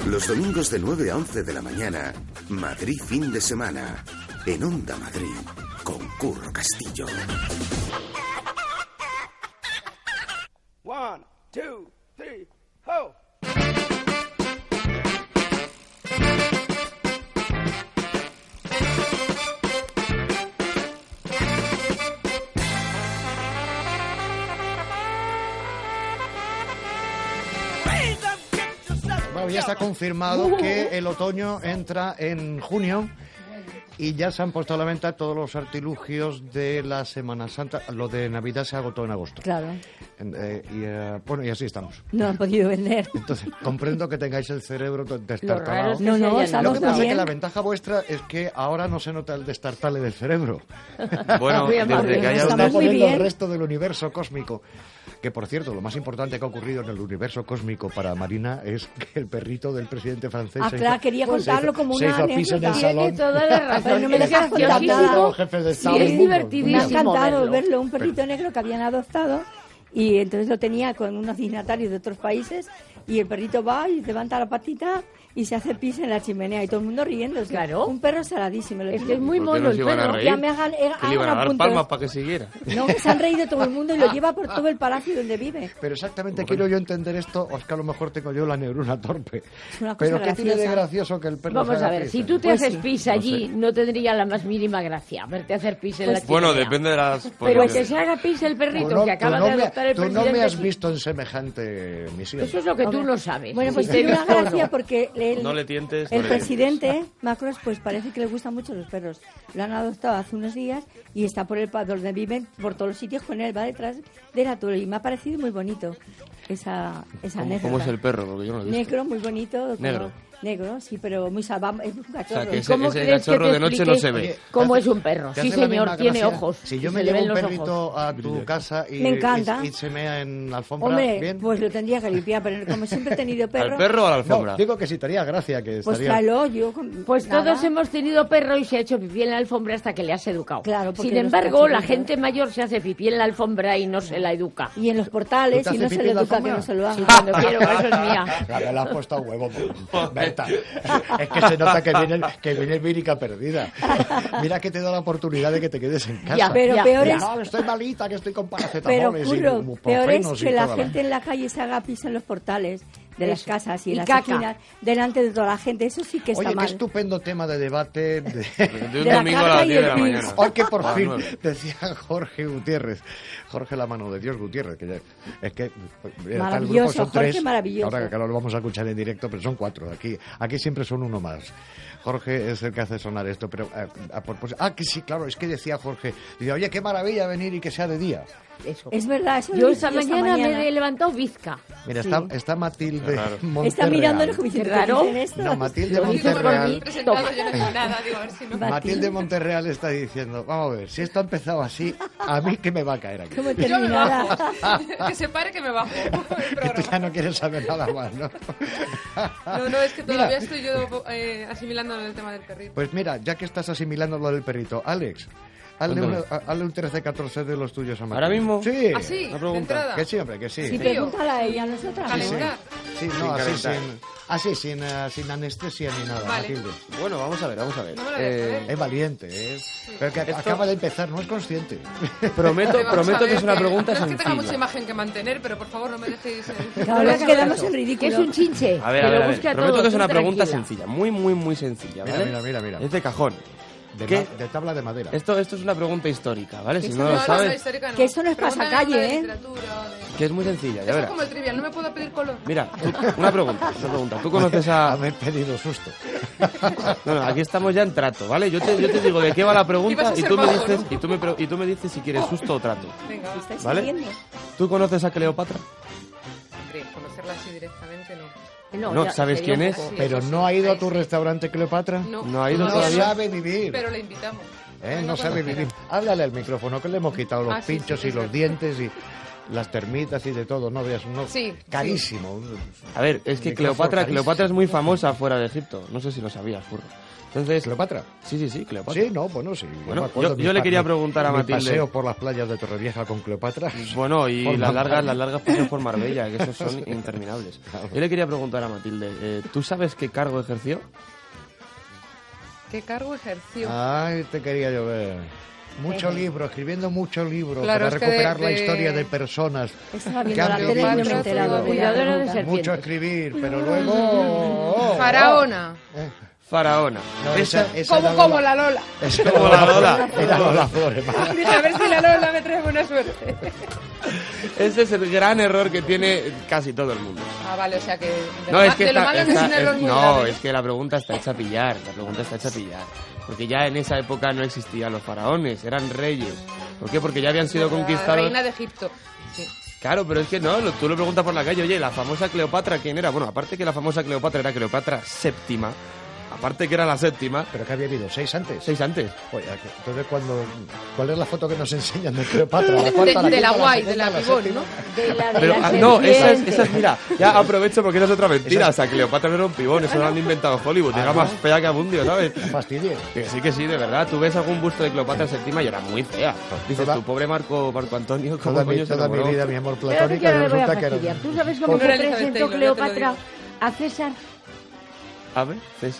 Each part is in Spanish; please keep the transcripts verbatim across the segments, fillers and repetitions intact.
Los domingos de nueve a once de la mañana, Madrid fin de semana, en Onda Madrid, con Curro Castillo. One, two, three, ho! Bueno, ya está confirmado que el otoño entra en junio y ya se han puesto a la venta todos los artilugios de la Semana Santa. Lo de Navidad se agotó en agosto. Claro. Eh, y, eh, bueno, y así estamos. No han podido vender. Entonces, comprendo que tengáis el cerebro destartalado. No, no, Lo que pasa es que la ventaja vuestra es que ahora no se nota el destartale del cerebro. Bueno, desde que haya está un... poniendo el resto del universo cósmico. Que, por cierto, lo más importante que ha ocurrido en el universo cósmico para Marina es que el perrito del presidente francés... Ah, claro, quería contarlo como una anécdota. Se hizo pis en el salón. Tiene toda la razón. No me es graciosísimo. Sí, es divertidísimo. Me ha encantado verlo. verlo, un perrito Pero... negro que habían adoptado y entonces lo tenía con unos dignatarios de otros países y el perrito va y levanta la patita y se hace pis en la chimenea y todo el mundo riéndose. Claro. Un perro saladísimo. Es que es muy mono el perro. Ya me hagan, eh, que le iban a dar palmas para que siguiera. No, que se han reído todo el mundo y lo lleva por todo el palacio donde vive. Pero exactamente bueno. Quiero yo entender esto, o es que a lo mejor tengo yo la neurona torpe. Es una cosa Pero graciosa. ¿qué tiene de gracioso que el perro Vamos se a ver, pis? si tú te pues haces sí. pis allí, no, sé. no tendría la más mínima gracia verte hacer pis en pues la Bueno, chimenea. depende de las... Pero que se haga pis el perrito no, que acaba no de me, adoptar el tú presidente... Tú no me has sí. visto en semejante misión. Eso es lo que tú no sabes. Bueno, pues sí, tiene una gracia porque... El, no le tientes... El no presidente Macron, pues parece que le gustan mucho los perros. Lo han adoptado hace unos días y está por el donde viven, por todos los sitios con él, va detrás de la tuya y me ha parecido muy bonito esa, esa ¿Cómo, anécdota. ¿Cómo es el perro? Porque yo no lo he visto. Negro, muy bonito. Como, Negro. Negro, sí, pero muy salvaje, es un cachorro. O sea, que ese, ¿Cómo ese crees que cachorro te de noche no se ve. ¿Cómo es un perro? ¿Te Sí, hace la señor, misma tiene gracia? ojos. Si yo y me se le llevo ven un los perrito ojos. a tu casa y, Me encanta. y, y se mea en la alfombra, Hombre, ¿bien? pues lo tendría que limpiar, pero como siempre he tenido perro... ¿Al perro o a la alfombra? No, digo que si te haría gracia que Pues estaría... tráelo, yo... Con, Pues nada. todos hemos tenido perro y se ha hecho pipí en la alfombra hasta que le has educado. Claro, porque Sin los embargo, la cachorritos- gente mayor se hace pipí en la alfombra y no se la educa. Y en los portales, ¿Tú te y no haces se pipí le en la educa que alfombra? no se lo haga. Sí, cuando quiero, que eso es mía. La que le has puesto a huevo, Berta. Es que se nota que viene, que viene vírica perdida. Mira que te da la oportunidad de que te quedes en casa. Ya, Pero ya, peor ya. es... No, estoy malita, que estoy con Pero, paracetamoles y Curro, peor es ibuprofenos y que la toda gente en la calle se haga pis en los portales de las Eso. casas y, Y en las caca. esquinas delante de toda la gente. Eso sí que está Oye, qué mal. estupendo tema de debate. De... De un De la domingo a caca las y diez de el la pis. mañana. Hoy que por A las fin nueve. decía Jorge Gutiérrez, Jorge la mano de Dios Gutiérrez, que ya, es que pues, está el grupo, Maravilloso, son Jorge, tres, maravilloso. ahora que ahora lo vamos a escuchar en directo, pero son cuatro, aquí aquí siempre son uno más. Jorge es el que hace sonar esto, pero eh, a propósito, ah, que sí, claro, es que decía Jorge, dice, oye, qué maravilla venir y que sea de día. Eso. Es verdad, eso lo Yo he esta dicho mañana, me he levantado bizca. Mira, Sí. está, está Matilde Claro. Monterreal. Está mirando como Qué diciendo, raro. ¿qué dicen esto? No, Matilde Lo digo por Monterreal. mí. presentado, Toma. yo no sé nada, digo, a ver si no... Matilde Monterreal está diciendo, vamos a ver, si esto ha empezado así, a mí que me va a caer aquí. ¿Cómo Yo me terminará? bajo. Que se pare que me bajo el Que tú programa. ya no quieres saber nada más, ¿no? No, no, es que Mira. todavía estoy yo eh, asimilando el tema del perrito. Pues mira, ya que estás asimilando lo del perrito, Alex, hazle, Cuéntame. una- hazle un trece catorce de los tuyos a Matilde. ¿Ahora mismo? Sí. ¿Ah, sí? Una ¿De pregunta. entrada? Que sí, hombre, que sí. Sí, Sí, pregúntale a ella, a nosotras. sí. Calentar. Sí, Sin no, así calentar. sin, así, sin, eh, sin anestesia ni nada, Vale. Matilde. Bueno, vamos a ver, vamos a ver. No me lo voy a Eh, creer. Es valiente, ¿eh? Pero que Esto- acaba de empezar, no es consciente. prometo Vale, vamos prometo a que ver, es una pregunta no es que tenga mucha sencilla. imagen que mantener, pero por favor no me dejéis... eh, Claro, No nos le quedamos hagas en eso. ridículo. Que es un chinche. A ver, que a ver, lo a ver. busque a Prometo todos, que es una tú pregunta tranquila. sencilla, muy, muy, muy sencilla, Mira, ¿vale? mira, mira, mira. Es de cajón. De, ¿Qué? ma- de tabla de madera. Esto, esto es una pregunta histórica, ¿vale? Si Eso no no lo No, no, la sabes, histórica no. Que eso no es Pregúntame pasacalle, algo de ¿eh? literatura o de- que es muy sencilla, ya Esto es verás. como el trivial, no me puedo pedir color. Mira, tú- una pregunta, una pregunta. ¿Tú conoces a...? Haber pedido susto. No, no, aquí estamos ya en trato, ¿vale? Yo te, yo te digo de qué va la Ibas pregunta a y ser tú, me mago, dices, ¿no? y, tú me, pre- y tú me dices si quieres susto o trato. Venga, ¿Me estáis ¿Vale? siguiendo? ¿Tú conoces a Cleopatra? hombre, conocerla así directamente no. No, ya, ¿sabes sería quién un es? poco- Sí, Pero eso no sí. ha ido a Ahí tu sí. restaurante Cleopatra. No, No ha ido No todavía. sabe vivir. pero le invitamos. Eh, Venga no sabe cuando vivir. quiera. Háblale al micrófono que le hemos quitado los Ah, sí, pinchos sí, y es los verdad. dientes y las termitas y de todo, ¿no? Veas, no, Sí, carísimo. A ver, es que Micrófono Cleopatra, carísimo. Cleopatra es muy famosa fuera de Egipto. No sé si lo sabías, Curro. Entonces, ¿Cleopatra? sí, sí, sí, Cleopatra. Sí, no, bueno, sí. Bueno, me acuerdo yo- mi yo le pa- quería mi- preguntar a mi Matilde. paseo por las playas de Torrevieja con Cleopatra. Bueno, y Forma las largas, parte. las largas paseos por Marbella, que esos son interminables. Yo le quería preguntar a Matilde, eh, ¿tú sabes qué cargo ejerció? ¿Qué cargo ejerció? Ay, te quería yo ver. Mucho libro, escribiendo mucho libro Claro, para es que de- recuperar la de- historia de personas. Estaba que viendo han la tele y no me he vivido enterado de la Cuidadora de pregunta. serpientes. mucho escribir, pero luego... oh, Faraona. eh, Faraona. no, Esa- esa, esa Como, era como Lola. la Lola. Esa Como era la Lola. Era Lola Flores. ma. Dije, a ver si la Lola me trae buena suerte. Ese es el gran error que tiene casi todo el mundo. Ah, vale, o sea que... De, No, lo, es ma- que de lo está- malo no es está- un error es- muy no, grave. es que la pregunta está hecha a pillar. La pregunta está hecha a pillar. Porque ya en esa época no existían los faraones, eran reyes. ¿Por qué? Porque ya habían sido La conquistados. reina de Egipto. Sí. Claro, pero es que no, lo- tú lo preguntas por la calle, oye, la famosa Cleopatra, ¿quién era? Bueno, aparte que la famosa Cleopatra era Cleopatra séptima, aparte que era la séptima, Pero que había habido seis antes. seis antes. Oye, que- entonces, cuando, ¿cuál es la foto que nos enseñan de Cleopatra? De- cuarta, de la quinta, guay, segunda, de la la pibón, séptima? ¿no? De la de Pero, la ah, no, esa es, serpiente. esa es, mira, ya aprovecho porque esa es otra mentira. O sea, Cleopatra no era un pibón, eso lo han inventado en Hollywood. Ah, Era ¿no? más fea que Abundio, ¿sabes? No fastidies. Que sí, que sí, de verdad. Tú ves algún busto de Cleopatra séptima y era muy fea. Dices, Toda- tu pobre Marco, Marco Antonio, ¿cómo Toda, coño mi, se toda mi enamoró? vida, mi amor Pero que platónica, ahora le voy a resulta que fastidiar. era... ¿Tú sabes cómo No se era Elizabeth presentó Taylor, ya te lo Cleopatra digo. a César? A ver, César,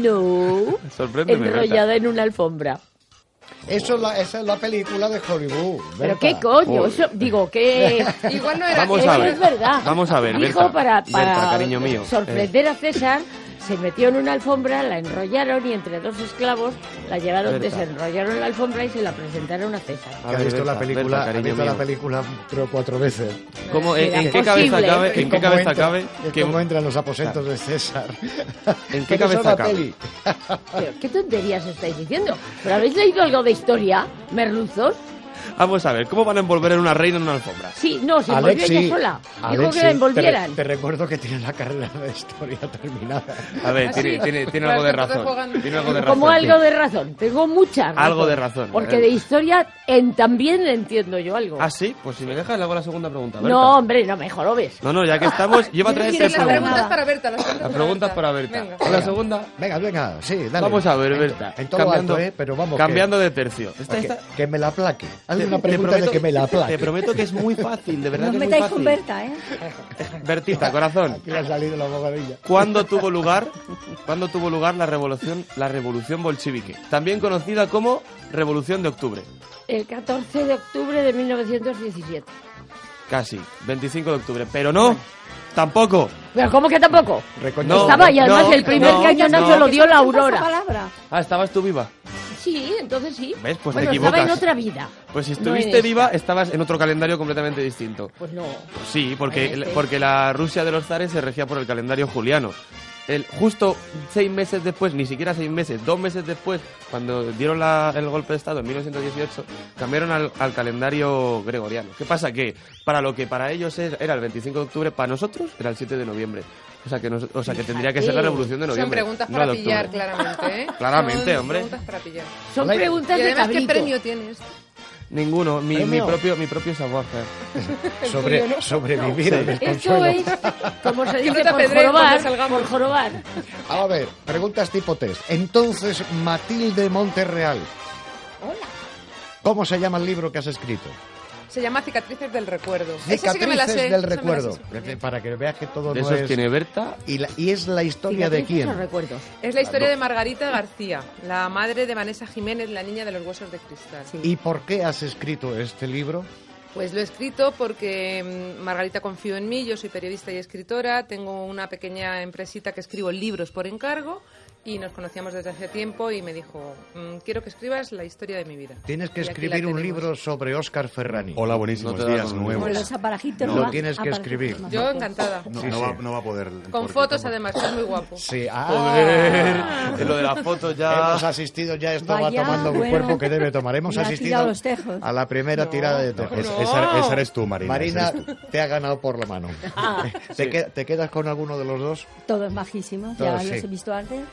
No. sorpréndeme. Enrollada en una alfombra. Eso es la, esa es la película de Hollywood. ¿Pero Berta. qué coño? Oh. Eso, digo, que... Igual no era Vamos Eso a ver. es verdad. Vamos a ver, Dijo Berta. para, Berta, para cariño mío. sorprender a César, se metió en una alfombra, la enrollaron y entre dos esclavos la llevaron, Berta. desenrollaron la alfombra y se la presentaron a César. A Que ha ver, visto la Berta, película, Berta, ha cariño visto la mío. película tres o cuatro veces. ¿Cómo, en, Era en qué cabeza posible. cabe? Y ¿En qué cómo cabeza entra- cabe? y que- cómo entran los aposentos de César. ¿En qué Pero eso es cabeza la cabe? peli. Pero, ¿qué tonterías estáis diciendo? ¿Pero habéis leído algo de historia, merluzos? Vamos a ver, ¿cómo van a envolver a una reina en una alfombra? Sí, no, se envolvió Alexi, ella sola. Dijo Alexi, que la te, envolvieran. te recuerdo que tiene la carrera de historia terminada. A ver, ¿Ah, tiene, sí? tiene, tiene Claro, algo de entonces razón. juegan- Tiene algo de razón. Como sí. algo de razón. Tengo mucha razón. Algo de razón, Porque eh. de historia en, también entiendo yo algo. ¿Ah, sí? Pues si me dejas, le hago la segunda pregunta. Berta. No, hombre, no, mejor lo ves. No, no, ya que estamos, lleva a traer Sí, tres las preguntas. preguntas para Berta. Las preguntas, Las preguntas para Berta. Venga. La segunda. Venga, venga, sí, dale. Vamos a ver, En- Berta. En, todo alto, ¿eh? Pero vamos. cambiando que, de tercio. Esta, que, esta- que me la aplaque. Hazle te- una te pregunta prometo- de que me la Te aplaque. prometo que es muy fácil, de verdad No que os es muy metáis fácil. con Berta, ¿eh? Bertita, corazón. Aquí le ha salido la bogadilla. ¿Cuándo tuvo lugar, ¿cuándo tuvo lugar la revolución, la revolución bolchevique? También conocida como Revolución de Octubre. El catorce de octubre de mil novecientos diecisiete. Casi, veinticinco de octubre. Pero no, tampoco. ¿Pero cómo que tampoco? Recoño- No, Estaba y además no, el primer no, cañonazo no. lo dio la Esa aurora. palabra. Ah, ¿estabas tú viva? Sí, entonces sí. ¿Ves? Pues bueno, te estaba en equivocas. otra vida. Pues si No estuviste en esta. viva, estabas en otro calendario completamente distinto. Pues no. Pues sí, porque, En este. porque la Rusia de los zares se regía por el calendario juliano. El, justo seis meses después, ni siquiera seis meses, dos meses después, cuando dieron la- el golpe de Estado en mil novecientos dieciocho, cambiaron al, al calendario gregoriano. ¿Qué pasa? Que para lo que para ellos es- era el veinticinco de octubre, para nosotros era el siete de noviembre. O sea que, nos- o sea que tendría que ser la revolución de Son noviembre. preguntas no para de octubre. pillar, claramente, ¿eh? Claramente, Son hombre. preguntas para pillar. Son Hola. preguntas Y de además, ¿qué cabrito. premio tienes? Ninguno, mi, mi ¿Premio? propio mi propio savoir-faire. Sobre, sobrevivir al Esto desconsuelo. es, como se Que dice, no te por apedreen cuando jorobar, salgamos. por jorobar. A ver, preguntas tipo test. Entonces, Matilde Monterreal. Hola. ¿Cómo se llama el libro que has escrito? Se llama Cicatrices del Recuerdo. Esa sí que me la Cicatrices sé. del esa me la recuerdo. sé súper bien. Para que veas que todo De no esos es... tiene Berta. Y, la- y es la historia de Cicatrices quién. o recuerdos. Es la historia de Margarita García, la madre de Vanessa Jiménez, la niña de los huesos de cristal. ¿Y por qué has escrito este libro? Pues lo he escrito porque mm, Margarita confió en mí, yo soy periodista y escritora, tengo una pequeña empresita que escribo libros por encargo y nos conocíamos desde hace tiempo y me dijo, mm, quiero que escribas la historia de mi vida. Tienes que Y aquí la escribir un tenemos. libro sobre Óscar Ferrani. Hola, buenísimos No te da días, con- nuevos. Con los aparajitos. Lo no va- tienes que aparajitos escribir. más Yo guapos. encantada. No, Sí, no sí. Va, no va a poder. Con porque fotos como- además, que es muy guapo. Sí, ah. Joder, de lo de las fotos ya. Hemos asistido ya, esto va Vaya, tomando un bueno. cuerpo que debe tomar. Hemos Me ha asistido tirado los tejos. a la primera tirada de tejos. Es- No. esa, esa eres tú, Marina. Marina, esa eres tú. te ha ganado por la mano. Ah, ¿Te, que- te quedas con alguno de los dos? todos majísimos, Todos, ya sí. los he visto antes.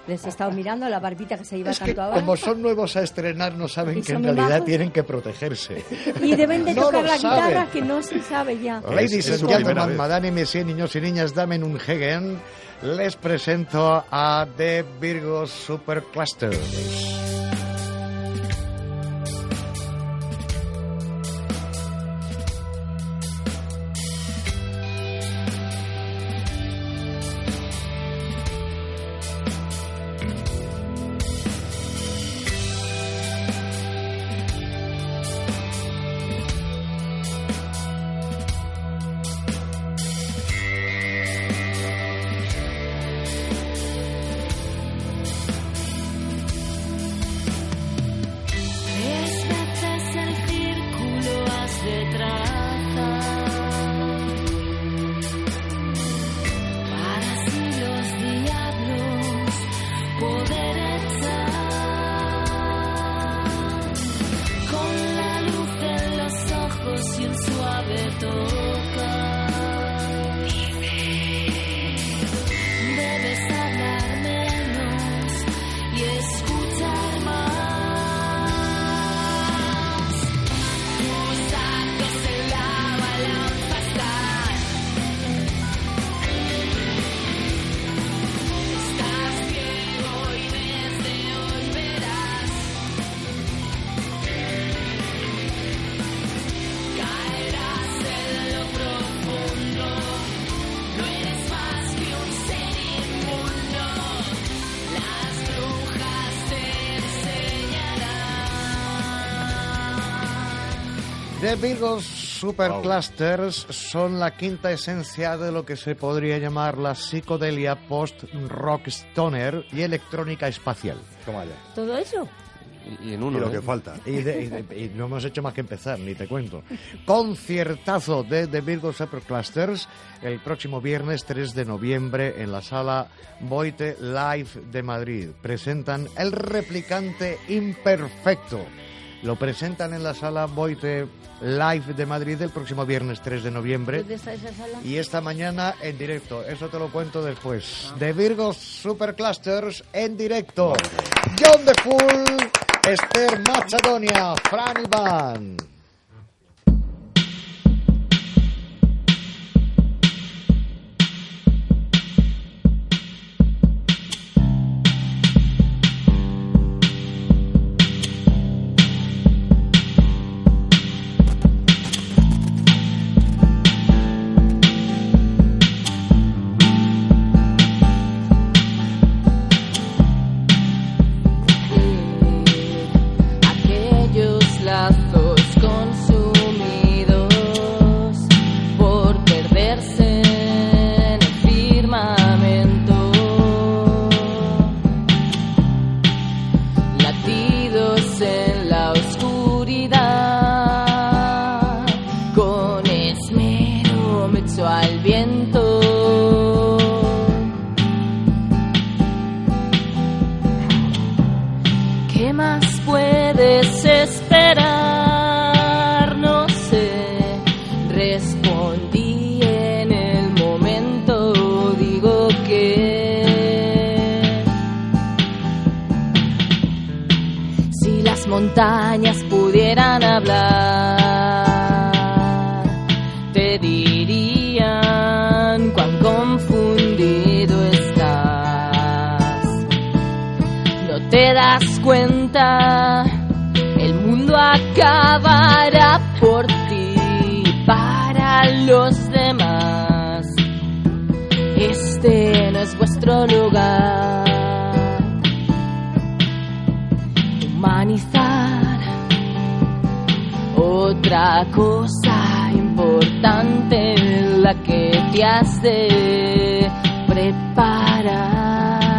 Les he estado mirando la barbita que se iba Es que tanto abajo. como son nuevos a estrenar, no saben Y que en son realidad majos. tienen que protegerse. Y deben de No tocar lo la saben. guitarra, que no se sabe ya. Ladies Es- es and su primera gentlemen, vez. madame y monsieur, niños y niñas, damen un Hegen. Les presento a The Virgo Superclusters. Tres veces el círculo has de trazar para así los diablos poder echar con la luz en los ojos y un suave tocar. Debes hablar menos y escuchar más. Tus actos en la balanza están. Estás ciego y desde hoy verás. Caerás en lo profundo. No eres más que un ser inmundo. Las brujas te enseñarán. The Virgo Superclusters son la quinta esencia de lo que se podría llamar la psicodelia post-rock stoner y electrónica espacial. Toma ya. ¿Todo eso? Y, y en Y uno, lo ¿eh? que falta. Y, de- y de- y no hemos hecho más que empezar, ni te cuento. Conciertazo de The Virgo Superclusters el próximo viernes tres de noviembre en la sala Boite Live de Madrid. Presentan El Replicante Imperfecto. Lo presentan en la sala Boite Live de Madrid el próximo viernes tres de noviembre. ¿Dónde está esa sala? Y esta mañana en directo, eso te lo cuento después. The Virgo Superclusters en directo. John the Fool, Esther Macedonia, Fran Iván. Aquellos lazos consumidos por perderse en el firmamento, latidos en la oscuridad, con esmero me echo al viento. ¿Qué más puedes esperar? No sé, respondí en el momento, digo que si las montañas pudieran hablar, te dirían cuán confundido estás. No te das cuenta, el mundo acabará por ti y para los demás. Este no es vuestro lugar. Humanizar, otra cosa importante en la que te has de preparar.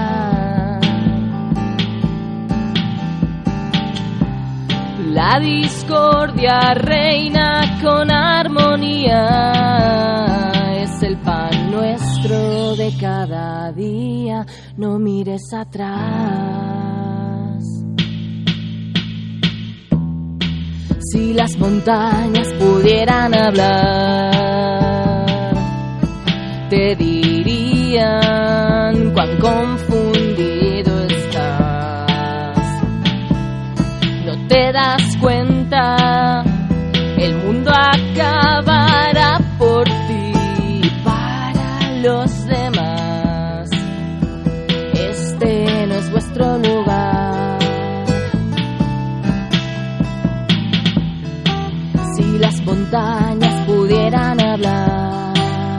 La discordia reina con armonía, es el pan nuestro de cada día, no mires atrás. Si las montañas pudieran hablar, te dirían cuán confundido montañas pudieran hablar,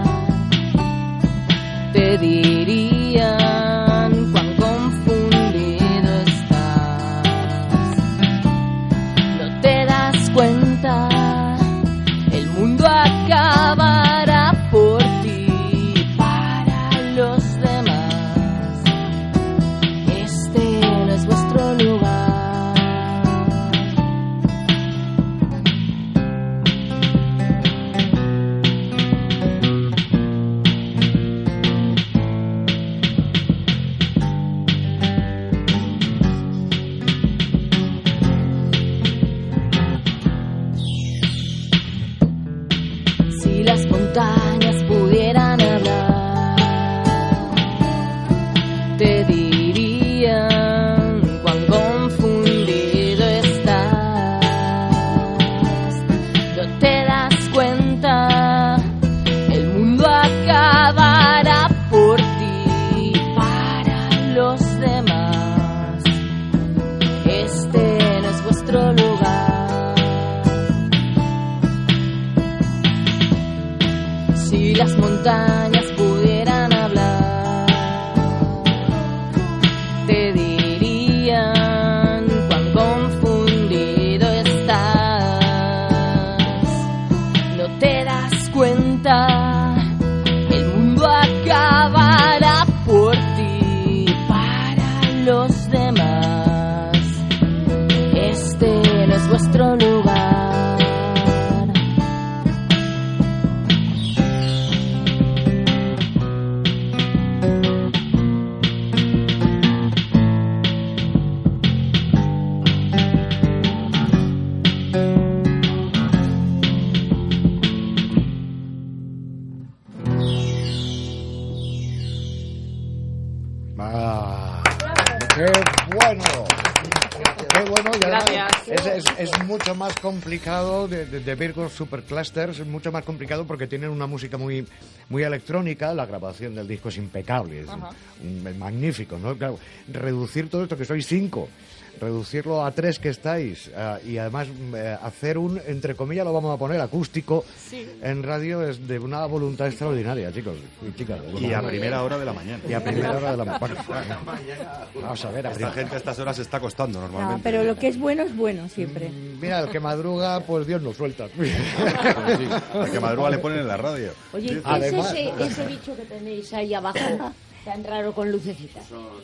te dirían cuán confundido estás. No te das cuenta, el mundo acabará por ti y para los demás. Este no es vuestro lugar. Si las montañas pudieran hablar, te dirían cuán confundido estás. No te das cuenta, el mundo acabará por ti y para los demás. Este no es vuestro lugar. Si las montañas pudieran hablar, te dirían cuán confundido estás. No te das cuenta, el mundo acabará por ti y para los demás. Este no es vuestro lugar. Ah, ¡qué bueno! ¡Qué bueno! Y además Gracias. Es, es, es mucho más complicado de, de, de Virgo Superclusters, es mucho más complicado porque tienen una música muy, muy electrónica. La grabación del disco es impecable, es, un- es magnífico, ¿no? Claro, reducir todo esto, que sois cinco, reducirlo a tres que estáis, eh, y además eh, hacer un, entre comillas, lo vamos a poner acústico en radio, es de una voluntad extraordinaria, chicos y chicas. Y a primera hora de la mañana. Y a primera hora de la mañana. Vamos a ver, a Esta primera- gente a estas horas se está acostando Ah, normalmente. pero lo que es bueno es bueno siempre. Mira, el que madruga, pues Dios nos suelta. Sí, al que madruga le ponen en la radio. Oye, ¿qué Además- es ese, ese bicho que tenéis ahí abajo tan raro con lucecitas?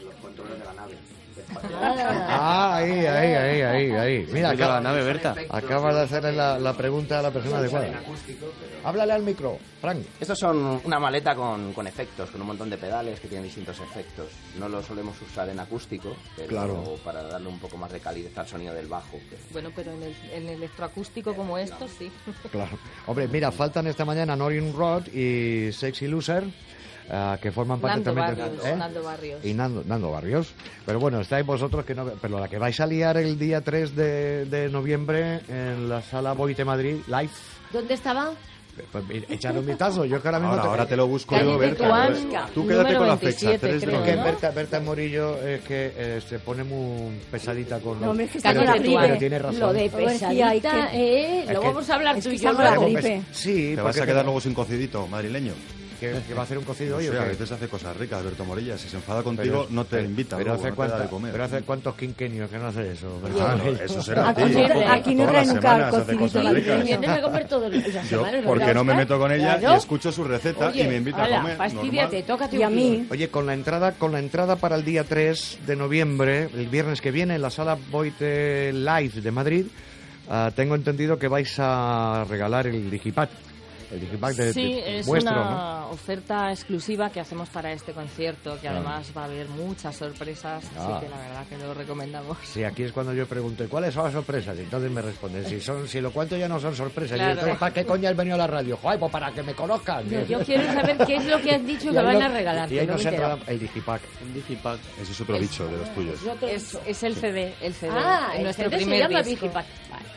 Ah, ahí, ahí, ahí, ahí, ahí. Mira, Cuida la acaba, nave, Berta. acabas de hacerle la, la pregunta a la persona adecuada. Háblale al micro, Frank. Estos son una maleta con, con efectos, con un montón de pedales que tienen distintos efectos. No lo solemos usar en acústico, pero Claro. para darle un poco más de calidez al sonido del bajo. Bueno, pero en el, en el electroacústico como estos, sí. Claro. Hombre, mira, faltan esta mañana Norin Rod y Sexy Loser, ah, que forman parte Nando también Barrios, ¿eh? Nando Barrios. Y Nando, Nando Barrios. Pero bueno, estáis vosotros que no... Pero la que vais a liar el día tres de, de noviembre en la Sala Boite Madrid, live. ¿Dónde estaba? Pues echar un vistazo. Yo que ahora mismo... Ahora, te- ahora te lo busco Calle yo, Berta. Tetuán, Tú quédate número con la fecha. veintisiete, tres de creo, Es que ¿no? noviembre. Berta, Berta Morillo es que eh, se pone muy pesadita con... No, los- hombre, es que está pero, con la pero gripe. tiene razón. Lo de Todo el día hay pesadita, que- eh, Es lo que- vamos a hablar es tú que y yo está con la luego. gripe. Sí, Te vas porque a quedar luego sin cocidito madrileño. que, que va a hacer un cocido No hoy sé, o qué? a veces hace cosas ricas, Berto Morilla. Si se enfada contigo, Pero- no te pero- invita. Pero luego, hace, no te da cuánta- de comer. pero hace cuántos quinquenios que no hace eso. Berta Ah, no, Morillo. eso será a ti. Aquí no, aquí no Todas trae las nunca semanas hace cocidito cosas madrileño. ricas. Vienes a comer todas las Yo, semanas, porque ¿verdad, no me Oscar? meto con ella Claro. y escucho su receta Oye, y me invita ala, a comer. fastidiate, normal. tócate Y a un mí. día. Oye, con la entrada con la entrada para el día tres de noviembre, el viernes que viene, en la Sala Boite Live de Madrid, ah, tengo entendido que vais a regalar el Digipack. El Digipack de, Sí, de- es vuestro, una ¿no? oferta exclusiva que hacemos para este concierto, que Claro. además va a haber muchas sorpresas, Ah. así que la verdad que lo recomendamos. Sí, aquí es cuando yo pregunto, ¿y cuáles son las sorpresas? Y entonces me responden, si son, si lo cuento ya no son sorpresas. Y Claro. entonces, ¿para qué coño has venido a la radio? Joder, pues para que me conozcan. No, yo quiero saber qué es lo que has dicho Y que ahí van no- a regalar. Y que ahí no nos me he entra enterado. el Digipack. Un digipack. Ese es otro bicho de los tuyos. Es otro Es, bicho. es el C D, el C D, Ah, el nuestro C D se primer llama disco. Digipack. Vale.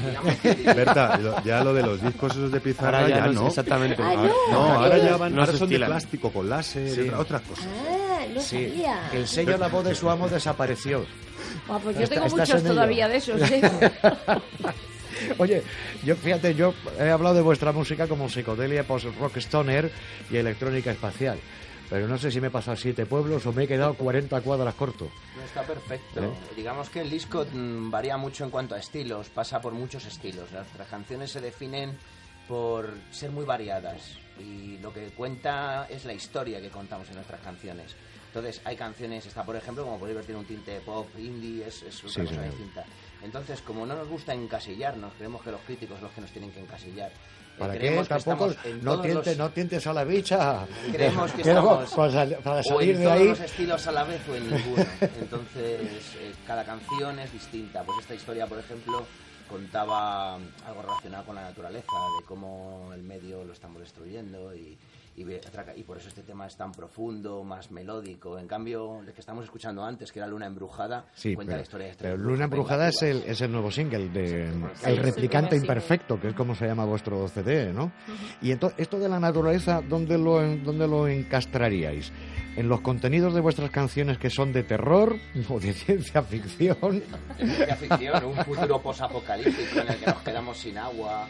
Berta, lo- ya lo de los discos esos de pizarra Ahora ya ya no, no. exactamente. Ah, Ah, no. no, ahora ya van, No ahora se son de estilan. plástico con láser Sí. y otra- otras cosas. Ah, no Sí, sabía. el sello La Voz de su amo desapareció. Ah, pues yo Está- tengo estás muchos en ello. todavía de esos, ¿eh? Oye, yo fíjate, yo he hablado de vuestra música como psicodelia, post-rock stoner y electrónica espacial. Pero no sé si me he pasado siete pueblos o me he quedado cuarenta cuadras corto. No, está perfecto. ¿Eh? Digamos que el disco mmm, varía mucho en cuanto a estilos, pasa por muchos estilos. Nuestras canciones se definen por ser muy variadas y lo que cuenta es la historia que contamos en nuestras canciones. Entonces hay canciones, está por ejemplo, como podéis ver, tiene un tinte de pop, indie, es, es otra Sí, cosa señor. distinta. Entonces, como no nos gusta encasillarnos, creemos que los críticos son los que nos tienen que encasillar. Eh, ¿Para qué? creemos que Tampoco estamos en no todos tientes, los- no tientes a la bicha. Creemos que Quiero- estamos para, sal- para o salir en de todos ahí. los estilos a la vez o en ninguno. Entonces, eh, cada canción es distinta. Pues esta historia, por ejemplo, contaba algo relacionado con la naturaleza, de cómo el medio lo estamos destruyendo y, y, ve- y por eso este tema es tan profundo, más melódico. En cambio, el que estamos escuchando antes, que era Luna Embrujada, Sí, cuenta pero, la historia de estas pero brujas Luna Embrujada es vengativas. el, es el nuevo single de Sí, El es el Replicante primer Imperfecto, que es como se llama vuestro C D, ¿no? Y entonces, esto de la naturaleza, ¿dónde lo, en- dónde lo encastraríais? ¿En los contenidos de vuestras canciones que son de terror o de ciencia ficción? Ciencia ficción, un futuro posapocalíptico en el que nos quedamos sin agua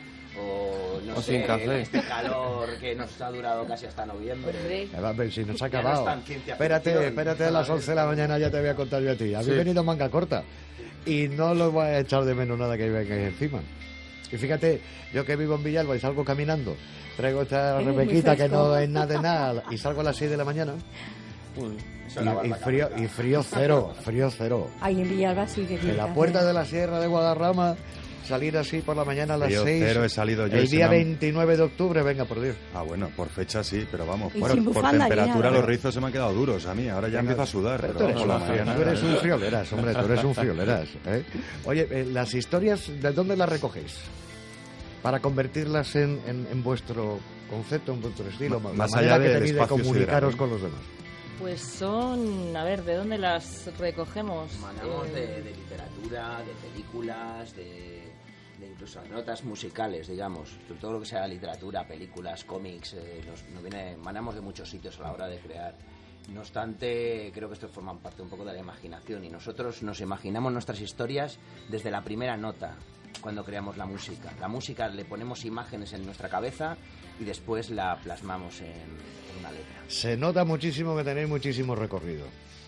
o no O sé, sin café. este calor que nos ha durado casi hasta noviembre. A ver, si nos ha Ya no acabado. es tan ciencia Espérate, ficción, espérate, a las once de la mañana ya te voy a contar yo a ti. Habéis Sí. venido manga corta y no lo voy a echar de menos nada que vengáis encima. Y fíjate, yo que vivo en Villalba y salgo caminando, traigo esta Es muy Rebequita que fresco. no es nada de nada y salgo a las seis de la mañana Eso es la y, y barbacoa. frío, y frío cero, frío cero. Ahí en Villalba sí que tiene En la que puerta hacer. de la Sierra de Guadarrama, salir así por la mañana a las Frío seis. cero, he salido yo el y se día me han- veintinueve de octubre, venga, por Dios. Ah, bueno, por fecha sí, pero vamos, Y por, sin por bufanda ni temperatura nada. los rizos se me han quedado duros a mí, ahora ya Venga, empiezo a sudar, pero pero, tú eres, por la un, mañana. tú eres un frioleras, hombre, tú eres un frioleras. ¿eh? Oye, eh, las historias, ¿de dónde las recogéis? Para convertirlas en, en, en vuestro concepto, en vuestro estilo, M- la más manera allá que del tenéis de espacio comunicaros sideral. con los demás. Pues son, a ver, ¿de dónde las recogemos? Manamos Eh, de, de literatura, de películas, de, de incluso notas musicales, digamos. Sobre todo lo que sea literatura, películas, cómics, eh, nos, nos viene, manamos de muchos sitios a la hora de crear. No obstante, creo que esto forma parte un poco de la imaginación y nosotros nos imaginamos nuestras historias desde la primera nota cuando creamos la música. La música le ponemos imágenes en nuestra cabeza y después la plasmamos en, en una letra. Se nota muchísimo que tenéis muchísimo recorrido.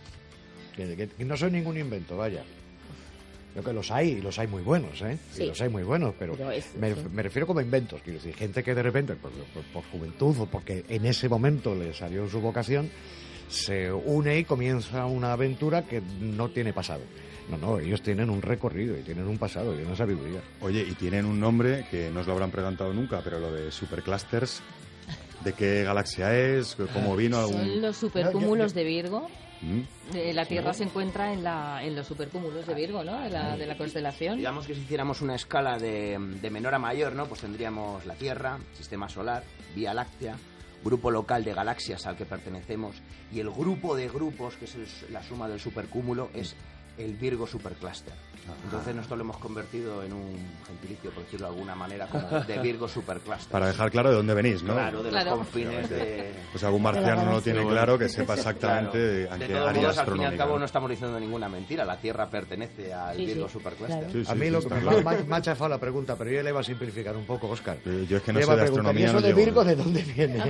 Que, que- que no soy ningún invento, vaya. Creo que los hay, y los hay muy buenos, ¿eh? Sí. Y los hay muy buenos, pero, Pero es- me, sí. me refiero como inventos. Quiero decir, gente que de repente, por, por- por juventud o porque en ese momento le salió su vocación, se une y comienza una aventura que no tiene pasado. No, no, ellos tienen un recorrido y tienen un pasado y una sabiduría. Oye, y tienen un nombre que no os lo habrán preguntado nunca, pero lo de Superclusters, ¿de qué galaxia es? ¿Cómo vino? Son algún- los supercúmulos de Virgo. ¿Mm? Eh, la Tierra se encuentra en, la, en los supercúmulos de Virgo, ¿no? De la, de la constelación. Digamos que si hiciéramos una escala de, de menor a mayor, ¿no? Pues tendríamos la Tierra, Sistema Solar, Vía Láctea, grupo local de galaxias al que pertenecemos, y el grupo de grupos, que es el- la suma del supercúmulo, es el Virgo Supercluster. Entonces nosotros lo hemos convertido en un gentilicio, por decirlo de alguna manera, como de Virgo Supercluster. Para dejar claro de dónde venís, ¿no? Claro, de los Claro. confines de... Pues algún marciano no lo tiene claro, que sepa exactamente Claro. a De qué todos área modos, al fin y al astronómica. cabo no estamos diciendo ninguna mentira. La Tierra pertenece al Sí, Virgo sí, Supercluster. claro. Sí, sí, A mí sí, lo está que claro. me, ha- me ha chafado la pregunta, pero yo le iba a simplificar un poco, Óscar. Eh, Yo es que no Le sé iba de a preguntar, ¿y astronomía. eso no de llevo Virgo nada. de dónde viene?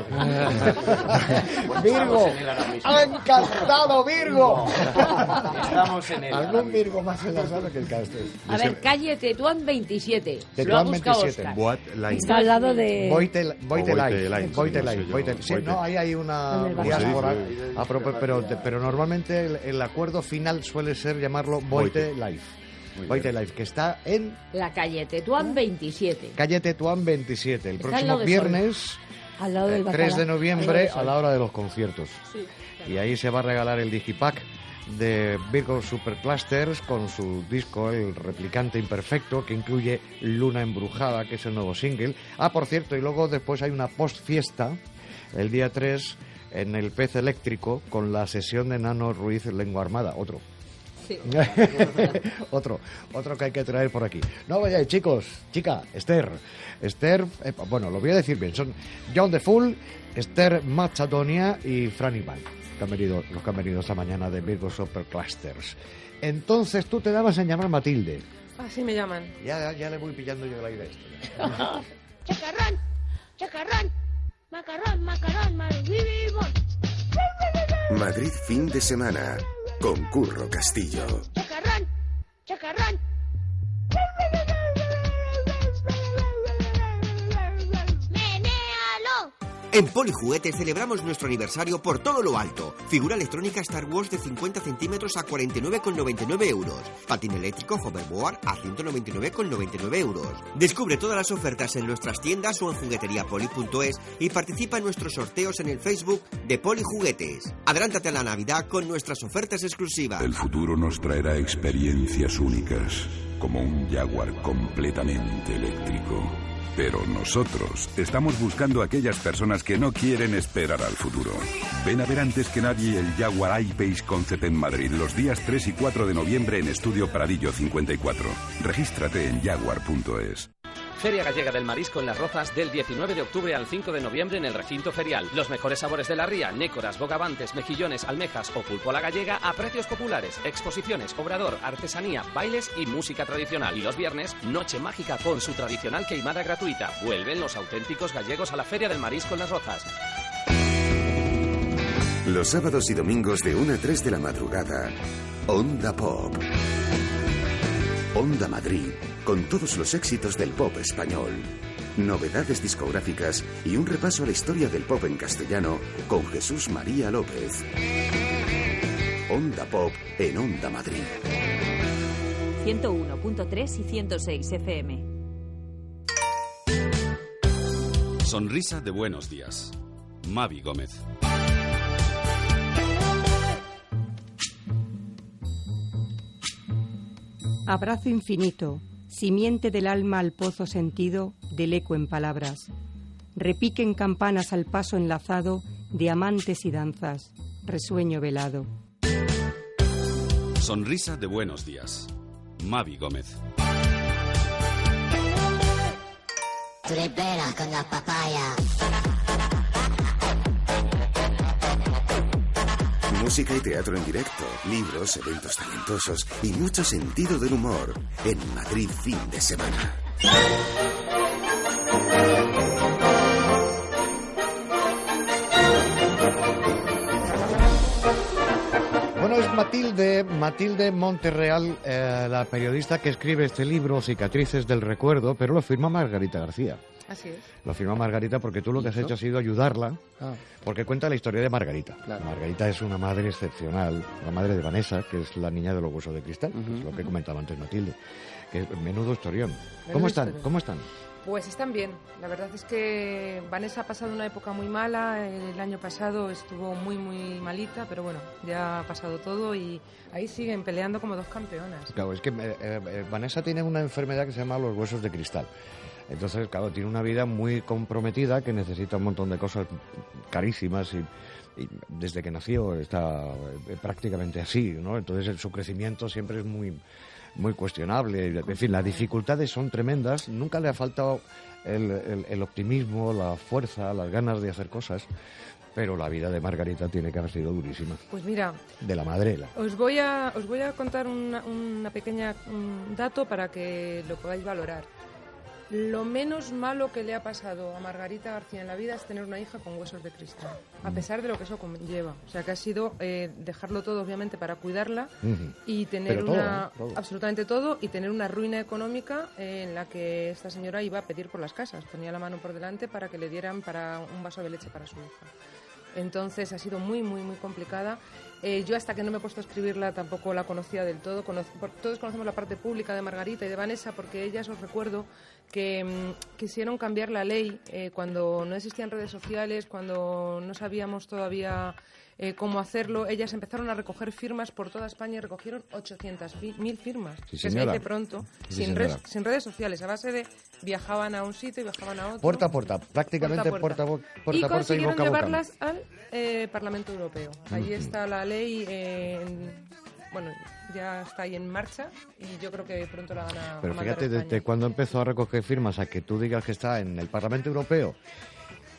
Pues Virgo, estamos en él ahora mismo. ¡ha encantado Virgo! Estamos en él. ahora Algún mismo. Virgo más en la sala que el Castel. A ver, calle Tetuán veintisiete. Tetuán Lo ha buscado veintisiete. Óscar. Boat Line. Está al lado de... Boite, Boite O Boite Live, Line, Boite sí, no sé Live, yo, Boite- sí, Boite. no, ahí hay una ¿Dónde va? diáspora, ¿Cómo se dice? a propós- pero, pero normalmente el, el acuerdo final suele ser llamarlo Boite Boite. Live. Muy Boite bien. Live, que está en La calle Tetuán veintisiete. calle Tetuán veintisiete, el Está al próximo lado de viernes, Al lado del eh, tres de bacalao. noviembre, a la hora de los conciertos. Y ahí se va a regalar el digipack de Virgo Superclusters con su disco El Replicante Imperfecto, que incluye Luna Embrujada, que es el nuevo single. Ah, por cierto, y luego después hay una post-fiesta el día tres en el Pez Eléctrico con la sesión de Nano Ruiz Lengua Armada, otro. Sí. otro, otro que hay que traer por aquí. No vayáis, chicos, chica, Esther. Esther, eh, bueno, lo voy a decir bien, son John the Fool, Esther Machadonia y Franny Van, que han venido, los que han venido esta mañana de Virgo Superclusters. Entonces tú te dabas en llamar Matilde. Así me llaman. Ya, ya le voy pillando yo la idea a esto. Chacarrón, chacarrón, macarrón, macarrón, malvivimos. Madrid fin de semana con Curro Castillo. Chacarrón, chacarrón. En Polijuguetes celebramos nuestro aniversario por todo lo alto. Figura electrónica Star Wars de cincuenta centímetros a cuarenta y nueve con noventa y nueve euros. Patín eléctrico Hoverboard a ciento noventa y nueve con noventa y nueve euros. Descubre todas las ofertas en nuestras tiendas o en jugueteriapoli punto es y participa en nuestros sorteos en el Facebook de Polijuguetes. Adelántate a la Navidad con nuestras ofertas exclusivas. El futuro nos traerá experiencias únicas, como un Jaguar completamente eléctrico. Pero nosotros estamos buscando a aquellas personas que no quieren esperar al futuro. Ven a ver antes que nadie el Jaguar I-Pace Concept en Madrid los días tres y cuatro de noviembre en Estudio Pradillo cincuenta y cuatro. Regístrate en jaguar punto es. Feria Gallega del Marisco en Las Rozas del diecinueve de octubre al cinco de noviembre en el recinto ferial. Los mejores sabores de la ría, nécoras, bogavantes, mejillones, almejas o pulpo a la gallega a precios populares, exposiciones, obrador, artesanía, bailes y música tradicional. Y los viernes, Noche Mágica con su tradicional queimada gratuita. Vuelven los auténticos gallegos a la Feria del Marisco en Las Rozas. Los sábados y domingos de una a tres de la madrugada, Onda Pop. Onda Madrid, con todos los éxitos del pop español. Novedades discográficas y un repaso a la historia del pop en castellano con Jesús María López. Onda Pop en Onda Madrid. ciento uno punto tres y ciento seis F M. Sonrisa de buenos días. Mavi Gómez. Abrazo infinito, simiente del alma al pozo sentido del eco en palabras. Repiquen campanas al paso enlazado de amantes y danzas, resueño velado. Sonrisa de buenos días. Mavi Gómez. Tripera con la papaya. Música y teatro en directo, libros, eventos talentosos y mucho sentido del humor en Madrid fin de semana. Bueno, es Matilde, Matilde Monterreal, eh, la periodista que escribe este libro, Cicatrices del Recuerdo, pero lo firma Margarita García. Así es. Lo firma Margarita porque tú lo que has hecho ha sido ayudarla, Ah. porque cuenta la historia de Margarita. Claro. Margarita es una madre excepcional, la madre de Vanessa, que es la niña de los huesos de cristal, que es Ujú. lo que comentaba antes Matilde. Que es menudo historión. Menudo ¿Cómo están? historión. ¿Cómo están? Pues están bien. La verdad es que Vanessa ha pasado una época muy mala. El año pasado estuvo muy, muy malita, pero bueno, ya ha pasado todo y ahí siguen peleando como dos campeonas. Claro, es que eh, eh, Vanessa tiene una enfermedad que se llama los huesos de cristal. Entonces, claro, tiene una vida muy comprometida que necesita un montón de cosas carísimas y, y desde que nació está eh, prácticamente así, ¿no? Entonces, el, su crecimiento siempre es muy, muy cuestionable. En fin, las dificultades son tremendas. Nunca le ha faltado el, el, el optimismo, la fuerza, las ganas de hacer cosas. Pero la vida de Margarita tiene que haber sido durísima. Pues mira, De la madre. la- os voy a, os voy a contar una, una pequeña un dato para que lo podáis valorar. Lo menos malo que le ha pasado a Margarita García en la vida es tener una hija con huesos de cristal, a pesar de lo que eso conlleva. O sea, que ha sido eh, dejarlo todo, obviamente, para cuidarla Ujú. y tener Pero todo, una... ¿no? Todo. Absolutamente todo, y tener una ruina económica eh, en la que esta señora iba a pedir por las casas. Ponía la mano por delante para que le dieran para un vaso de leche para su hija. Entonces ha sido muy, muy, muy complicada. Eh, yo hasta que no me he puesto a escribirla tampoco la conocía del todo. Cono- por- todos conocemos la parte pública de Margarita y de Vanessa porque ellas, os recuerdo, que mm, quisieron cambiar la ley eh, cuando no existían redes sociales, cuando no sabíamos todavía eh, cómo hacerlo. Ellas empezaron a recoger firmas por toda España y recogieron ochocientas mil firmas. Sí, que se señora. dice pronto, Sí, sin, señora. res- sin redes sociales, a base de viajaban a un sitio y viajaban a otro. Puerta a puerta, prácticamente Puerta a puerta, puerta. a bo- puerta, y a puerta y consiguieron boca a boca. llevarlas al eh, Parlamento Europeo. Allí Ujú. está la ley, eh, en- bueno, ya está ahí en marcha y yo creo que pronto la van a Pero mandar a fíjate, España. desde cuando empezó a recoger firmas a que tú digas que está en el Parlamento Europeo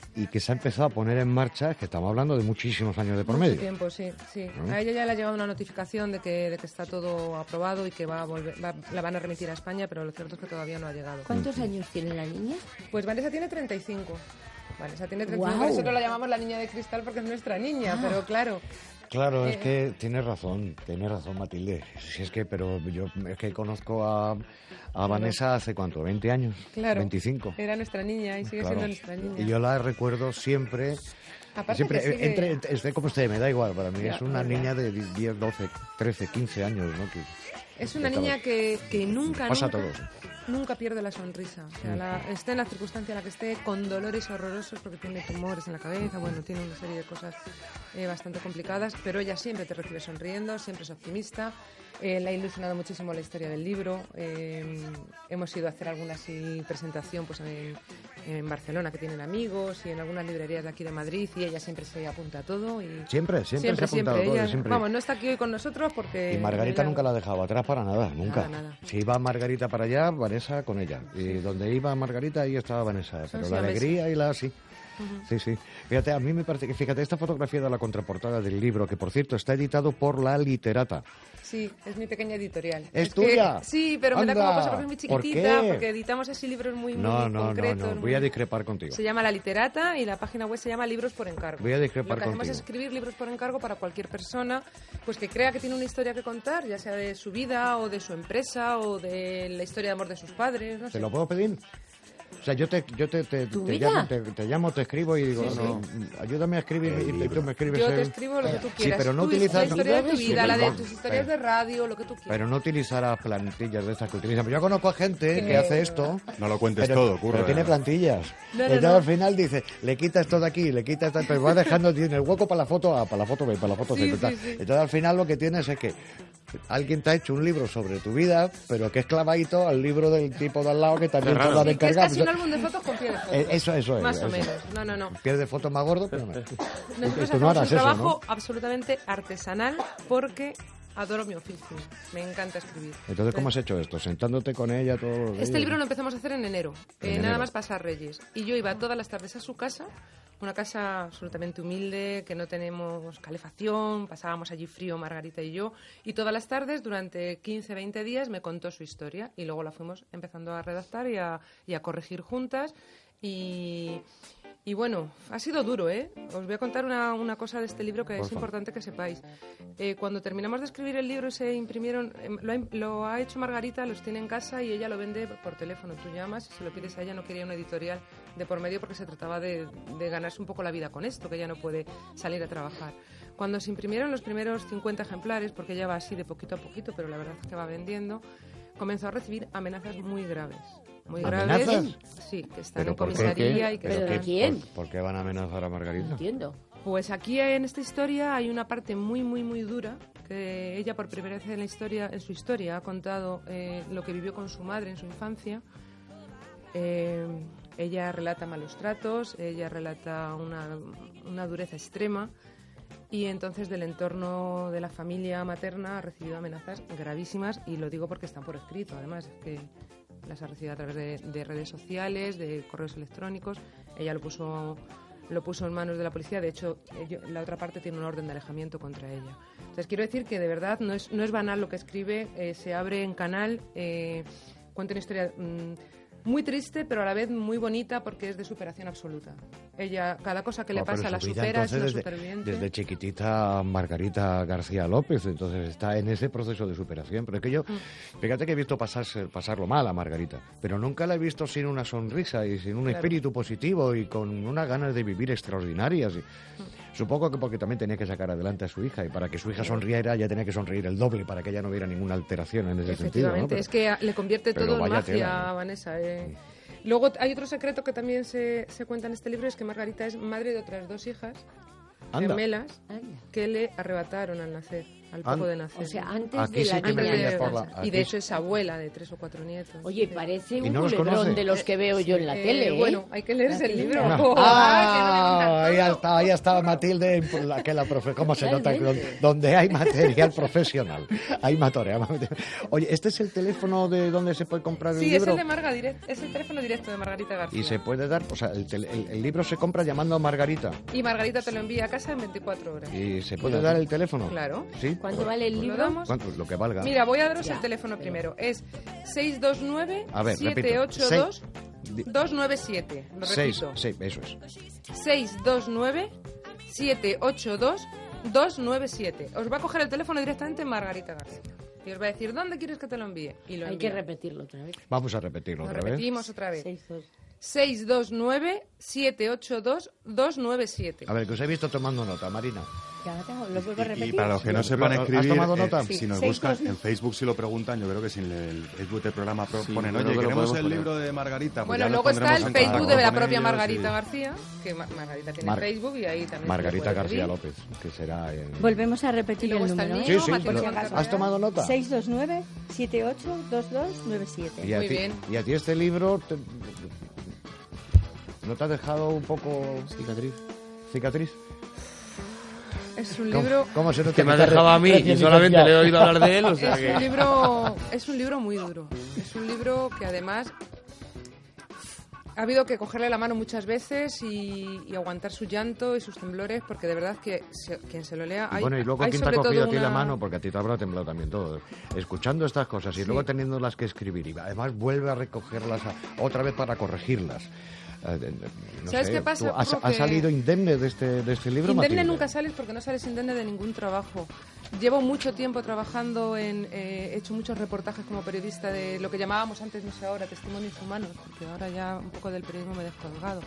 y que se ha empezado a poner en marcha, es que estamos hablando de muchísimos años de por Mucho medio. tiempo, sí, sí. ¿No? A ella ya le ha llegado una notificación de que, de que está todo aprobado y que va a volver, va- la van a remitir a España, pero lo cierto es que todavía no ha llegado. ¿Cuántos años tiene la niña? Pues Vanessa tiene treinta y cinco. Vanessa tiene treinta y cinco. Guau. Nosotros la llamamos la niña de cristal porque es nuestra niña, Ah. pero claro. Claro, Eh, es que tienes razón, tienes razón, Matilde. Si es que, pero yo es que conozco a, a Vanessa hace cuánto, veinte años, Claro. veinticinco. Era nuestra niña y sigue Claro. siendo nuestra niña. Y yo la recuerdo siempre, Aparte siempre que sigue- entre, entre- esté como usted, me da igual, para mí Ya, es una verdad. niña de diez, doce, trece, quince años, ¿no? Que- Es una que niña estaba- que, que nunca, Pasa a nunca, todos. nunca pierde la sonrisa. O sea, Mm. la- esté en la circunstancia en la que esté, con dolores horrorosos porque tiene tumores en la cabeza, bueno, tiene una serie de cosas eh, bastante complicadas, pero ella siempre te recibe sonriendo, siempre es optimista. Eh, le ha ilusionado muchísimo la historia del libro. Eh, hemos ido a hacer alguna así, presentación pues, en, en Barcelona, que tienen amigos, y en algunas librerías de aquí de Madrid, y ella siempre se apunta a todo. Y Siempre, siempre se ha apuntado todo, ella- siempre. Vamos, no está aquí hoy con nosotros porque... Y Margarita ella- nunca la ha dejado atrás para nada, nunca. Nada, nada. Si iba Margarita para allá, Vanessa con ella. Y donde iba Margarita, ahí estaba Vanessa. Pero la siameses. alegría y la... sí. Ujú. Sí, sí. Fíjate, a mí me parece que, fíjate, esta fotografía de la contraportada del libro, que por cierto está editado por La Literata. Sí, es mi pequeña editorial. ¿Es que- tuya? sí, pero me da Anda. como cosa porque es muy ¿Por chiquitita, qué? porque editamos así libros muy, muy No, no, no, concretos. no, voy a muy- discrepar contigo. Se llama La Literata y la página web se llama Libros por Encargo. Voy a discrepar Lo que hacemos contigo. es escribir libros por encargo para cualquier persona pues que crea que tiene una historia que contar, ya sea de su vida o de su empresa o de la historia de amor de sus padres, no ¿Te sé. lo puedo pedir? O sea, yo te, yo te, te, ¿Tu te vida? llamo, te, te llamo, te escribo y digo, Sí, sí. no, ayúdame a escribir y tú me escribes Yo te el- escribo lo que tú Sí, quieras. pero no Tu- utilizar... la historia de tu vida, la de Pero- tus historias de radio, lo que tú quieras. Pero no utilizar plantillas de estas que utilizan. Yo conozco a gente que Que- hace esto. No lo cuentes pero, todo, curra. pero tiene plantillas. No, no, Entonces no. al final dice, le quitas esto de aquí, le quitas esto, pero va dejando, tiene el hueco para la foto A, para la foto B, para la foto C. Sí, tal. sí, sí. Entonces al final lo que tienes es que alguien te ha hecho un libro sobre tu vida, pero que es clavadito al libro del tipo de al lado que también te lo han Sí, que es encargado. casi un álbum de fotos con pie de fotos. Eh, eso, eso es, Más o eso. menos. No, no, no. Pierde fotos más gordo, pero no. Nosotros Tú no hacemos harás un eso, trabajo ¿no? absolutamente artesanal porque adoro mi oficio. Me encanta escribir. Entonces, ¿cómo has hecho esto? ¿Sentándote con ella todos los días? Este libro lo empezamos a hacer en enero, En eh, enero. nada más pasar Reyes. Y yo iba todas las tardes a su casa, una casa absolutamente humilde, que no tenemos calefacción, pasábamos allí frío Margarita y yo, y todas las tardes, durante quince, veinte días, me contó su historia, y luego la fuimos empezando a redactar y a, y a corregir juntas, y... Y bueno, ha sido duro, ¿eh? Os voy a contar una, una cosa de este libro que Por es favor. importante que sepáis. Eh, cuando terminamos de escribir el libro y se imprimieron, em, lo, ha, im- lo ha hecho Margarita, los tiene en casa y ella lo vende por teléfono. Tú llamas y se lo pides a ella, no quería una editorial de por medio porque se trataba de, de ganarse un poco la vida con esto, que ella no puede salir a trabajar. Cuando se imprimieron los primeros cincuenta ejemplares, porque ella va así de poquito a poquito, pero la verdad es que va vendiendo, comenzó a recibir amenazas muy graves. Muy graves. ¿Amenazas? Sí, que están ¿Pero en por qué? comisaría ¿Qué? y que ¿Pero están- de quién? ¿Por, por qué van a amenazar a Margarita? Entiendo. Pues aquí en esta historia hay una parte muy, muy, muy dura, que ella por primera vez en la historia, en su historia ha contado eh, lo que vivió con su madre en su infancia. Eh, ella relata malos tratos, ella relata una, una dureza extrema y entonces del entorno de la familia materna ha recibido amenazas gravísimas y lo digo porque están por escrito, además es que las ha recibido a través de, de redes sociales, de correos electrónicos. Ella lo puso lo puso en manos de la policía. De hecho, ello- la otra parte tiene un orden de alejamiento contra ella. Entonces, quiero decir que de verdad no es, no es banal lo que escribe. Eh, se abre en canal, eh, cuenta una historia mm, muy triste, pero a la vez muy bonita porque es de superación absoluta. Ella, cada cosa que le Oh, pero pasa su la vida, supera, es una entonces, superviviente. desde, desde chiquitita Margarita García López, entonces está en ese proceso de superación. Pero es que yo, fíjate que he visto pasarse, pasarlo mal a Margarita, pero nunca la he visto sin una sonrisa y sin un Claro. espíritu positivo y con unas ganas de vivir extraordinarias. Y supongo que porque también tenía que sacar adelante a su hija y para que su hija sonriera ya tenía que sonreír el doble para que ella no hubiera ninguna alteración en ese sentido. ¿no? Efectivamente, Pero- es que a- le convierte pero todo en vaya magia tela, a Vanessa. eh. Luego hay otro secreto que también se, se cuenta en este libro, es que Margarita es madre de otras dos hijas Anda. gemelas que le arrebataron al nacer. al poco de nacer. O sea, antes Aquí de sí la que me niña. viene por la- Y de aquí hecho es abuela de tres o cuatro nietos. Oye, parece ¿Y un no los culebrón conoce? de los que veo yo en la Eh, tele, ¿eh? Bueno, hay que leerse el libro. Ah, Oh, ah, ahí está, ahí está Matilde, la, que la profe, ¿cómo se nota? Realmente. Donde hay material profesional. Hay material. Oye, ¿este es el teléfono de donde se puede comprar el Sí, es libro? el de Marga direct, es el teléfono directo de Margarita García. Y se puede dar, o sea, el, tele- el- el libro se compra llamando a Margarita. Y Margarita te lo envía a casa en veinticuatro horas. ¿Y se puede dar el teléfono? Claro. ¿Sí? ¿Cuánto vale el Pues lo libro? damos. ¿Cuánto? Lo que valga. Mira, voy a daros el teléfono primero. Es seis dos nueve, A ver, siete ocho dos, repito. dos nueve siete. Lo Seis, repito. sí, eso es. seis dos nueve, siete ocho dos, dos nueve siete. Os va a coger el teléfono directamente Margarita García. Y os va a decir, ¿dónde quieres que te lo envíe? Y lo Hay envía. que repetirlo otra vez. Vamos a repetirlo Lo otra vez. repetimos otra vez. Seis, dos. seis dos nueve, siete ocho dos, dos nueve siete. A ver, que os he visto tomando nota, Marina. Ya lo tengo, ¿lo vuelvo a repetir? Y para los que no sepan ¿Has escribir, tomado eh, nota? si Sí. nos Seis, buscan dos, en Facebook, si lo preguntan, yo creo que si en el Facebook del programa pro- Sí, ponen, creo oye, que lo queremos podemos el poner. libro de Margarita. Pues Bueno, ya lo luego está pondremos el en Facebook contacto de la con propia ellos Margarita y- García, que Ma- Margarita tiene Mar- Facebook y ahí también. Margarita se puede García pedir. López, que será en... Volvemos a Y repetir luego el está el número. mío, Sí, sí, Matilde lo- Monterreal. ¿has tomado nota? seis dos nueve, siete ocho dos dos nueve siete. Y a Muy ti, bien. Y a ti este libro... te- ¿No te ha dejado un poco... Cicatriz? ¿Cicatriz? Es un ¿Cómo- libro... ¿Cómo se nota Que me ha que te dejado a mí recién y solamente licenciado? le he oído hablar de él, o sea Es que... un libro, es un libro muy duro. Es un libro que además ha habido que cogerle la mano muchas veces y, y aguantar su llanto y sus temblores, porque de verdad que se- quien se lo lea... Y Hay, bueno, y luego hay quién te ha sobre cogido a todo ti la una- mano, porque a ti te habrá temblado también todo. Escuchando estas cosas y Sí. luego teniéndolas que escribir y además vuelve a recogerlas a- otra vez para corregirlas. Eh, eh, no ¿Sabes sé, qué pasa, ¿tú has, Paco? has Que- salido indemne de este, de este libro, Indemne Matilde? nunca sales porque no sales indemne de ningún trabajo. Llevo mucho tiempo trabajando en... eh, he hecho muchos reportajes como periodista de lo que llamábamos antes, no sé ahora, testimonios humanos, porque ahora ya un poco del periodismo me he descolgado.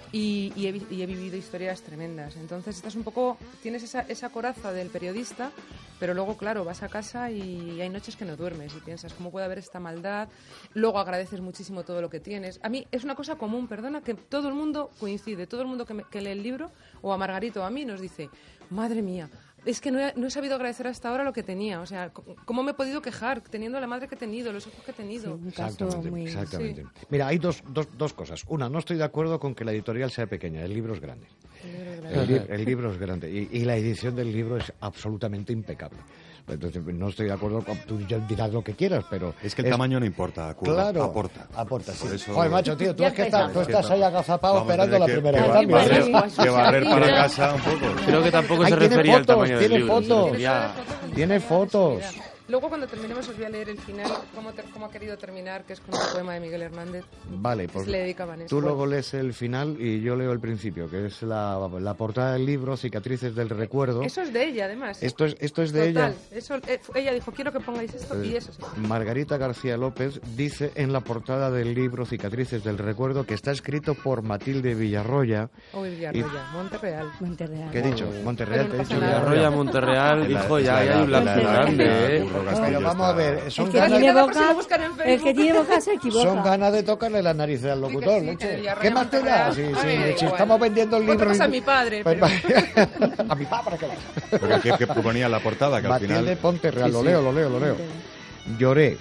Y, y, he, vi- y he vivido historias tremendas. Entonces estás un poco... Tienes esa, esa coraza del periodista, pero luego, claro, vas a casa y hay noches que no duermes y piensas, ¿cómo puede haber esta maldad? Luego agradeces muchísimo todo lo que tienes. A mí es una cosa común, perdona, que todo el mundo coincide, todo el mundo que, me- que lee el libro, o a Margarito o a mí, nos dice, madre mía, es que no he, no he sabido agradecer hasta ahora lo que tenía. O sea, c- ¿cómo me he podido quejar teniendo la madre que he tenido, los hijos que he tenido? Exactamente, exactamente. Sí. Mira, hay dos, dos, dos cosas. Una, no estoy de acuerdo con que la editorial sea pequeña, el libro es grande. El, li- el libro es grande y, y la edición del libro es absolutamente impecable. Entonces, no estoy de acuerdo con... Tú ya dirás lo que quieras, pero... Es que el tamaño no importa, Curro, Claro, aporta. aporta, sí. Por eso- Joder, macho, tío, tú, Ya es que estás, tú empezamos. estás ahí agazapado Vamos a esperando la tener que- primera que de va- cambio. que barrer- ¿eh? que barrer para casa un poco. Creo que tampoco Ay, se tiene refería al fotos, tamaño del tiene libro. se fotos. refería- Tiene fotos. Luego cuando terminemos os voy a leer el final, cómo, te- cómo ha querido terminar, que es con un poema de Miguel Hernández. Vale, que pues se le dedica a Vanessa. tú Bueno. luego lees el final y yo leo el principio, que es la, la portada del libro, Cicatrices del Recuerdo. Eso es de ella, además. Esto es, esto es de Total, ella. Eso, eh, fu- ella dijo, quiero que pongáis esto, y eso es. Margarita García López dice en la portada del libro Cicatrices del Recuerdo que está escrito por Matilde Villarroya. Uy, Villarroya, Monterreal. Monterreal. ¿Qué he dicho? Monterreal, Pero te he no dicho pasa nada. Villarroya, Monterreal, La- hijo, ya, la- ya hay un la- lapso la- grande, la- ¿eh? Curro Pero Castillo vamos está- a ver, son El que ganas, tiene Cuidado, por si lo boca, buscan en el que Facebook. tiene boca se equivoca. son ganas de tocarle la nariz al locutor, Sí, que sí, leche. que Villarroya, ¿Qué más te da? Monterreal. Si, A si- mí me da si igual. estamos vendiendo el libro... Pónganos y- a mi padre, Pues pero- va- a mi padre que va. Pero que, que ponía en la portada, que al Matilde final... Ponte Real, Sí, lo sí. leo, lo leo, lo leo. Lloré,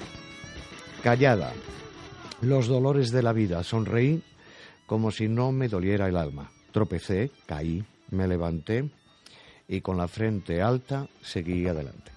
callada, los dolores de la vida, sonreí como si no me doliera el alma. Tropecé, caí, me levanté y con la frente alta seguí adelante.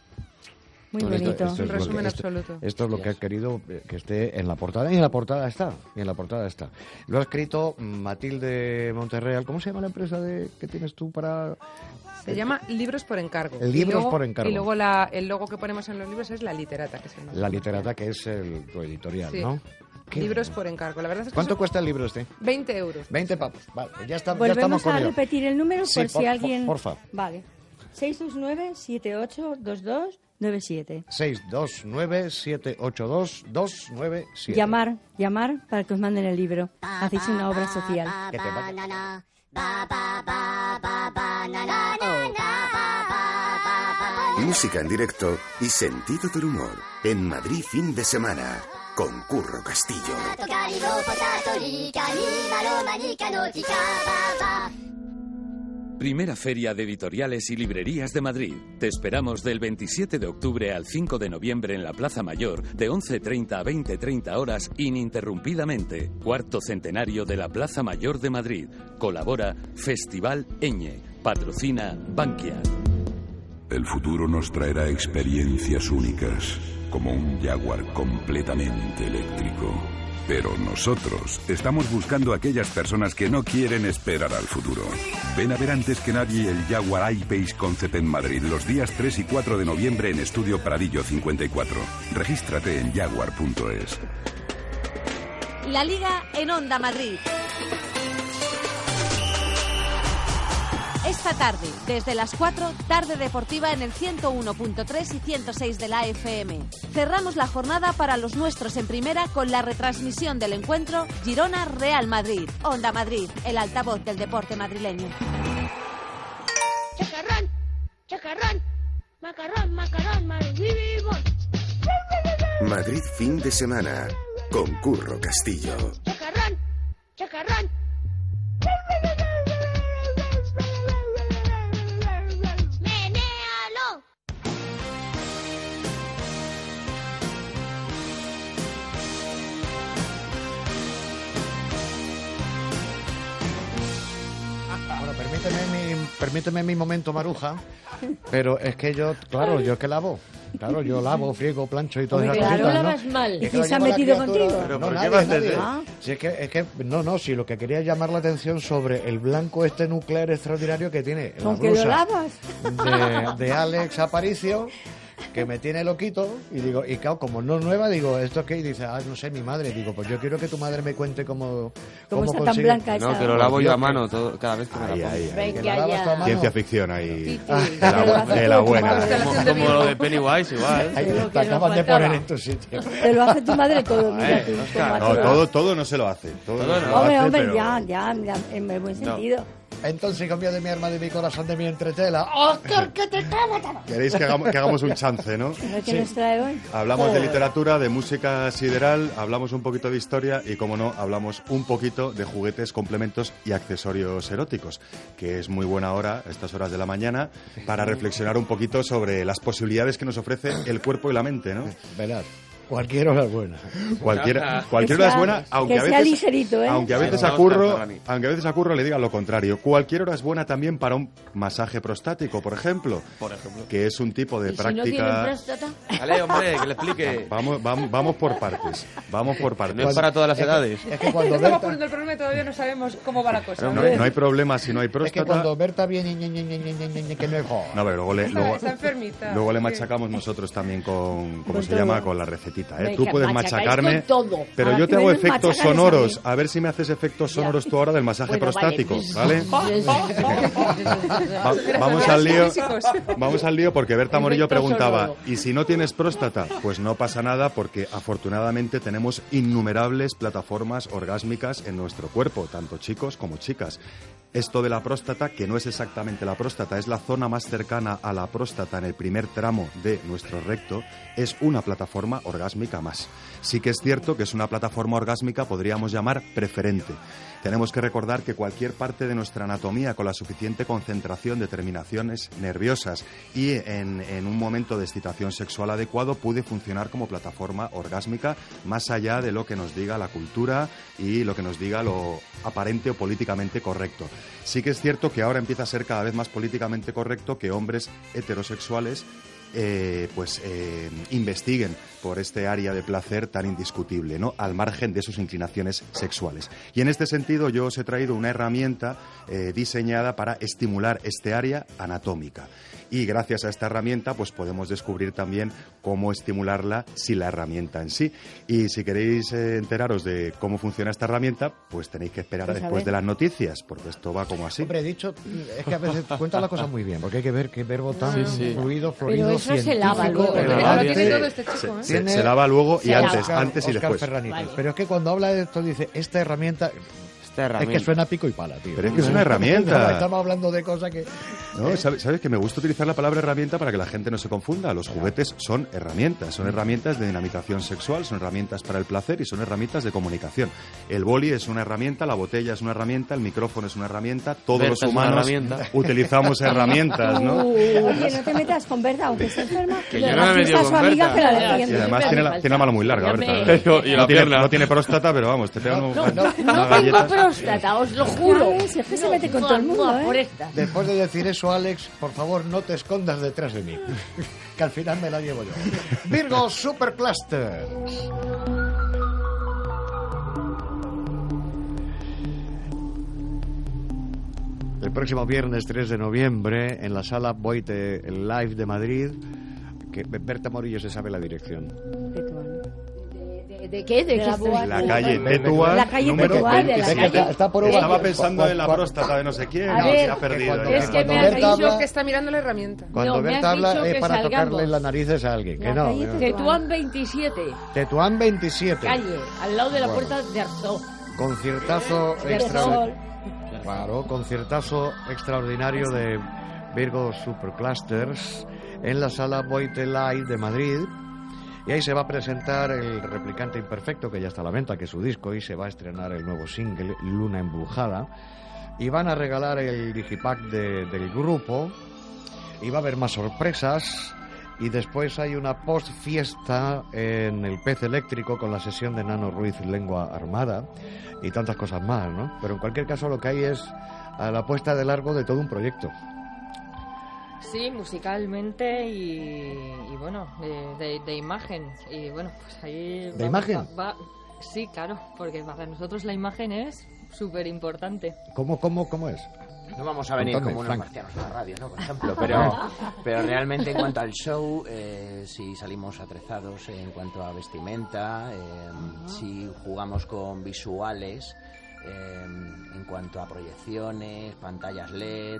Muy Bueno, bonito. es Un lo resumen que- esto- absoluto. Esto es lo que ha querido eh, que esté en la portada. Y en la portada está. Y en la portada está. Lo ha escrito Matilde Monterreal. ¿Cómo se llama la empresa de que tienes tú para...? Se llama Libros por encargo. El Y Libros luego- por encargo. Y luego la, el logo que ponemos en los libros es La Literata, que es el nombre. La Literata, que es el, tu editorial, Sí. ¿no? ¿Qué? Libros por encargo. La verdad es que ¿Cuánto son cuesta el libro este? veinte euros. veinte pavos. Vale, ya, está, ya estamos Volvemos con a ello. repetir el número Sí, por si por- alguien... por- porfa. Vale. seis dos nueve, siete ocho dos dos nueve siete. seis dos nueve, siete ocho dos, dos nueve siete. Llamar, llamar para que os manden el libro. Hacéis una obra social. Que te vaya. Música en directo y sentido del humor en Madrid fin de semana con Curro Castillo. Primera Feria de Editoriales y Librerías de Madrid. Te esperamos del veintisiete de octubre al cinco de noviembre en la Plaza Mayor, de once treinta a veinte treinta horas, ininterrumpidamente. Cuarto centenario de la Plaza Mayor de Madrid. Colabora Festival Eñe. Patrocina Bankia. El futuro nos traerá experiencias únicas, como un Jaguar completamente eléctrico. Pero nosotros estamos buscando a aquellas personas que no quieren esperar al futuro. Ven a ver antes que nadie el Jaguar I-Pace Concept en Madrid los días tres y cuatro de noviembre en Estudio Pradillo cincuenta y cuatro. Regístrate en jaguar punto es. La Liga en Onda Madrid. Esta tarde, desde las cuatro, tarde deportiva en el ciento uno punto tres y ciento seis de la F M. Cerramos la jornada para los nuestros en primera con la retransmisión del encuentro Girona-Real Madrid. Onda Madrid, el altavoz del deporte madrileño. Chacarrón, chacarrón, macarrón, macarrón, malvivimos. Madrid fin de semana con Curro Castillo. Chacarrón, chacarrón. Permíteme mi, permíteme mi momento, Maruja, pero es que yo, claro, yo que lavo. Claro, yo lavo, friego, plancho y todas esas Claro, cositas, ¿no? lavas mal. Es ¿Y que lo se ha lleva la metido criatura- contigo? No, ¿Pero por nadie, qué vas nadie. desde- Ah. Sí, es que, es que, no, no, sí, lo que quería es llamar la atención sobre el blanco este nuclear extraordinario que tiene la ¿Con qué lo blusa lavas? de, de Alex Aparicio, que me tiene loquito, y digo, y claro, como no es nueva, digo, ¿esto qué? Y dice, ah, no sé, mi madre. Digo, pues yo quiero que tu madre me cuente cómo, ¿Cómo está tan consigue- blanca esa? No, que lo lavo yo a mano todo, cada vez que me la Ahí, pongo. ahí, ahí. Venga, ya. Ciencia ficción ahí. Titi. De la, bu- de la buena. Como, como lo de Pennywise, igual. Ahí Lo te que nos acaban de faltaba. poner en tu sitio. Te lo hace tu madre todo, mira Eh, tú. Oscar. cómo No, hace. todo, todo no se lo hace. Todo, Todo no se no. lo Hombre, hace, hombre, pero- ya, ya, mira, en el buen sentido. Entonces, hijo mío, de mi alma, de mi corazón, de mi entretela. ¡Oscar, que te como! ¿Queréis que hagamos, que hagamos un chance, no? ¿No es que nos trae hoy? Hablamos de literatura, de música sideral, hablamos un poquito de historia y, como no, hablamos un poquito de juguetes, complementos y accesorios eróticos, que es muy buena hora, a estas horas de la mañana, para reflexionar un poquito sobre las posibilidades que nos ofrece el cuerpo y la mente, ¿no? Verás, cualquier hora es buena. Cualquier, cualquier Que hora es sea- buena, aunque que a sea veces, ligerito, ¿eh? aunque a veces Sí, a no, Curro, Oscar, Dani. aunque a veces a Curro le diga lo contrario. Cualquier hora es buena también para un masaje prostático, por ejemplo, Por ejemplo. que es un tipo de ¿Y si no tienen práctica. próstata? Dale, hombre, que le explique. Vamos, vamos, vamos por partes. Vamos por partes. No es para todas las edades. Es que cuando Estamos Berta, poniendo el problema y todavía no sabemos cómo va la cosa. No, no hay problema si no hay es que próstata. cuando Berta viene, ñe, ñe, ñe, ñe, ñe, ñe, ñe, que no es joda. No, pero luego le, Está- luego, está enfermita. luego le Sí. machacamos nosotros también con, ¿cómo Con se todo. llama? Con la recetita, ¿eh? Venga, Tú puedes machacáis machacarme, con todo. pero Ahora yo que te hago venís, efectos machacaros a sonoros. mí. A ver si me haces efectos sonoros tú ahora del masaje Bueno, prostático, vale. ¿vale? Va- Gracias, vamos gracias, al lío, físicos. vamos al lío porque Berta Morillo Efecto preguntaba, sonoro. ¿y si no tienes próstata? Pues no pasa nada porque afortunadamente tenemos innumerables plataformas orgásmicas en nuestro cuerpo, tanto chicos como chicas. Esto de la próstata, que no es exactamente la próstata, es la zona más cercana a la próstata en el primer tramo de nuestro recto, es una plataforma orgásmica más. Sí que es cierto que es una plataforma orgásmica, podríamos llamar preferente. Tenemos que recordar que cualquier parte de nuestra anatomía con la suficiente concentración de terminaciones nerviosas y en, en un momento de excitación sexual adecuado puede funcionar como plataforma orgásmica más allá de lo que nos diga la cultura y lo que nos diga lo aparente o políticamente correcto. Sí que es cierto que ahora empieza a ser cada vez más políticamente correcto que hombres heterosexuales eh, pues eh, investiguen por este área de placer tan indiscutible, ¿no? Al margen de sus inclinaciones sexuales. Y en este sentido yo os he traído una herramienta eh, diseñada para estimular este área anatómica. Y gracias a esta herramienta pues podemos descubrir también cómo estimularla sin la herramienta en sí. Y si queréis eh, enteraros de cómo funciona esta herramienta, pues tenéis que esperar a Pues a después ver. de las noticias, porque esto va como así. Hombre, he dicho, es que a veces cuenta las cosas muy bien, porque hay que ver qué verbo tan Sí, sí. fluido, Pero florido, eso se lava científico, luego. elegante. Pero lo tiene todo este chico, ¿eh? Se, se lava luego y Se antes, lava. antes y Óscar después. Ferranitos. Vale. Pero es que cuando habla de esto dice, esta herramienta, Esta Es herramienta. que suena pico y pala, tío. Pero es que es una herramienta. Estamos hablando de cosas que... No, ¿sabes, sabes que me gusta utilizar la palabra herramienta para que la gente no se confunda? Los juguetes son herramientas, son herramientas de dinamización sexual, son herramientas para el placer y son herramientas de comunicación. El boli es una herramienta, la botella es una herramienta, el micrófono es una herramienta, todos Berta los es una humanos herramienta. utilizamos herramientas, ¿no? Oye, no te metas con Berta, aunque esté enferma. Que yo no me he metido a con su amiga Berta. que la Y defiende. además tiene la, tiene la mano muy larga, Berta. me- ¿verdad? Y la No tiene, pierna. no tiene próstata, pero vamos, te pegan un- No, unas no tengo galletas. próstata, os lo juro. Claro, si es que se No, mete con no, todo el mundo, no, ¿eh? por esta. Después de decir eso, Alex, por favor, no te escondas detrás de mí. Que al final me la llevo yo. Virgo Supercluster. El próximo viernes tres de noviembre en la sala Boite Live de Madrid, que Berta Morillo se sabe la dirección. ¿De, de qué? ¿De, De qué la estoy- Boa- La calle Tetuán, La calle número Tetuán, de la veintisiete. calle. Está por Estaba uvas. pensando en la Cu- cu- próstata de no sé quién, A no, ver, se ha perdido. cuando- ya. Es que cuando me has Berta Dicho habla- que está mirando la herramienta. Cuando No, me Berta has habla dicho es que para salgamos. tocarle las narices a alguien. Que La no, calle que no. Tetuán veintisiete, Tetuán veintisiete. calle, al lado de la Bueno. puerta de Arzó. Conciertazo De extraordinario. Claro, conciertazo extraordinario de Virgo Superclusters en la sala Boite Live de Madrid. Y ahí se va a presentar el Replicante Imperfecto, que ya está a la venta, que es su disco, y se va a estrenar el nuevo single, Luna Embrujada. Y van a regalar el digipack de- del grupo. Y va a haber más sorpresas. Y después hay una post-fiesta en el Pez Eléctrico con la sesión de Nano Ruiz Lengua Armada y tantas cosas más, ¿no? Pero en cualquier caso lo que hay es a la puesta de largo de todo un proyecto. Sí, musicalmente y, y bueno, de, de- de imagen. Y bueno, pues ahí... ¿De imagen? va- sí, claro, porque para nosotros la imagen es súper importante. ¿Cómo, cómo, cómo es? No vamos a venir Contame, como unos Frank. marcianos a la radio, ¿no? Por ejemplo, pero, pero realmente en cuanto al show, eh, si salimos atrezados en cuanto a vestimenta, eh, si jugamos con visuales, eh, en cuanto a proyecciones, pantallas L E D,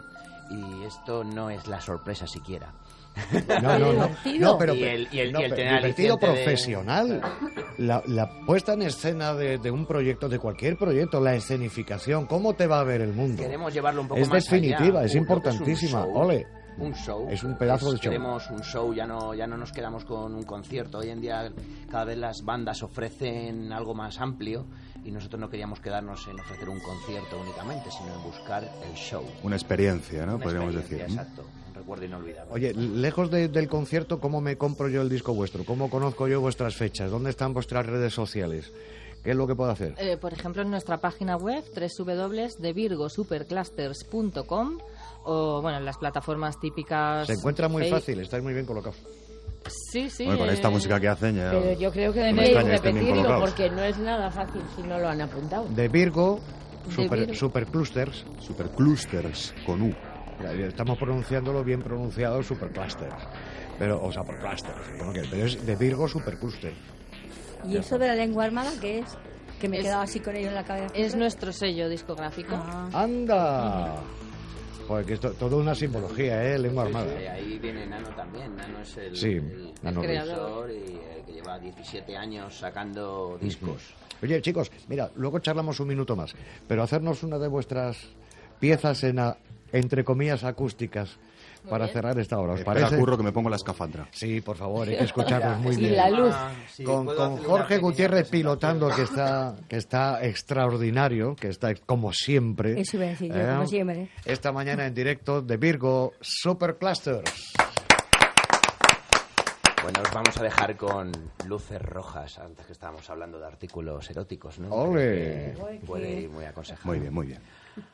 y esto no es la sorpresa siquiera. No, no, no. No, pero, y el, y el, no, y el pero tener divertido aliciente de- profesional. La, la puesta en escena de, de un proyecto, de cualquier proyecto, la escenificación, ¿cómo te va a ver el mundo? Queremos llevarlo un poco Es más definitiva, allá. es Un- importantísima. un show. Ole. Un show. Es un pedazo de show. Queremos un show, ya no, ya no nos quedamos con un concierto. Hoy en día cada vez las bandas ofrecen algo más amplio y nosotros no queríamos quedarnos en ofrecer un concierto únicamente, sino en buscar el show. Una experiencia, ¿no? Una Podríamos experiencia, decir. Exacto, un recuerdo inolvidable. Oye, lejos de- del concierto, ¿cómo me compro yo el disco vuestro? ¿Cómo conozco yo vuestras fechas? ¿Dónde están vuestras redes sociales? ¿Qué es lo que puedo hacer? Eh, por ejemplo, en nuestra página web, doble u doble u doble u punto de virgo superclusters punto com, o bueno, en las plataformas típicas... Se encuentra muy Face- fácil, estáis muy bien colocados. Sí, sí. Bueno, con esta eh, música que hacen ya... Pero yo creo que No debéis extraña que estén bien repetirlo colocados. porque no es nada fácil si no lo han apuntado. De Virgo, De super, Virgo. Superclusters. Superclusters, con U. Estamos pronunciándolo bien pronunciado, Superclusters. Pero, o sea, por clusters, como que- pero es de Virgo Supercluster. ¿Y eso de la lengua armada qué es? Que me he Es- quedado así con ello en la cabeza. Es nuestro sello discográfico. Ah. ¡Anda! Joder, que esto toda una simbología, ¿eh? Lengua armada. Sí, ahí viene Nano también. Nano es el, Sí, el, Nano el Ruiz. creador y eh, que lleva diecisiete años sacando discos. Oye, chicos, mira, luego charlamos un minuto más, pero hacernos una de vuestras piezas en a- entre comillas acústicas para bien. cerrar esta hora, ¿os Espera, parece? Curro, que me pongo la escafandra. Sí, por favor, hay que escucharlos muy Y bien. la luz. Sí, con puedo con hacer una Jorge pequeña Gutiérrez presentación. pilotando, que está que está extraordinario, que está como siempre. Eso iba a decir yo, ¿eh? como siempre. Esta mañana en directo de Virgo Superclusters. Bueno, os vamos a dejar con luces rojas, antes que estábamos hablando de artículos eróticos, ¿no? ¡Ole! Creo que puede ir muy aconsejado. Muy bien, muy bien.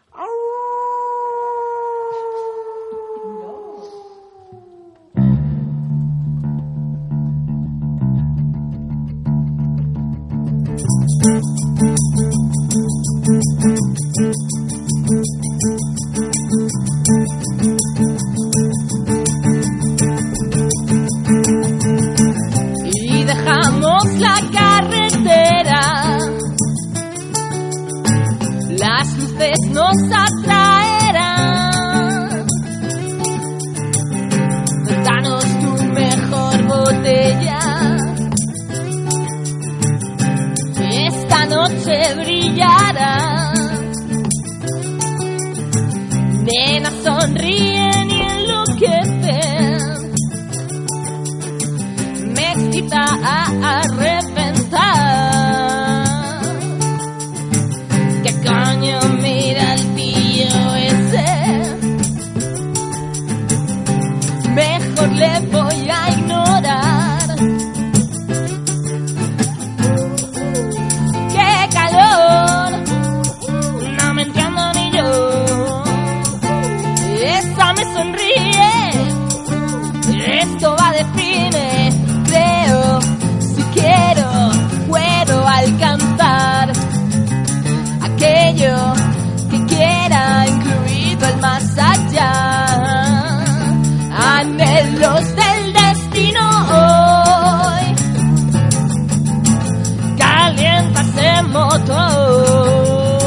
Y dejamos la carretera, las luces nos atraerán. Danos tu mejor botella, esta noche brillará. mejor le voy a ignorar. ¡Qué calor! No me entiendo ni yo. Esa me sonríe, esto va de cine. Creo, si quiero, puedo alcanzar aquello que quiera, incluido el más allá. Anhelos del destino hoy, calienta ese motor.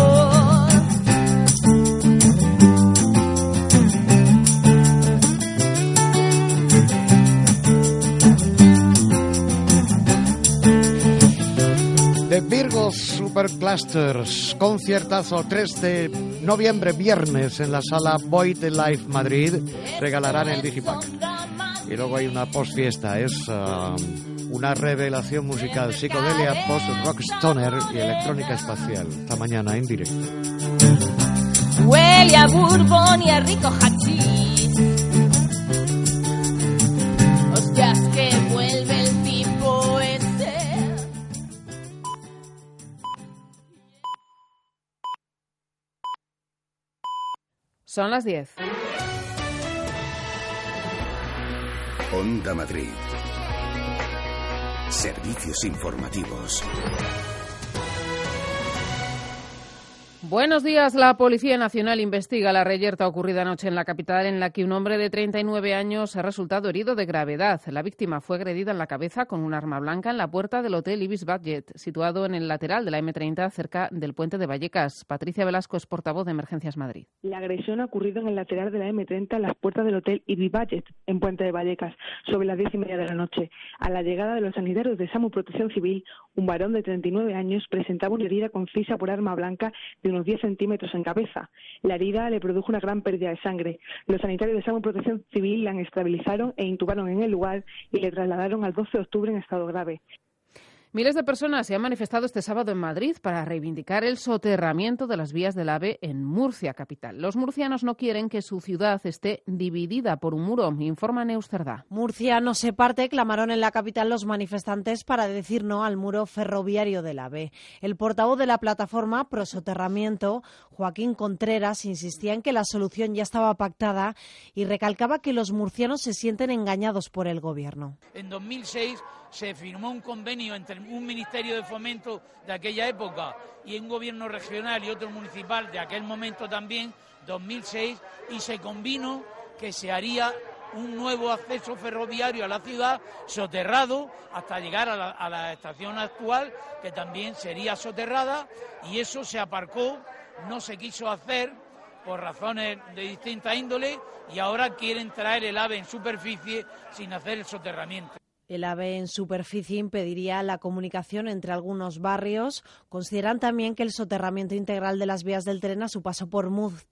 The Virgo Superclusters, conciertazo tres de noviembre, viernes, en la sala Boite Live Madrid. Regalarán el Digipack. Y luego hay una postfiesta, es uh, una revelación musical, psicodelia, post-rock stoner y electrónica espacial. Esta mañana en directo. Huele a bourbon y a rico hachís. Hostias, que vuelve el tipo ese. Son las diez. Onda Madrid. Servicios informativos. Buenos días. La Policía Nacional investiga la reyerta ocurrida anoche en la capital, en la que un hombre de treinta y nueve años ha resultado herido de gravedad. La víctima fue agredida en la cabeza con un arma blanca en la puerta del Hotel Ibis Budget, situado en el lateral de la eme treinta, cerca del puente de Vallecas. Patricia Velasco es portavoz de Emergencias Madrid. La agresión ha ocurrido en el lateral de la eme treinta, en las puertas del Hotel Ibis Budget, en Puente de Vallecas, sobre las diez y media de la noche. A la llegada de los sanitarios de SAMU Protección Civil, un varón de treinta y nueve años presentaba una herida concisa por arma blanca de unos diez centímetros en cabeza. La herida le produjo una gran pérdida de sangre. Los sanitarios de SAMU Protección Civil la estabilizaron e intubaron en el lugar y le trasladaron al doce de octubre en estado grave. Miles de personas se han manifestado este sábado en Madrid para reivindicar el soterramiento de las vías del AVE en Murcia, capital. Los murcianos no quieren que su ciudad esté dividida por un muro, informa Neus Cerdá. Murcia no se parte, clamaron en la capital los manifestantes para decir no al muro ferroviario del AVE. El portavoz de la plataforma Pro Soterramiento, Joaquín Contreras, insistía en que la solución ya estaba pactada y recalcaba que los murcianos se sienten engañados por el gobierno. En dos mil seis se firmó un convenio entre un Ministerio de Fomento de aquella época y un gobierno regional y otro municipal de aquel momento también, dos mil seis, y se convino que se haría un nuevo acceso ferroviario a la ciudad soterrado hasta llegar a la, a la estación actual, que también sería soterrada, y eso se aparcó, no se quiso hacer por razones de distinta índole, y ahora quieren traer el AVE en superficie sin hacer el soterramiento. El AVE en superficie impediría la comunicación entre algunos barrios. Consideran también que el soterramiento integral de las vías del tren a su paso por Murcia.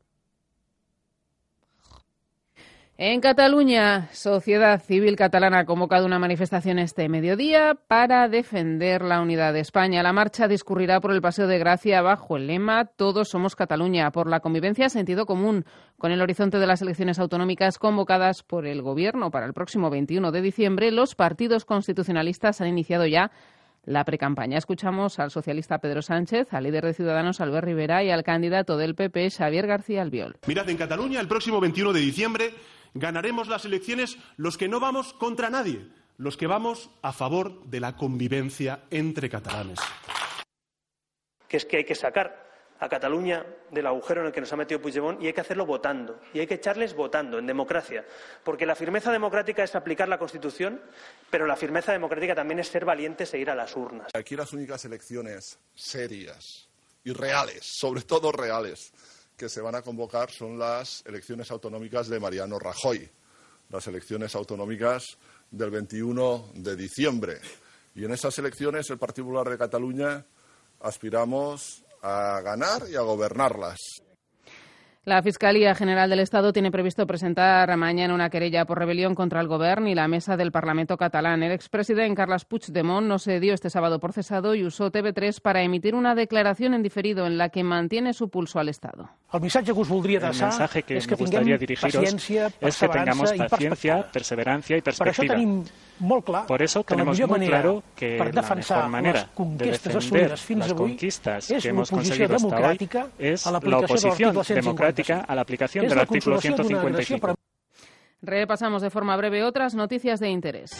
En Cataluña, Sociedad Civil Catalana ha convocado una manifestación este mediodía para defender la unidad de España. La marcha discurrirá por el Paseo de Gracia bajo el lema Todos somos Cataluña, por la convivencia, sentido común, con el horizonte de las elecciones autonómicas convocadas por el Gobierno para el próximo veintiuno de diciembre. Los partidos constitucionalistas han iniciado ya la precampaña. Escuchamos al socialista Pedro Sánchez, al líder de Ciudadanos Albert Rivera y al candidato del P P Xavier García Albiol. Mirad, en Cataluña el próximo veintiuno de diciembre ganaremos las elecciones los que no vamos contra nadie, los que vamos a favor de la convivencia entre catalanes. Que es que hay que sacar a Cataluña del agujero en el que nos ha metido Puigdemont, y hay que hacerlo votando, y hay que echarles votando, en democracia, porque la firmeza democrática es aplicar la Constitución, pero la firmeza democrática también es ser valientes e ir a las urnas. Aquí las únicas elecciones serias y reales, sobre todo reales, que se van a convocar son las elecciones autonómicas de Mariano Rajoy, las elecciones autonómicas del veintiuno de diciembre. Y en esas elecciones el Partido Popular de Cataluña aspiramos a ganar y a gobernarlas. La Fiscalía General del Estado tiene previsto presentar mañana una querella por rebelión contra el Govern y la mesa del Parlamento catalán. El expresidente Carles Puigdemont no se dio este sábado por cesado y usó T V tres para emitir una declaración en diferido en la que mantiene su pulso al Estado. El mensaje que us voldria El mensaje que me gustaría dirigiros es que tengamos paciencia, perseverancia y perspectiva. Por eso tenemos muy claro que la mejor manera de defender las conquistas que hemos conseguido hasta hoy es la oposición democrática a la aplicación del artículo ciento cincuenta y cinco. Repasamos de forma breve otras noticias de interés.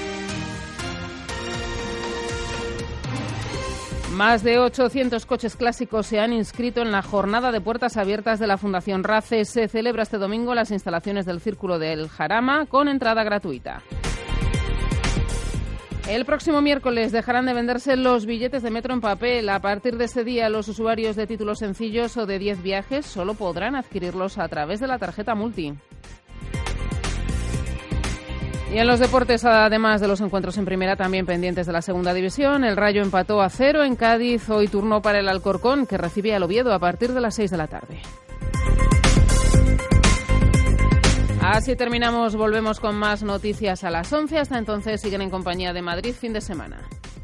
Más de ochocientos coches clásicos se han inscrito en la jornada de puertas abiertas de la Fundación RACE. Se celebra este domingo en las instalaciones del Círculo del Jarama con entrada gratuita. El próximo miércoles dejarán de venderse los billetes de metro en papel. A partir de ese día, los usuarios de títulos sencillos o de diez viajes solo podrán adquirirlos a través de la tarjeta Multi. Y en los deportes, además de los encuentros en primera, también pendientes de la segunda división, el Rayo empató a cero en Cádiz. Hoy turno para el Alcorcón, que recibe al Oviedo a partir de las seis de la tarde. Así terminamos, volvemos con más noticias a las once. Hasta entonces siguen en compañía de Madrid Fin de Semana.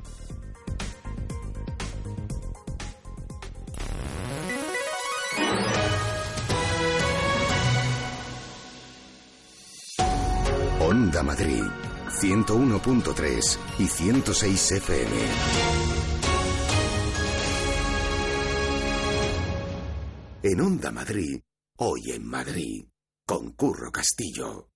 Onda Madrid, ciento uno punto tres y ciento seis F M. En Onda Madrid, hoy en Madrid, con Curro Castillo.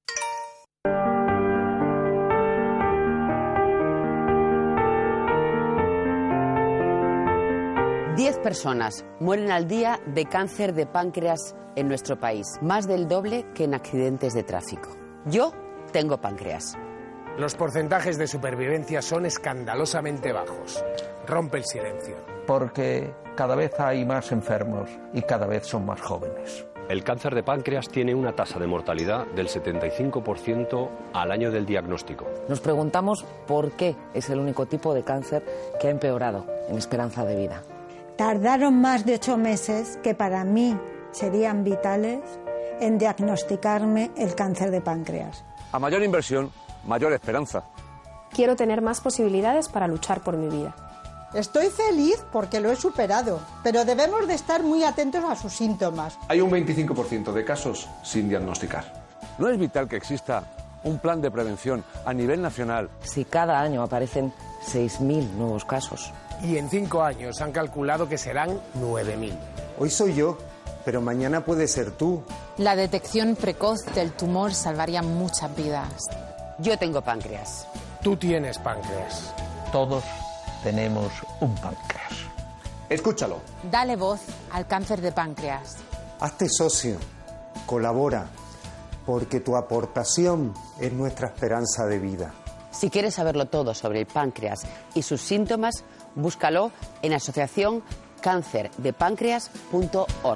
Diez personas mueren al día de cáncer de páncreas en nuestro país, más del doble que en accidentes de tráfico. Yo tengo páncreas. Los porcentajes de supervivencia son escandalosamente bajos. Rompe el silencio. Porque cada vez hay más enfermos y cada vez son más jóvenes. El cáncer de páncreas tiene una tasa de mortalidad del setenta y cinco por ciento al año del diagnóstico. Nos preguntamos por qué es el único tipo de cáncer que ha empeorado en esperanza de vida. Tardaron más de ocho meses, que para mí serían vitales, en diagnosticarme el cáncer de páncreas. A mayor inversión, mayor esperanza. Quiero tener más posibilidades para luchar por mi vida. Estoy feliz porque lo he superado, pero debemos de estar muy atentos a sus síntomas. Hay un veinticinco por ciento de casos sin diagnosticar. No es vital que exista un plan de prevención a nivel nacional. Si cada año aparecen seis mil nuevos casos. Y en cinco años han calculado que serán nueve mil. Hoy soy yo, pero mañana puede ser tú. La detección precoz del tumor salvaría muchas vidas. Yo tengo páncreas. Tú tienes páncreas. Todos tenemos un páncreas. Escúchalo. Dale voz al cáncer de páncreas. Hazte socio, colabora, porque tu aportación es nuestra esperanza de vida. Si quieres saberlo todo sobre el páncreas y sus síntomas, búscalo en asociación cáncer de páncreas punto org.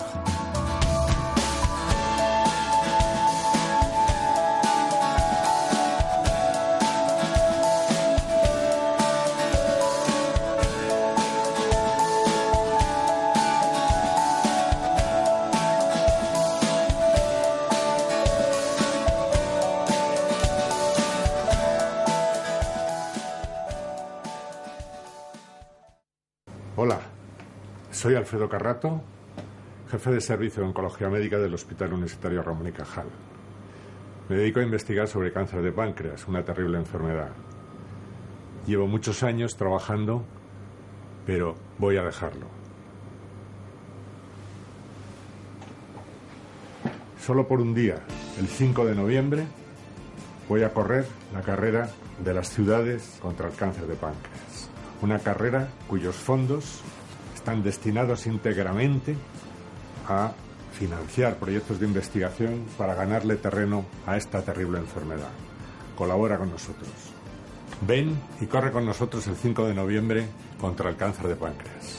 Hola, soy Alfredo Carrato, jefe de servicio de oncología médica del Hospital Universitario Ramón y Cajal. Me dedico a investigar sobre cáncer de páncreas, una terrible enfermedad. Llevo muchos años trabajando, pero voy a dejarlo. Solo por un día, el cinco de noviembre, voy a correr la carrera de las ciudades contra el cáncer de páncreas. Una carrera cuyos fondos están destinados íntegramente a financiar proyectos de investigación para ganarle terreno a esta terrible enfermedad. Colabora con nosotros. Ven y corre con nosotros el cinco de noviembre contra el cáncer de páncreas.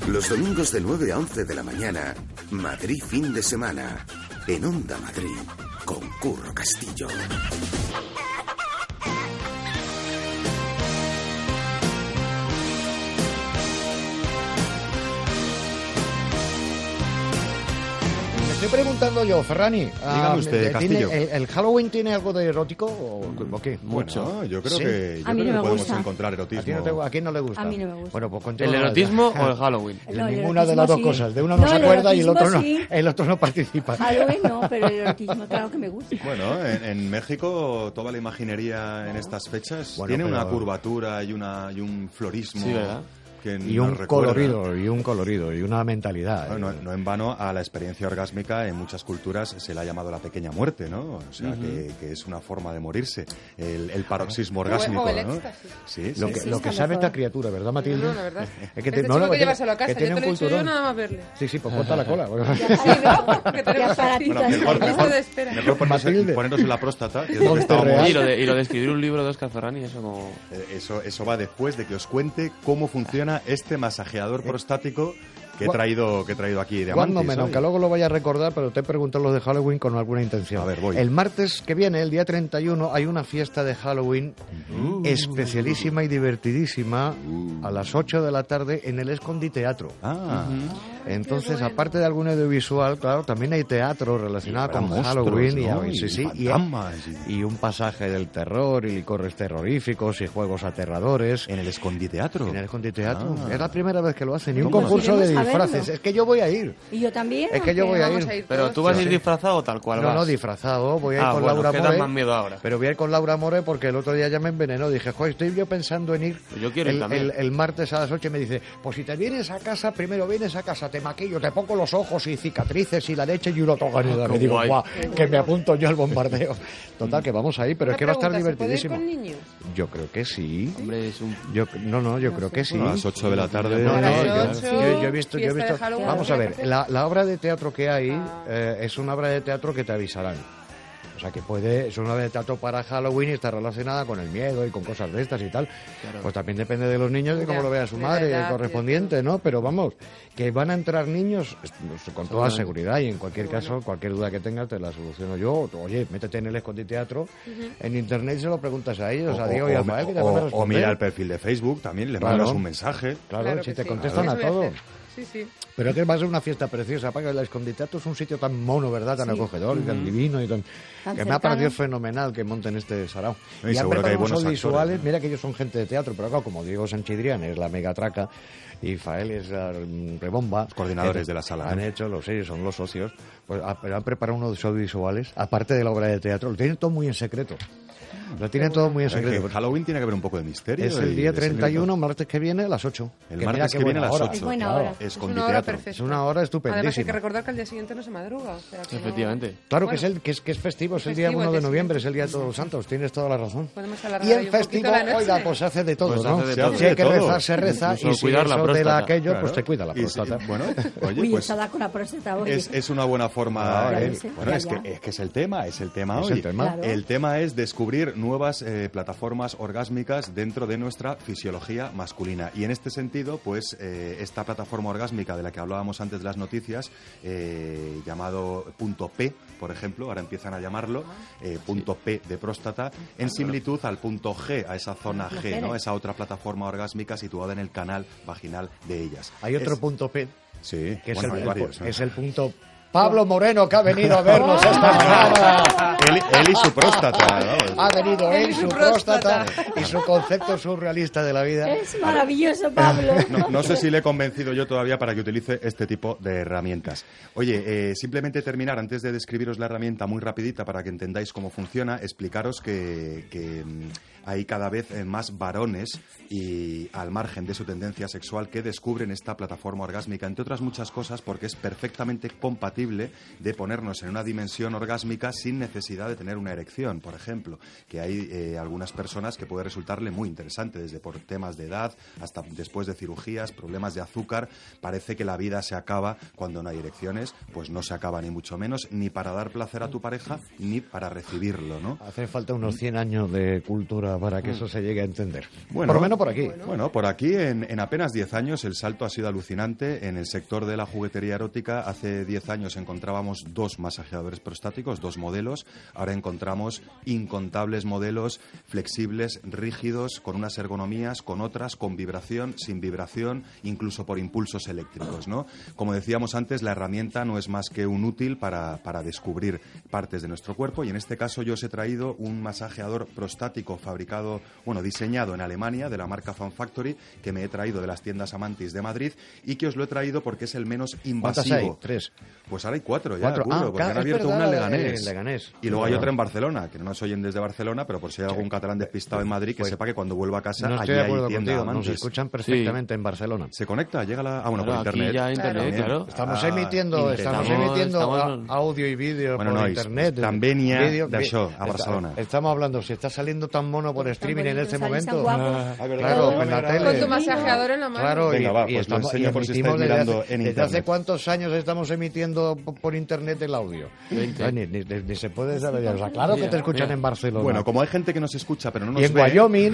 Los domingos de nueve a once de la mañana, Madrid fin de semana. En Onda Madrid, con Curro Castillo. Estoy preguntando yo, Ferrani. Dígame usted, Castillo. ¿El, ¿El Halloween tiene algo de erótico o, o qué? Mucho. Bueno, yo creo ¿Sí? que, yo a mí creo no que me podemos gusta. encontrar erotismo. ¿A quién, no te, ¿A quién no le gusta? A mí no me gusta. Bueno, pues ¿El erotismo o el Halloween? No, el ninguna de las dos sí. cosas. De uno no, no se acuerda y el otro no, sí. el otro no participa. Halloween no, pero el erotismo claro que me gusta. Bueno, en, en México toda la imaginería en estas fechas bueno, tiene pero... una curvatura y, una, y un florismo. Sí, ¿verdad? Y un colorido, y un colorido, y una mentalidad. No, no, no en vano a la experiencia orgásmica en muchas culturas se le ha llamado la pequeña muerte, ¿no? O sea, uh-huh. que, que es una forma de morirse, el, el paroxismo orgásmico, o el ¿no? éxtasis. Sí, sí. Lo que, sí, lo que sabe esta criatura, ¿verdad, Matilde? No, no, la verdad. Es que te, te, no, no, que llevárselo a casa, que yo te lo he dicho yo nada más verle. Sí, sí, pues corta la cola. Que tenemos aquí. Bueno, mejor, mejor, mejor ponernos, ponernos en la próstata. Que es lo que estábamos... y, lo de, y lo de escribir un libro de Óscar Ferrani, eso como... Eso, eso va después de que os cuente cómo funciona este masajeador prostático que he traído, que he traído aquí de Amantis. Cuando menos, aunque luego lo vaya a recordar, pero te he preguntado lo de Halloween con alguna intención. A ver, voy. El martes que viene, el día treinta y uno, hay una fiesta de Halloween uh, especialísima y divertidísima uh, a las ocho de la tarde en el Escondi Teatro. Ah. Uh-huh. Entonces, bueno. aparte de algún audiovisual, claro, también hay teatro relacionado con monstruos, Halloween ¿no? y, sí, sí, y, y, y un pasaje del terror y licores terroríficos y juegos aterradores. ¿En el Escondi Teatro? En el Escondi Teatro. Ah. Es la primera vez que lo hacen. Y un ¿Cómo? concurso de disfraces. Es que yo voy a ir. Y yo también. Es que yo voy a ir. a ir. Pero tú vas a ir disfrazado tal cual No, vas. no, disfrazado. Voy a ir ah, con bueno, Laura ¿qué More. das más miedo ahora? Pero voy a ir con Laura More porque el otro día ya me envenenó. Dije, joder, estoy yo pensando en ir. Yo quiero ir el, también. El, el martes a las ocho y me dice, pues si te vienes a casa, primero vienes a casa, te maquillo, te pongo los ojos y cicatrices y la leche y uno toganida. Me digo, guau, que me apunto yo al bombardeo. Total, que vamos ahí, pero Una es que va a estar pregunta, divertidísimo. ¿se puede ir con niños? Yo creo que sí. Hombre, es un... Yo, no, no, yo no creo sé. que sí. A las ocho de la tarde. No, no, yo, yo, yo, yo he visto, yo he visto. Vamos a ver, la, la obra de teatro que hay ah. eh, es una obra de teatro que te avisarán. O sea, que puede, es una obra de teatro para Halloween y está relacionada con el miedo y con cosas de estas y tal. Claro. Pues también depende de los niños y cómo lo vea su madre, el correspondiente, ¿no? Pero vamos, que van a entrar niños con toda seguridad y en cualquier caso, cualquier duda que tengas te la soluciono yo. Oye, métete en el Escondi Teatro, uh-huh. en internet y se lo preguntas a ellos, o, a Diego y a Rafael, que te o, van a responder. O mira el perfil de Facebook también, le claro. mandas un mensaje. Claro, claro si te sí. contestan a todo. Sí, sí. Pero que va a ser una fiesta preciosa, para que el Escondi Teatro es un sitio tan mono, ¿verdad? Tan sí. acogedor, uh-huh. y tan divino y tan... tan que me ha parecido fenomenal que monten este sarao. Y, y han preparado unos visuales, actores, ¿no? Mira que ellos son gente de teatro, pero claro, como Diego Sanchidrián es la mega traca y Fael es la rebomba. Los coordinadores que de la sala. Han ¿no? hecho, los ellos son los socios, pues han preparado unos audiovisuales, aparte de la obra de teatro, lo tienen todo muy en secreto. Lo tienen todo muy en secreto. Halloween tiene que haber un poco de misterio. Es el día treinta y uno, martes que viene a las ocho. El que martes que viene a las ocho. Es buena hora. Es, es una hora perfecta. Es una hora estupendísima. Además hay que recordar que al día siguiente no se madruga. O sea, que efectivamente. No... Claro bueno, que, es el, que, es, que es festivo, es festivo, el día uno de noviembre, es el día de sí. Todos los Santos. Tienes toda la razón. Podemos y el festivo, oiga, pues hace de todo, pues ¿no? Hace de si todo. si hay que todo. rezar, se reza. Incluso y si cuidar eso la de la aquello, claro. pues te cuida la próstata. Y, bueno, oye, Uy, pues... está con la próstata hoy. Es, es una buena forma... Ah, eh, bueno, es que, es que es el tema, es el tema es hoy. El tema. Claro. el tema es descubrir nuevas eh, plataformas orgásmicas dentro de nuestra fisiología masculina. Y en este sentido, pues, eh, esta plataforma orgásmica de la que hablábamos antes de las noticias, eh, llamado punto P, por ejemplo, ahora empiezan a llamarlo, eh, punto P de próstata, en similitud al punto G, a esa zona G, ¿no? Esa otra plataforma orgásmica situada en el canal vaginal de ellas. Hay otro es, punto P, sí, que bueno, es, el, varios, es el punto... Pablo Moreno, que ha venido a vernos esta mañana. Él, él y su próstata. ¿No? Ha venido él y su próstata y su concepto surrealista de la vida. Es maravilloso, Pablo. No, no sé si le he convencido yo todavía para que utilice este tipo de herramientas. Oye, eh, simplemente terminar, antes de describiros la herramienta muy rapidita para que entendáis cómo funciona, explicaros que... que hay cada vez más varones y al margen de su tendencia sexual que descubren esta plataforma orgásmica, entre otras muchas cosas porque es perfectamente compatible posible de ponernos en una dimensión orgásmica sin necesidad de tener una erección, por ejemplo, que hay eh, algunas personas que puede resultarle muy interesante, desde por temas de edad hasta después de cirugías, problemas de azúcar. Parece que la vida se acaba cuando no hay erecciones, pues no se acaba ni mucho menos, ni para dar placer a tu pareja, ni para recibirlo, ¿no? Hace falta unos cien años de cultura para que eso se llegue a entender. Bueno, por lo menos por aquí. Bueno, bueno por aquí en, en apenas diez años el salto ha sido alucinante. En el sector de la juguetería erótica, hace diez años encontrábamos dos masajeadores prostáticos, dos modelos. Ahora encontramos incontables modelos flexibles, rígidos, con unas ergonomías, con otras, con vibración, sin vibración, incluso por impulsos eléctricos, ¿no? Como decíamos antes, la herramienta no es más que un útil para, para descubrir partes de nuestro cuerpo, y en este caso yo os he traído un masajeador prostático fabricado, bueno, diseñado en Alemania, de la marca Fan Factory, que me he traído de las tiendas Amantis de Madrid, y que os lo he traído porque es el menos invasivo. ¿Cuántas hay? ¿Tres? Pues ahora hay cuatro ya, ¿Cuatro? Curro, Ah, porque claro, han abierto verdad, una en Leganés. en Leganés. Y luego hay otra en Barcelona, que no nos oyen desde Barcelona, pero por si hay algún catalán despistado en Madrid, que pues, sepa que cuando vuelva a casa, no allí estoy de acuerdo hay tienda contigo, Amantis. nos escuchan perfectamente Sí. en Barcelona. ¿Se conecta? ¿Llega la...? Ah, bueno, Claro, por aquí internet. ya internet, También. claro. Estamos Ah, emitiendo, estamos internet. emitiendo Estamos- a- audio y vídeo Bueno, por no, internet. también hi ha vídeo, d'això, a está- Barcelona. Estamos hablando, si está saliendo tan mono por streaming en bonito, este salís tan momento. guapos. Ah, claro, en la tele. Con tu masajeador en la mano. Claro, Venga, y, va, y pues lo estamos, enseño y por si emitimos estáis desde mirando hace, en ¿desde internet. hace cuántos años estamos emitiendo p- por internet el audio? veinte. Ni, ni- ni- ni se puede saber. O sea, claro que Mira, te escuchan mira. en Barcelona. Bueno, como hay gente que nos escucha, pero no nos y en ve... Wyoming.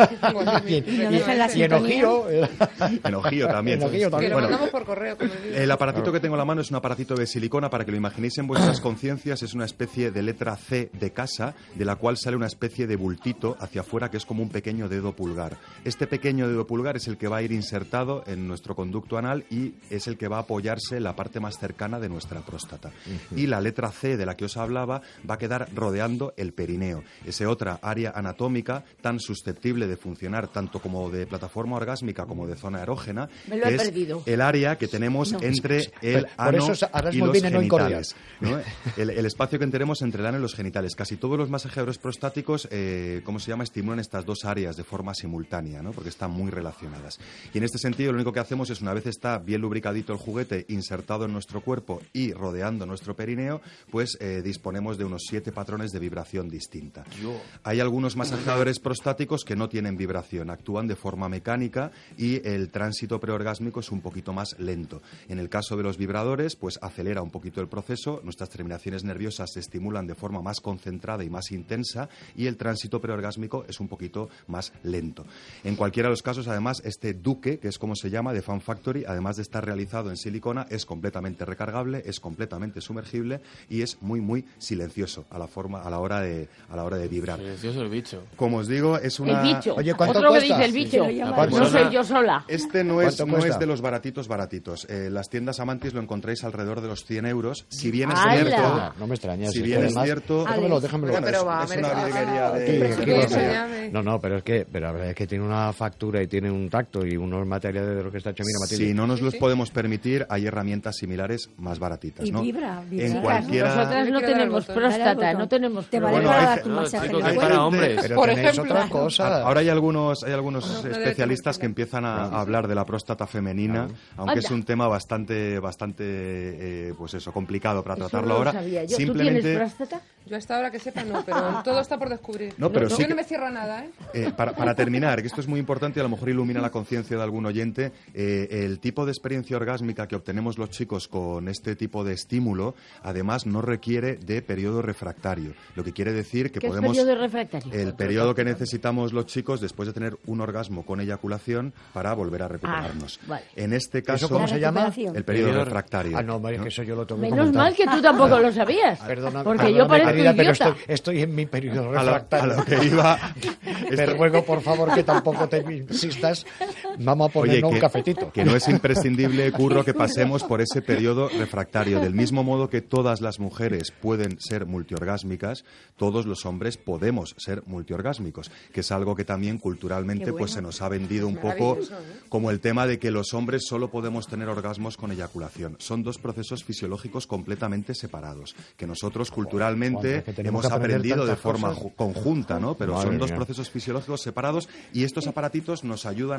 y, Y no dejan la y en sintonía. Ohio. En Ohio también. En Ohio Que también. lo Bueno, mandamos por correo, como digo. el aparatito que tengo en la mano es un aparatito de silicona, para que lo imaginéis en vuestras conciencias. Es una especie de letra C de casa, de la cual sale una especie de bultito hacia afuera, que es como un pequeño dedo pulgar. Este pequeño dedo pulgar es el que va a ir insertado en nuestro conducto anal y es el que va a apoyarse en la parte más cercana de nuestra próstata. Ujú. Y la letra C de la que os hablaba va a quedar rodeando el perineo, ese otra área anatómica tan susceptible de funcionar tanto como de plataforma orgásmica como de zona erógena, Me lo que he es perdido. el área que tenemos No. entre el Por ano eso es- ahora es y los Molvina, no genitales, ¿no? El, el espacio que tenemos entre el ano y los genitales. Casi todos los masajeadores prostáticos, eh, ¿cómo se llama?, estimulan estas dos áreas de forma simultánea, ¿no? Porque están muy relacionadas. Y en este sentido, lo único que hacemos es, una vez está bien lubricadito el juguete, insertado en nuestro cuerpo y rodeando nuestro perineo, pues eh, disponemos de unos siete patrones de vibración distinta. Hay algunos masajeadores prostáticos que no tienen vibración, actúan de forma mecánica y el tránsito preorgásmico es un poquito más lento. En el caso de los vibradores, pues acelera un poquito el proceso, nuestras terminaciones nerviosas se estimulan de forma más concentrada y más intensa, y el tránsito preorgásmico es un poquito más lento. En cualquiera de los casos, además, este Duque, que es como se llama, de Fan Factory, además de estar realizado en silicona, es completamente recargable, es completamente sumergible y es muy, muy silencioso a la forma, a la hora de, a la hora de vibrar. Silencioso el bicho. Como os digo, es una... El bicho. Oye, ¿cuánto Otro que cuesta? dice el bicho. Sí, No ¿cuánto? soy yo sola. Este no es, ¿Cuánto no cuesta? es de los baratitos baratitos. Eh, las tiendas Amantis lo encontráis alrededor de los cien euros. Si bien es ¡Hala! cierto... No me extraña. Si es bien que es además- cierto... Déjamelo, déjamelo. Bueno, Pero es, va, es merece- una virguería Ah, de... Sí, Pero aquí sí, lo eso sé. ya me- No, no, pero es que pero la verdad es que tiene una factura y tiene un tacto y unos materiales de lo que está hecho. Mira, Matilde. Si no nos los podemos permitir, hay herramientas similares más baratitas, Y ¿no? vibra, vibra. En cualquiera... Nosotras no Hay que dar al tenemos botón. próstata, no tenemos Te vale Bueno, para hay dar ge- tu no, masaje chicos, en el hay cuello. para hombres. Pero Por tenéis ejemplo. otra cosa. Ahora hay algunos, hay algunos No, no debe especialistas tener que empiezan a, a hablar de la próstata femenina, aunque es Anda. un tema bastante, bastante, eh, pues eso, complicado para Eso tratarlo no lo ahora. sabía yo. ¿Tú Simplemente, tienes próstata? Yo hasta ahora que sepa no, pero todo está por descubrir. No, pero yo sí no que- me cierro a nada, ¿eh? Eh, para, para terminar, que esto es muy importante y a lo mejor ilumina la conciencia de algún oyente, eh, el tipo de experiencia orgásmica que obtenemos los chicos con este tipo de estímulo, además no requiere de periodo refractario, lo que quiere decir que ¿Qué es podemos... periodo refractario? El periodo que necesitamos los chicos después de tener un orgasmo con eyaculación para volver a recuperarnos. Ah, vale. En este caso, ¿Eso cómo se llama? recuperación. el periodo Periodo- refractario. Ah, no, María, ¿no? que eso yo lo tengo que Menos comentar. mal que tú tampoco lo sabías. Perdona, porque perdóname, yo parezco querida, pero idiota. estoy, estoy en mi periodo A lo, a refractario. lo que iba... Te ruego, por favor, que tampoco te insistas. Vamos a Oye, ponernos que, un cafetito. que no es imprescindible, Curro, que pasemos por ese periodo refractario. Del mismo modo que todas las mujeres pueden ser multiorgásmicas, todos los hombres podemos ser multiorgásmicos, que es algo que también culturalmente Qué bueno. pues se nos ha vendido un poco Maravilloso, ¿eh? como el tema de que los hombres solo podemos tener orgasmos con eyaculación. Son dos procesos fisiológicos completamente separados, que nosotros culturalmente Juanjo, que tenemos hemos que aprender aprendido de tantas forma cosas. ju- conjunta, ¿no? Pero Madre son dos mía. procesos fisiológicos separados y estos aparatitos nos ayudan a descubrir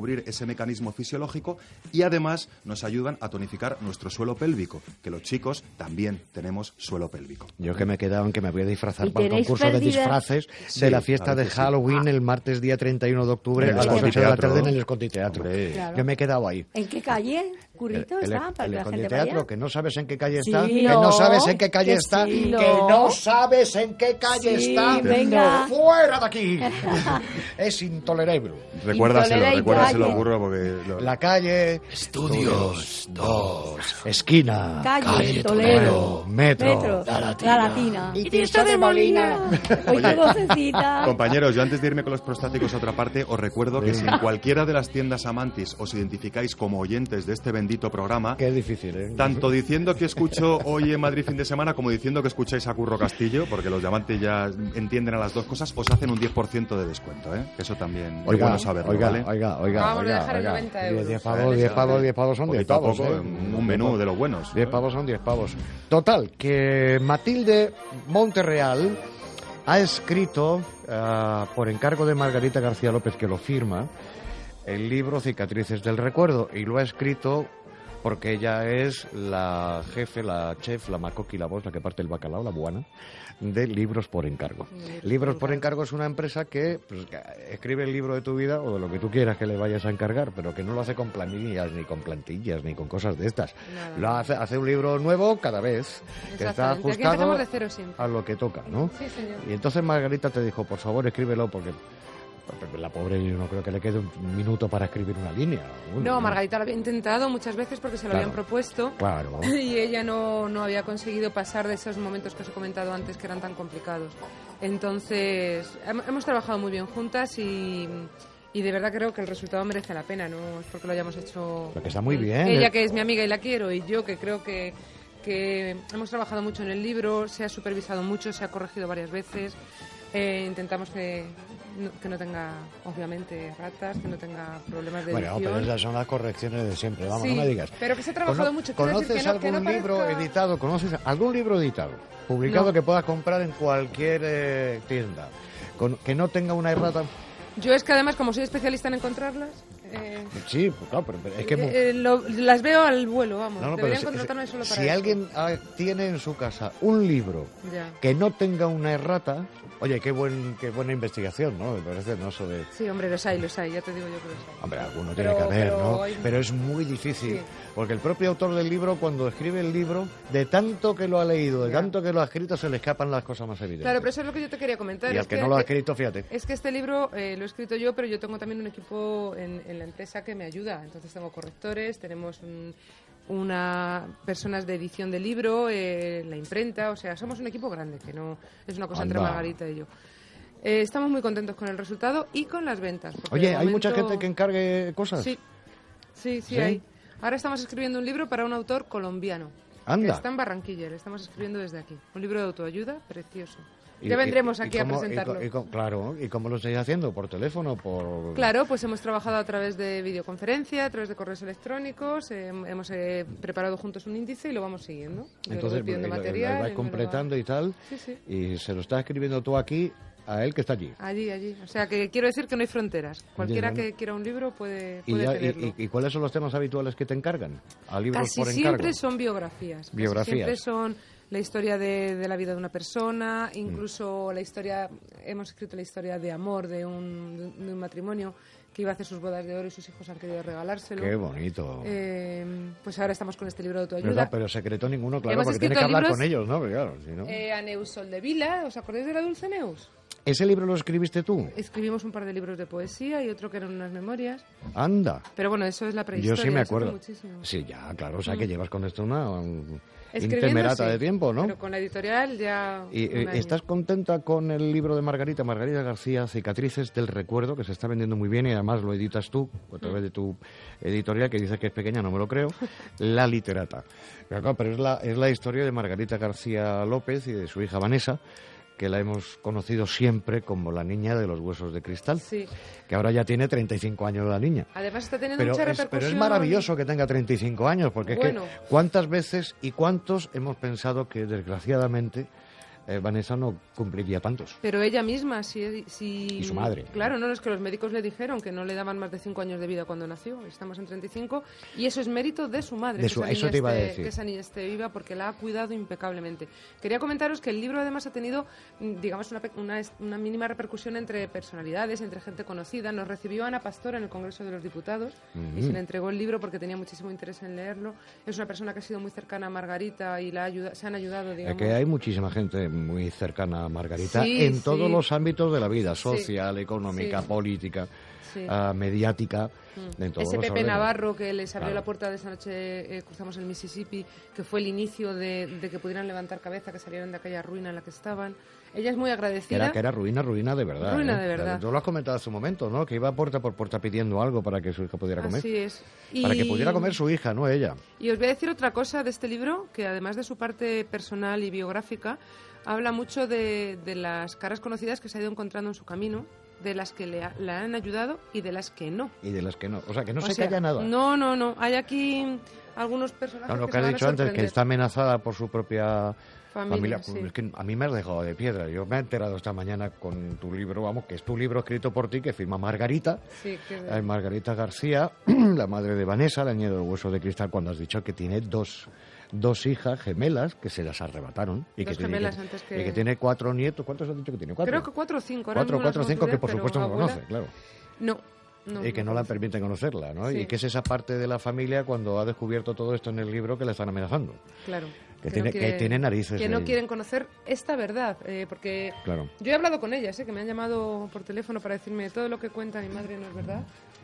descubrir ese mecanismo fisiológico y además nos ayudan a tonificar nuestro suelo pélvico, que los chicos también tenemos suelo pélvico. Yo que me he quedado en que me voy a disfrazar para el concurso perdida? de disfraces sí, de la fiesta de Halloween sí. el martes día treinta y uno de octubre a las ocho de la tarde en el Esconditeatro. Claro. Yo me he quedado ahí. ¿En qué calle, Currito, el, el, está? Para el que la gente Esconditeatro, vaya. que no sabes en qué calle Sí, está, no, que no sabes en qué calle que está, sí, que no. no sabes en qué calle Sí, está. venga. ¡Fuera de aquí! Es intolerable. Recuérdaselo, recuérdaselo, Curro, porque... Lo... La calle... Estudios dos. Esquina. Calle, Calle Toledo. Metro. Metro. La Latina. La Latina. Y Tirso de Molina. Oye, vocecita. Compañeros, yo antes de irme con los prostáticos a otra parte, os recuerdo que si en cualquiera de las tiendas Amantis os identificáis como oyentes de este bendito programa... Qué difícil, ¿eh? Tanto diciendo que escucho hoy en Madrid fin de semana como diciendo que escucháis a Curro Castillo, porque los llamantes ya entienden a las dos cosas, os hacen un diez por ciento de descuento, ¿eh? Eso también oiga, es bueno saberlo, oiga, ¿vale? Oiga, oiga, Vamos oiga, a dejar oiga. en noventa euros. diez pavos, diez pavos, diez pavos son diez pavos, Poco, ¿eh? un menú de los buenos. diez pavos son diez pavos. Total, que Matilde Monterreal ha escrito, uh, por encargo de Margarita García López, que lo firma, el libro Cicatrices del Recuerdo, y lo ha escrito porque ella es la jefe, la chef, la macoqui, la voz, la que parte el bacalao, la buana, de Libros por Encargo. Libros, Libros por Encargo es una empresa que, pues, que escribe el libro de tu vida o de lo que tú quieras que le vayas a encargar, pero que no lo hace con planillas, ni con plantillas, ni con cosas de estas. Nada. Lo hace, hace un libro nuevo cada vez, que está ajustado de cero siempre. a lo que toca, ¿no? Sí, señor. Y entonces Margarita te dijo, por favor, escríbelo, porque... La pobre, yo no creo que le quede un minuto para escribir una línea. Uno, no, ¿no? Margarita lo había intentado muchas veces porque se lo Claro. habían propuesto. Claro. Y ella no, no había conseguido pasar de esos momentos que os he comentado antes que eran tan complicados. Entonces, hem- hemos trabajado muy bien juntas y, y de verdad creo que el resultado merece la pena, no es porque lo hayamos hecho... Porque está muy bien. Ella, ¿eh? que es mi amiga y la quiero, y yo, que creo que, que hemos trabajado mucho en el libro, se ha supervisado mucho, se ha corregido varias veces. Eh, intentamos que no, que no tenga, obviamente, ratas, que no tenga problemas de Bueno, edición. pero esas son las correcciones de siempre, vamos, Sí, no me digas. pero que se ha trabajado Cono- mucho. Quiero ¿Conoces decir que no- que algún no libro parezca- editado? ¿Conoces algún libro editado, publicado No. que puedas comprar en cualquier eh, tienda, con, que no tenga una errata? Yo es que además, como soy especialista en encontrarlas, eh, Sí, pues claro, pero pero es que... mu- eh, eh, lo- las veo al vuelo, vamos. No, no, pero Deberían si- contratarme solo para si eso. alguien ah, tiene en su casa un libro Ya. que no tenga una errata, oye, qué buen qué buena investigación, ¿no? Me parece, ¿no? Eso de... Sí, hombre, los hay, los hay, ya te digo yo que los hay. Hombre, alguno Pero- tiene que haber, pero ¿no? hay- Pero es muy difícil, Sí. porque el propio autor del libro, cuando escribe el libro, de tanto que lo ha leído, de Ya. tanto que lo ha escrito, se le escapan las cosas más evidentes. Claro, pero eso es lo que yo te quería comentar. Y al es que no lo ha escrito, fíjate. Es que este libro eh, lo he escrito yo, pero yo tengo también un equipo en, en la empresa que me ayuda. Entonces tengo correctores, tenemos un, una personas de edición del libro, eh, la imprenta, o sea, somos un equipo grande, que no es una cosa entre Anda. Margarita y yo. Eh, estamos muy contentos con el resultado y con las ventas. porque Oye, de ¿hay mucha momento- gente que encargue cosas? Sí, sí, sí, ¿Sí? hay. Ahora estamos escribiendo un libro para un autor colombiano. Anda. Que está en Barranquilla, le estamos escribiendo desde aquí. Un libro de autoayuda precioso. Y- Ya vendremos y- y aquí a cómo- y presentarlo. co- y co- claro, ¿y cómo lo estáis haciendo? ¿Por teléfono? ¿Por...? Claro, pues hemos trabajado a través de videoconferencia, a través de correos electrónicos, eh, hemos eh, preparado juntos un índice y lo vamos siguiendo. Yo le Entonces, voy pidiendo lo- lo- material, lo vais él me lo va- completando y tal, Sí, sí. y se lo estás escribiendo tú aquí a él que está allí. Allí, allí. O sea, que quiero decir que no hay fronteras. Cualquiera Ya, ya, que quiera un libro puede, ¿Y, puede ya- y- tenerlo. y- y cuáles son los temas habituales que te encargan? A libros Casi por encargo. siempre son biografías. Casi Biografías. siempre son la historia de, de la vida de una persona, incluso la historia, hemos escrito la historia de amor de un, de un matrimonio que iba a hacer sus bodas de oro y sus hijos han querido regalárselo. Qué bonito. Eh, pues ahora estamos con este libro de autoayuda. ¿Verdad? Pero secreto ninguno, claro, Hemos porque tienes escrito que hablar libros- con ellos, ¿no? Porque, claro, si no... Eh, a Neus Soldevila, ¿os acordáis de la Dulce Neus? ¿Ese libro lo escribiste tú? Escribimos un par de libros de poesía y otro que eran unas memorias. Anda. Pero bueno, eso es la prehistoria. Yo sí me eso hace acuerdo. muchísimo. Sí, ya, claro, o sea que Mm. llevas con esto una um, Escribiendo, intemerata sí, de tiempo, ¿no? Pero con la editorial ya... ¿Y un eh, año. estás contenta con el libro de Margarita, Margarita García, Cicatrices del Recuerdo, que se está vendiendo muy bien y además lo editas tú, a través de tu editorial, que dices que es pequeña, no me lo creo, La Literata. Pero, claro, pero es la, es la historia de Margarita García López y de su hija Vanessa, que la hemos conocido siempre como la niña de los huesos de cristal, Sí. que ahora ya tiene treinta y cinco años la niña. Además está teniendo Pero mucha es, repercusión. pero es maravilloso que tenga treinta y cinco años, porque Bueno. es que cuántas veces y cuántos hemos pensado que desgraciadamente eh, Vanessa no cumpliría tantos. Pero ella misma, si, si... Y su madre. Claro, no, es que los médicos le dijeron que no le daban más de cinco años de vida cuando nació. Estamos en treinta y cinco y eso es mérito de su madre. De su, que eso te iba esté, a decir. Que esa niña esté viva porque la ha cuidado impecablemente. Quería comentaros que el libro además ha tenido, digamos, una, una, una mínima repercusión entre personalidades, entre gente conocida. Nos recibió Ana Pastor en el Congreso de los Diputados uh-huh. y se le entregó el libro porque tenía muchísimo interés en leerlo. Es una persona que ha sido muy cercana a Margarita y la ayuda, se han ayudado, digamos. Es que hay muchísima gente muy cercana a Margarita sí, en sí. todos los ámbitos de la vida, social, sí. económica, sí. política, sí. uh, mediática. Mm. En todos Ese los Pepe órdenes. Navarro que les abrió claro. la puerta de esa noche, eh, cruzamos el Mississippi, que fue el inicio de, de que pudieran levantar cabeza, que salieran de aquella ruina en la que estaban. Ella es muy agradecida. Era que era ruina, ruina de verdad. Ruina ¿eh? de verdad. Tú lo has comentado hace un momento, ¿no? Que iba puerta por puerta pidiendo algo para que su hija pudiera comer. Así es. Y... Para que pudiera comer su hija, no ella. Y os voy a decir otra cosa de este libro, que además de su parte personal y biográfica, habla mucho de, de las caras conocidas que se ha ido encontrando en su camino, de las que le, ha, le han ayudado y de las que no. Y de las que no. O sea, que no o se sea, calla nada. No, no, no. Hay aquí algunos personajes no, lo que, que se has van dicho a antes, que está amenazada por su propia familia. familia. Sí. Es que a mí me has dejado de piedra. Yo me he enterado esta mañana con tu libro, vamos, que es tu libro escrito por ti, que firma Margarita. Sí, que... eh, Margarita García, la madre de Vanessa, la niña del hueso de cristal, cuando has dicho que tiene dos... dos hijas gemelas que se las arrebataron y que, tiene, gemelas que, antes que... y que tiene cuatro nietos. ¿Cuántos has dicho que tiene? ¿Cuatro? Creo que cuatro o cinco. Cuatro, cuatro o cinco que por supuesto no abuela... conoce, claro. No. No, y que no, no la permiten conocerla, ¿no? Sí. Y que es esa parte de la familia cuando ha descubierto todo esto en el libro que la están amenazando. Claro. Que, que, tiene, no quiere, que tiene narices. Que no de... quieren conocer esta verdad, eh, porque claro. yo he hablado con ellas, eh, que me han llamado por teléfono para decirme todo lo que cuenta mi madre no es verdad.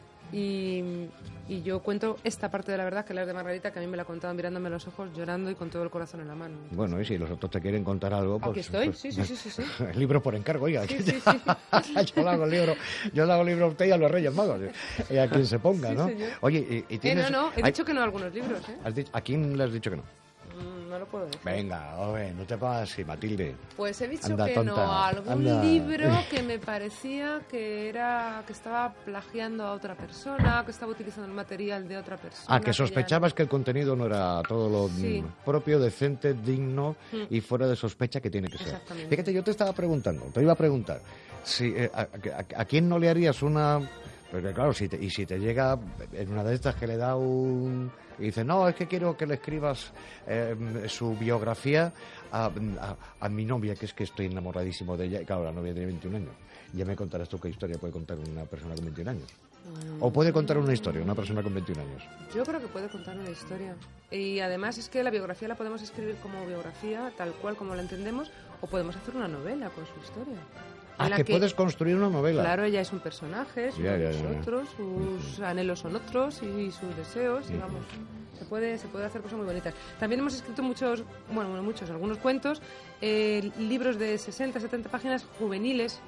Y, y yo cuento esta parte de la verdad, que es la de Margarita, que a mí me la ha contado mirándome a los ojos, llorando y con todo el corazón en la mano. Bueno, y si los otros te quieren contar algo, pues... Aquí estoy, pues, sí, sí, sí, sí, sí. El libro por encargo, oiga. Sí, sí, sí. yo le hago el libro, yo le hago el libro a usted y a los Reyes Magos, y a quien se ponga, sí, ¿no? Señor. Oye, y, y tienes... Eh, no, no, he hay... dicho que no a algunos libros, ¿eh? ¿Has dicho... ¿A quién le has dicho que no? No lo puedo decir. Venga, oye, no te pongas así, Matilde. Pues he dicho anda, que tonta. no a algún anda. libro que me parecía que era que estaba plagiando a otra persona, que estaba utilizando el material de otra persona. Ah, que que sospechabas ya... que el contenido no era todo lo sí. propio, decente, digno mm. y fuera de sospecha que tiene que ser. Exactamente. Fíjate, yo te estaba preguntando, te iba a preguntar, si eh, a, a, a quién no le harías una... Porque claro, si te, y si te llega en una de estas que le da un... Y dice, no, es que quiero que le escribas eh, su biografía a, a, a mi novia, que es que estoy enamoradísimo de ella. Y claro, la novia tiene veintiún años. Ya me contarás tú qué historia puede contar una persona con veintiún años. Mm. O puede contar una historia una persona con veintiún años. Yo creo que puede contar una historia. Y además es que la biografía la podemos escribir como biografía, tal cual como la entendemos, o podemos hacer una novela con su historia. Ah, que, que puedes construir una novela. Claro, ella es un personaje, somos ya, ya, ya. nosotros, sus anhelos son otros y sus deseos, digamos. Se puede, se puede hacer cosas muy bonitas. También hemos escrito muchos, bueno, bueno muchos, algunos cuentos, eh, libros de sesenta, setenta páginas juveniles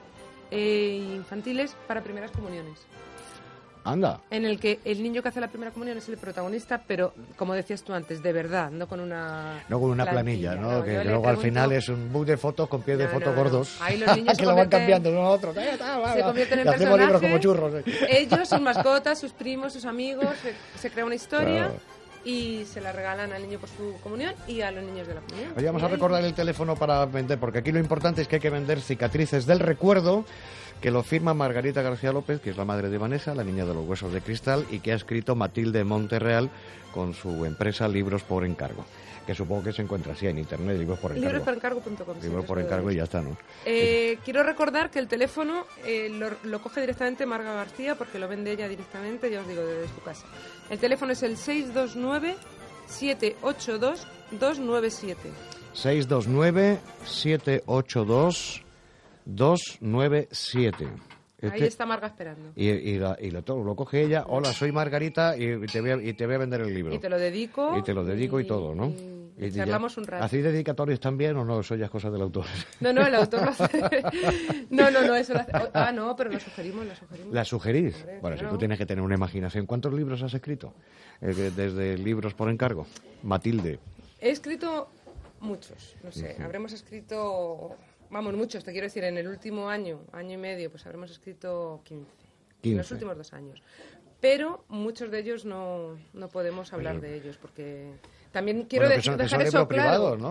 e infantiles para primeras comuniones. Anda. En el que el niño que hace la primera comunión es el protagonista, pero, como decías tú antes, de verdad, no con una No con una plantilla, planilla, ¿no? no que, yo que le luego pregunto... al final es un book de fotos con pies no, de fotos no, no. gordos. Ahí los niños que se lo van convierten... cambiando uno a otro. Se convierten en y hacemos libros como personajes, churros. ¿eh? Ellos, sus mascotas, sus primos, sus amigos, se, se crea una historia... Claro. Y se la regalan al niño por su comunión y a los niños de la comunión. Oye, vamos a ahí... recordar el teléfono para vender, porque aquí lo importante es que hay que vender cicatrices del recuerdo, que lo firma Margarita García López, que es la madre de Vanessa, la niña de los huesos de cristal, y que ha escrito Matilde Monterreal con su empresa Libros por Encargo, que supongo que se encuentra así en internet, Libros por Encargo. libros por encargo punto com. Libros por Encargo y ya está, ¿no? Eh, quiero recordar que el teléfono eh, lo, lo coge directamente Marga García, porque lo vende ella directamente, ya os digo, desde su casa. El teléfono es el seis dos nueve, siete ocho dos, dos nueve siete. seis dos nueve, siete ocho dos, dos nueve siete. Este, Ahí está Marga esperando. Y, y, la, y lo, todo, lo coge ella. Hola, soy Margarita y te, voy a, y te voy a vender el libro. Y te lo dedico. Y te lo dedico y, y todo, ¿no? Y, y charlamos un rato. ¿Hacéis dedicatorios también o no? Eso ya es cosa del autor. No, no, el autor lo hace. No, no, no, eso lo hace. Ah, no, pero lo sugerimos, lo sugerimos. ¿La sugerís? Hombre, bueno, claro. Si tú tienes que tener una imaginación. ¿Cuántos libros has escrito? Eh, desde Libros por Encargo. Matilde. He escrito muchos, no sé. Uh-huh. Habremos escrito... Vamos, muchos, te quiero decir, en el último año, año y medio, pues habremos escrito quince. quince. En los últimos dos años. Pero muchos de ellos no, no podemos hablar Pero... de ellos, porque también quiero bueno, de- que son, dejar que son eso libros claro. privados, ¿no?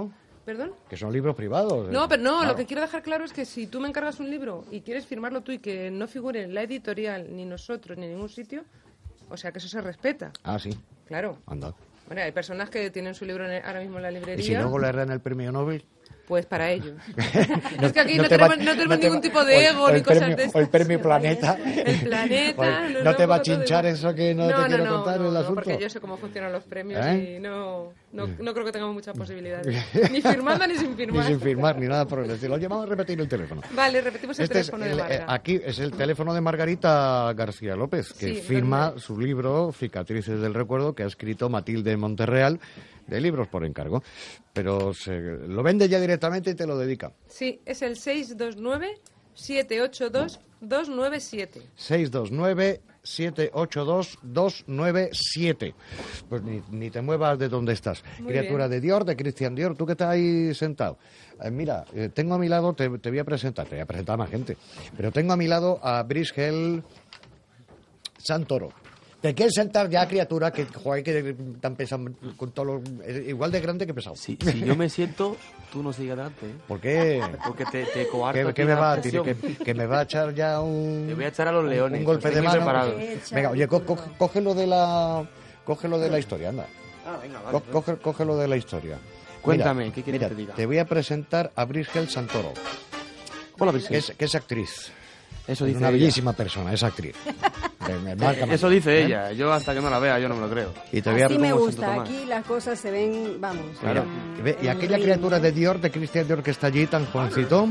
¿Perdón? Que son libros privados. No, pero no, claro. Lo que quiero dejar claro es que si tú me encargas un libro y quieres firmarlo tú y que no figure en la editorial, ni nosotros, ni en ningún sitio, o sea que eso se respeta. Ah, sí. Claro. Anda. Bueno, hay personas que tienen su libro en el- ahora mismo en la librería. ¿Y si luego le dan el premio Nobel? Pues para ellos. Es que aquí no, no te tenemos, va- no tenemos no te ningún va- tipo de ego o el ni cosas premio- de o estas. el premio Planeta. El planeta. Oye, ¿no te va a chinchar eso que no, te quiero no, contar no, el no, asunto? porque yo sé cómo funcionan los premios ¿Eh? y no, no, no creo que tengamos muchas posibilidades. Ni firmando ni sin Ni firmar. sin firmar, ni nada por el estilo. Oye, vamos a repetir el teléfono. Vale, repetimos el Este es teléfono el- de eh, Marga. aquí es el teléfono de Margarita García López, que Sí, firma ¿dónde? su libro Cicatrices del Recuerdo, que ha escrito Matilde Monterreal, de libros por encargo. Pero se, lo vende ya directamente y te lo dedica. Sí, es el seis dos nueve, siete ocho dos, dos nueve siete. seis dos nueve, siete ocho dos, dos nueve siete. Pues ni, ni te muevas de donde estás. Muy Criatura bien. de Dior, de Christian Dior, tú que estás ahí sentado. Eh, mira, eh, tengo a mi lado, te, te voy a presentar, te voy a presentar a más gente, pero tengo a mi lado a Brisgel Santoro. ¿Te quieres sentar ya, criatura? Que, joder, que tan pesado, con todo lo, eh, igual de grande que pesado. Si, si yo me siento, tú no sigas adelante. ¿eh? ¿Por qué? Porque te, te coarto ¿Qué, aquí qué me la va a presión. tirar? ¿Que, que me va a echar ya un... Te voy a echar a los un- leones. Un golpe Estoy de muy mano. preparado. Venga, oye, co- co- cógelo de la... Cógelo de la historia, anda. Ah, venga, vale. Co- coge- cógelo de la historia. Cuéntame, Mira, ¿qué quieres mira, que te diga? Te voy a presentar a Brisgel Santoro. Hola, Brisgel. Que es, que es actriz. Eso Es dice una ella. bellísima persona, es actriz. Me- me marca más. Eso dice ¿Eh? ella. Yo hasta que no la vea, yo no me lo creo. Y te voy a... Así me como gusta, Santo Tomás. aquí las cosas se ven, vamos. Mira, en- y ve- y en aquella ritmo. criatura de Dior, de Christian Dior, que está allí tan jovencito,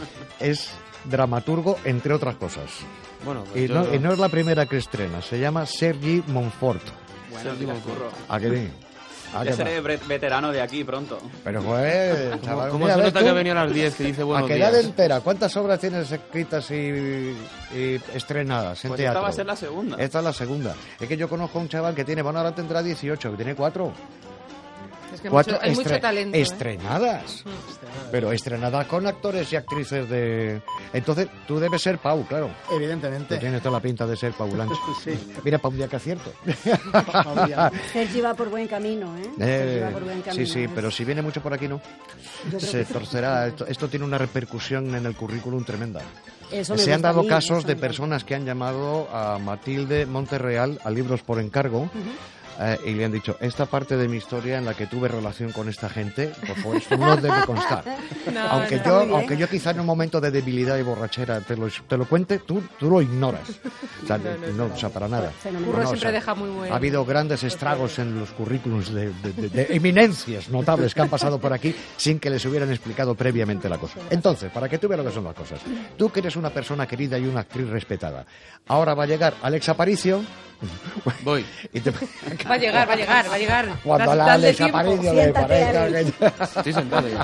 es dramaturgo, entre otras cosas. Bueno, pues Y yo- no, y no es la primera que estrena, se llama Sergi Monfort. Bueno, mira, curro. ¿A qué bien? ¿A Ya qué seré va? bre- veterano de aquí pronto. Pero joder, ¿Cómo, chaval, cómo mira, se ¿ves nota tú? que venía a las diez que dice buenos ¿A qué edad días? entera? ¿Cuántas obras tienes escritas y, y estrenadas en Pues teatro? esta va a ser la segunda. Esta es la segunda. Es que yo conozco a un chaval que tiene, bueno, ahora tendrá dieciocho, que tiene cuatro. Es que hay Cuatro mucho, hay mucho estre- talento. ¿eh? Estrenadas. Pero estrenadas con actores y actrices de... Entonces, tú debes ser Pau, claro. Evidentemente. Tú tienes toda la pinta de ser Pau Blanch. Sí. Mira, para un día que acierto. Sergi va por buen camino, ¿eh? Sergi Eh, va por buen camino. sí, sí, Es- pero si viene mucho por aquí, no. Yo creo Se que sí. torcerá. Esto, esto tiene una repercusión en el currículum tremenda. Eso me Se han gusta a dado mí, casos eso de me personas que han llamado a Matilde Monterreal a libros por encargo. eh, y le han dicho, esta parte de mi historia en la que tuve relación con esta gente, por favor, esto no debe constar. No, aunque, está yo, muy bien. aunque yo quizá en un momento de debilidad y borrachera te lo, te lo cuente, tú, tú lo ignoras. O sea, No, no, no, o sea, para nada. Fenomenal. No, Curro no, siempre deja muy buen- Ha habido grandes estragos en los currículums de, de- de- de eminencias notables que han pasado por aquí sin que les hubieran explicado previamente la cosa. Entonces, para que tú veas lo que son las cosas. Tú que eres una persona querida y una actriz respetada. Ahora va a llegar Alex Aparicio. Voy. Y te... Va a llegar, va a llegar, va a llegar. Cuando Das- la dale Alex tiempo. Aparicio le Siéntate, parezca Alex. que... Estoy sentado ya.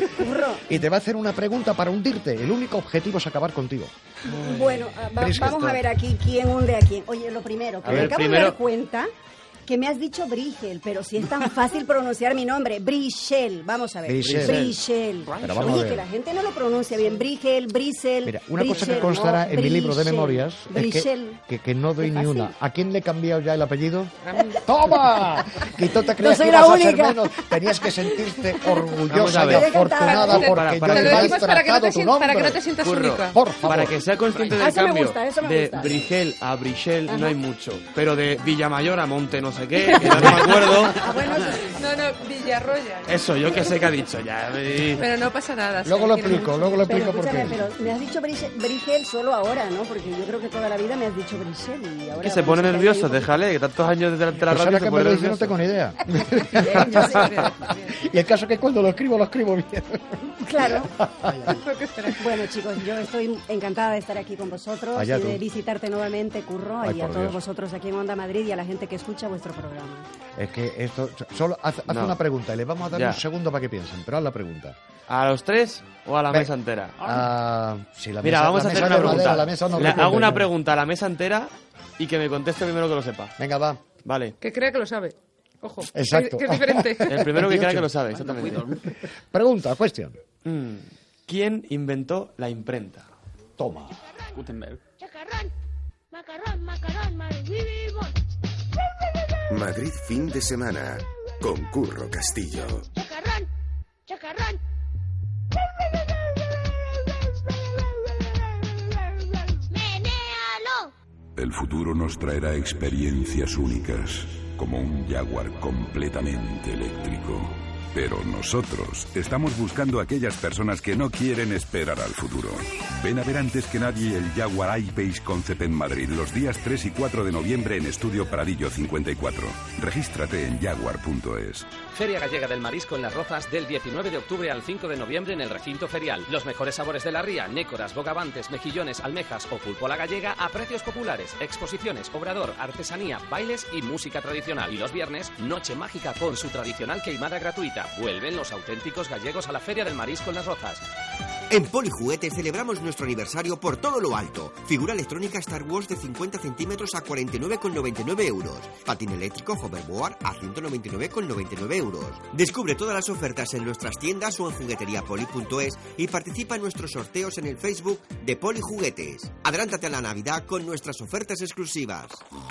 Y te va a hacer una pregunta para hundirte. El único objetivo es acabar contigo. Bueno, ah, va- Brisgel vamos a está. ver aquí quién hunde a quién. Oye, lo primero, que A me ver, acabo primero- de dar cuenta que me has dicho Brigel, pero si es tan fácil pronunciar mi nombre, Brichel, vamos a ver. Brichel. Brichel. Pero vamos a Oye, ver. que la gente no lo pronuncia bien, Brigel, Brisel. Mira, una cosa que Brichel, constará no, en mi libro de Brichel. memorias es que, Brichel. que, que no doy Qué ni fácil. una. ¿A quién le he cambiado ya el apellido? ¡Toma! Que tú te creías soy que la ibas a ser única. menos. Tenías que sentirte Vamos a orgullosa y ver. afortunada Para- porque para- yo para- he Te lo decimos para que no te maltratado tu sientas- para que no nombre. te sientas Curro, única. Por favor. Para que sea consciente del Ah, eso me cambio, gusta, eso me de gusta. Brigel a Brichel Ajá. no hay mucho, pero de Villamayor a Monte no sé qué, que ya no me acuerdo. Ah, bueno, no, no, Villarroya. Eso, yo que sé que ha dicho ya. me- Pero no pasa nada. Luego sí, lo quiero explico, mucho. luego lo Pero explico por escúchame, qué. pero me has dicho Brigel, Brigel solo ahora, ¿no? Porque yo creo que toda la vida me has dicho Brichel y ahora... Que se vamos pone a nervioso, tener- déjale, que tantos años desde la Pues radio ahora se que me pone lo dice no nervioso. tengo ni idea. Bien, yo sé. Y el caso es que cuando lo escribo, lo escribo bien. Claro. Bueno, chicos, yo estoy encantada de estar aquí con vosotros Allá y de tú. visitarte nuevamente, Curro, Ay, y a por todos Dios. vosotros aquí en Onda Madrid y a la gente que escucha vuestro programa. Es que esto... Solo haz, haz No. una pregunta y le vamos a dar Ya. un segundo para que piensen, pero haz la pregunta. ¿A los tres o a la Ve. mesa entera? Ah, sí, la Mira, mesa- vamos la a hacer mesa una de madera, pregunta. la mesa no Le responde, hago una no. pregunta a la mesa entera y que me conteste primero que lo sepa. Venga, va. Vale. Que crea que lo sabe. Ojo. Exacto. Que, que es diferente. El primero que crea veintiocho. que lo sabe, exactamente. Pregunta, cuestión. Mm, ¿Quién inventó la imprenta? Toma. Gutenberg. Madrid fin de semana con Curro Castillo. Chacarrón, chacarrón, El futuro nos traerá experiencias únicas, como un Jaguar completamente eléctrico. Pero nosotros estamos buscando a aquellas personas que no quieren esperar al futuro. Ven a ver antes que nadie el Jaguar I-Pace Concept en Madrid los días tres y cuatro de noviembre en Estudio Pradillo cincuenta y cuatro. Regístrate en jaguar punto es. Feria Gallega del Marisco en Las Rozas del diecinueve de octubre al cinco de noviembre en el recinto ferial. Los mejores sabores de la ría, nécoras, bogavantes, mejillones, almejas o pulpo a la gallega a precios populares. Exposiciones, obrador, artesanía, bailes y música tradicional. Y los viernes, noche mágica con su tradicional queimada gratuita. Vuelven los auténticos gallegos a la Feria del Marisco en Las Rozas. En Polijuguetes celebramos nuestro aniversario por todo lo alto. Figura electrónica Star Wars de cincuenta centímetros a cuarenta y nueve con noventa y nueve euros. Patín eléctrico Hoverboard a ciento noventa y nueve con noventa y nueve euros. Descubre todas las ofertas en nuestras tiendas o en jugueteriapoli punto es y participa en nuestros sorteos en el Facebook de Polijuguetes. Adelántate a la Navidad con nuestras ofertas exclusivas.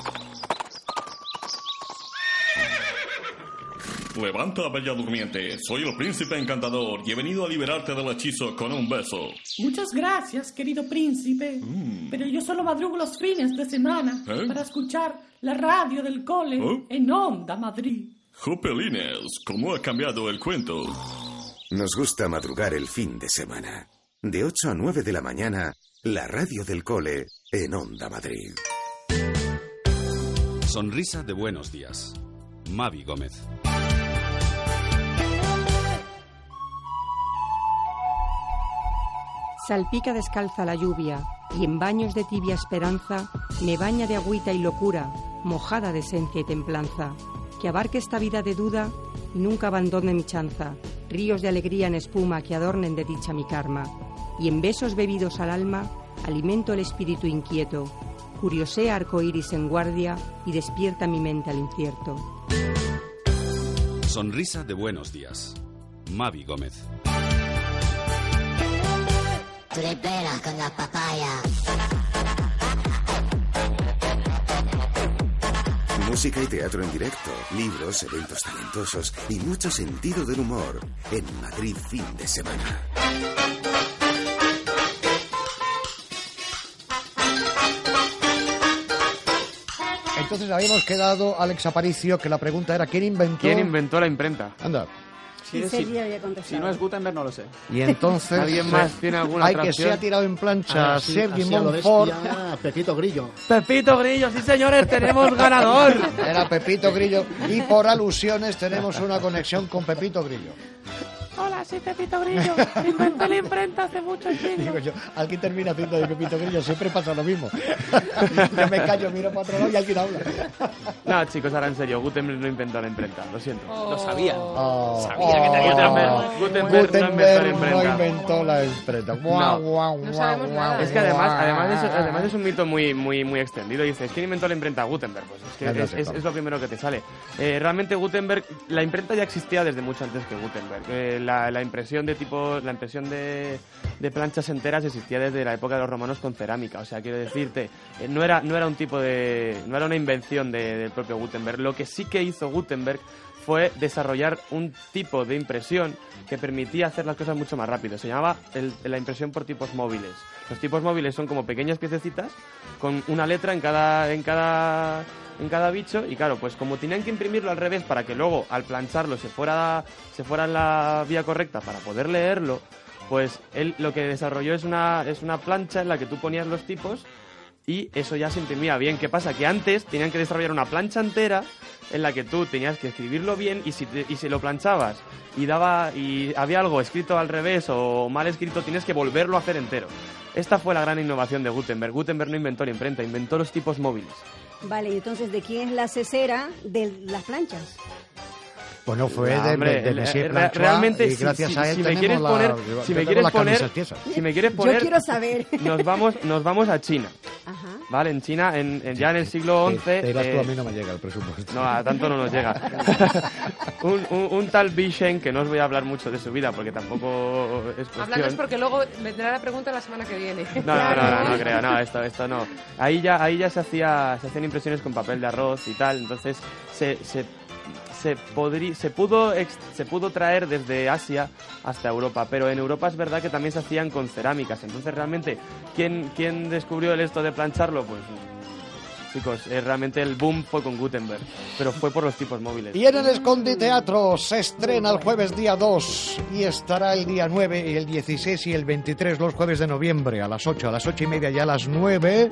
Levanta, bella durmiente. Soy el príncipe encantador y he venido a liberarte del hechizo con un beso. Muchas gracias, querido príncipe. Mm. Pero yo solo madrugo los fines de semana ¿Eh? para escuchar la radio del cole ¿Eh? en Onda Madrid. Jopelines, ¿cómo ha cambiado el cuento? Nos gusta madrugar el fin de semana. De ocho a nueve de la mañana, la radio del cole en Onda Madrid. Sonrisa de buenos días. Mavi Gómez. Salpica descalza la lluvia, y en baños de tibia esperanza me baña de agüita y locura, mojada de esencia y templanza. Que abarque esta vida de duda y nunca abandone mi chanza, ríos de alegría en espuma que adornen de dicha mi karma. Y en besos bebidos al alma alimento el espíritu inquieto, curiosea arcoíris en guardia y despierta mi mente al incierto. Sonrisa de buenos días. Mavi Gómez. Tripera con la papaya. Música y teatro en directo, libros, eventos talentosos y mucho sentido del humor en Madrid fin de semana. Entonces habíamos quedado, Alex Aparicio, que la pregunta era ¿quién inventó? ¿Quién inventó la imprenta? Anda. Sí, sí, sí. Si no es Gutenberg, no lo sé. Y entonces ¿alguien más tiene alguna hay atracción? que se ha tirado en plancha Ah, sí, Sergi así a lo Monfort. bestia, Pepito Grillo. Pepito Grillo, sí señores, tenemos ganador. Era Pepito Grillo y por alusiones tenemos una conexión con Pepito Grillo. Hola, soy Pepito Grillo. Inventé la imprenta hace muchos siglos. Digo yo, alguien termina haciendo de Pepito Grillo, siempre pasa lo mismo. Yo me callo, miro para otro lado y alguien habla. No, chicos, ahora en serio, Gutenberg no inventó la imprenta, lo siento. Oh. Lo sabía. Oh, sabía que tenía oh, Gutenberg, Gutenberg, Gutenberg no inventó la imprenta. No inventó la imprenta. Guau, No. guau, No guau, sabemos guau, nada. Es que además, además, es, además es un mito muy, muy, muy extendido. Dices, ¿quién inventó la imprenta? Gutenberg. Pues es, que Ya es, sé es, cómo. es lo primero que te sale. Eh, realmente Gutenberg, la imprenta ya existía desde mucho antes que Gutenberg. Eh, la, la impresión de tipo, la impresión de, de planchas enteras existía desde la época de los romanos con cerámica. O sea, quiero decirte, eh, no era, no era un tipo de, no era una invención de, del propio Gutenberg. Lo que sí que hizo Gutenberg fue desarrollar un tipo de impresión que permitía hacer las cosas mucho más rápido. Se llamaba el, la impresión por tipos móviles. Los tipos móviles son como pequeñas piececitas con una letra en cada, en cada, en cada bicho y claro, pues como tenían que imprimirlo al revés para que luego al plancharlo se fuera, se fuera en la vía correcta para poder leerlo, pues él lo que desarrolló es una, es una plancha en la que tú ponías los tipos y eso ya se imprimía bien. ¿Qué pasa? Que antes tenían que desarrollar una plancha entera en la que tú tenías que escribirlo bien y si, te, y si lo planchabas y daba y había algo escrito al revés o mal escrito, tienes que volverlo a hacer entero. Esta fue la gran innovación de Gutenberg. Gutenberg no inventó la imprenta, inventó los tipos móviles. Vale, y entonces, ¿de quién es la cesera de las planchas? Bueno, fue No, de, hombre, de, de Monsieur re- Planchois realmente, y gracias si, a él si me tenemos quieres la, poner, si me quieres las poner, camisas tiesas. si me quieres poner, Yo quiero saber. nos vamos, nos vamos a China. Ajá. Vale, en China, en, en- ya en el siglo once. Te dirás tú, eh, a mí no me llega el presupuesto. No, a tanto no nos llega. un, un, un tal Bi Shen, que no os voy a hablar mucho de su vida porque tampoco es cuestión. Hablarnos porque luego vendrá la pregunta la semana que viene. No, no, no, no, no creo, no, esto, esto no. Ahí ya, ahí ya se hacía, se hacían impresiones con papel de arroz y tal, entonces se, se, se, podrí, se pudo, ex, se pudo traer desde Asia hasta Europa, pero en Europa es verdad que también se hacían con cerámicas, entonces realmente, ¿quién, quién descubrió el esto de plancharlo? Pues chicos, eh, realmente el boom fue con Gutenberg, pero fue por los tipos móviles. Y en el Escondi Teatro se estrena el jueves día dos y estará el día nueve y el dieciséis y el veintitrés, los jueves de noviembre, a las ocho, a las ocho y media y a las nueve...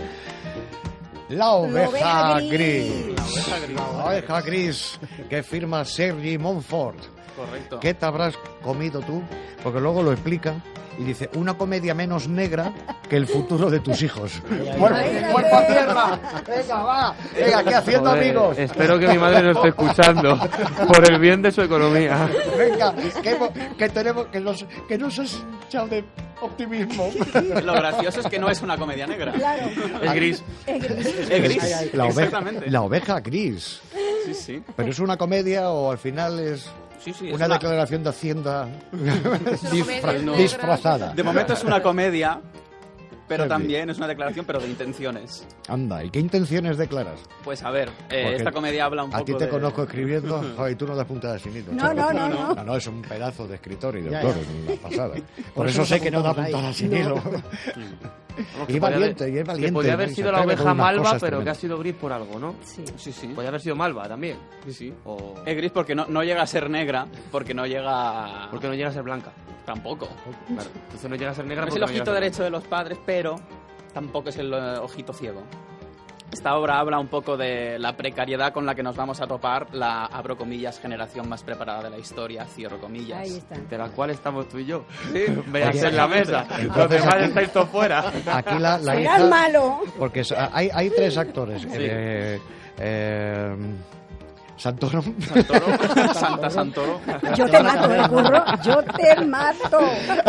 La oveja, oveja gris. gris. La oveja gris. La oveja gris que firma Sergi Montfort. Correcto. ¿Qué te habrás comido tú? Porque luego lo explica y dice, una comedia menos negra que el futuro de tus hijos. ¡Cuerpo a tierra! ¡Venga, va! ¡Venga, aquí haciendo Joder, amigos! Espero que mi madre no esté escuchando, por el bien de su economía. Venga, que, que tenemos, que nos, que nos has echado de optimismo. Lo gracioso es que no es una comedia negra. Claro. Es gris. Es gris. Es gris. La oveja, Exactamente. la oveja gris. Sí, sí. ¿Pero es una comedia o al final es Sí, sí, es una una- declaración de Hacienda disfra- comedia negra. disfrazada? De momento es una comedia, pero Sí. también es una declaración, pero de intenciones. Anda, ¿y qué intenciones declaras? Pues a ver, eh, Porque esta comedia habla un a poco ti te de... conozco escribiendo, ay, tú no das puntadas sin hilo. No, chaval. no, no, no. No, no, es un pedazo de escritor y de Ya, autor, ya. es una pasada. Por, Por eso eso sé nos que no da apuntamos ahí. puntadas sin No. hilo. Vamos, Y que es podía valiente, haber- y es valiente. Que podía haber ¿no? Y sido se la atreve oveja con unas malva, cosas pero que ha tremendas. sido gris por algo, ¿no? Sí. Sí, sí. Podía haber sido malva también. Sí, sí. O... Es gris porque no, no llega a ser negra, porque no llega... a- Porque no llega a ser blanca. Tampoco. Claro. Entonces no llega a ser negra No es porque el no llega ojito a ser derecho de los padres, pero tampoco es el eh, ojito ciego. Esta obra habla un poco de la precariedad con la que nos vamos a topar la, abro comillas, generación más preparada de la historia, cierro comillas. Ahí está. de la cual estamos tú y yo. Sí. Veas Oye, en la mesa. entonces Los demás aquí- estáis todos fuera. Aquí la, la Será hija... el malo. Porque es- hay, hay tres actores. Eh, eh, Santoro. Santoro, Santa Santoro. Yo te mato, ¿eh, curro? Yo te mato.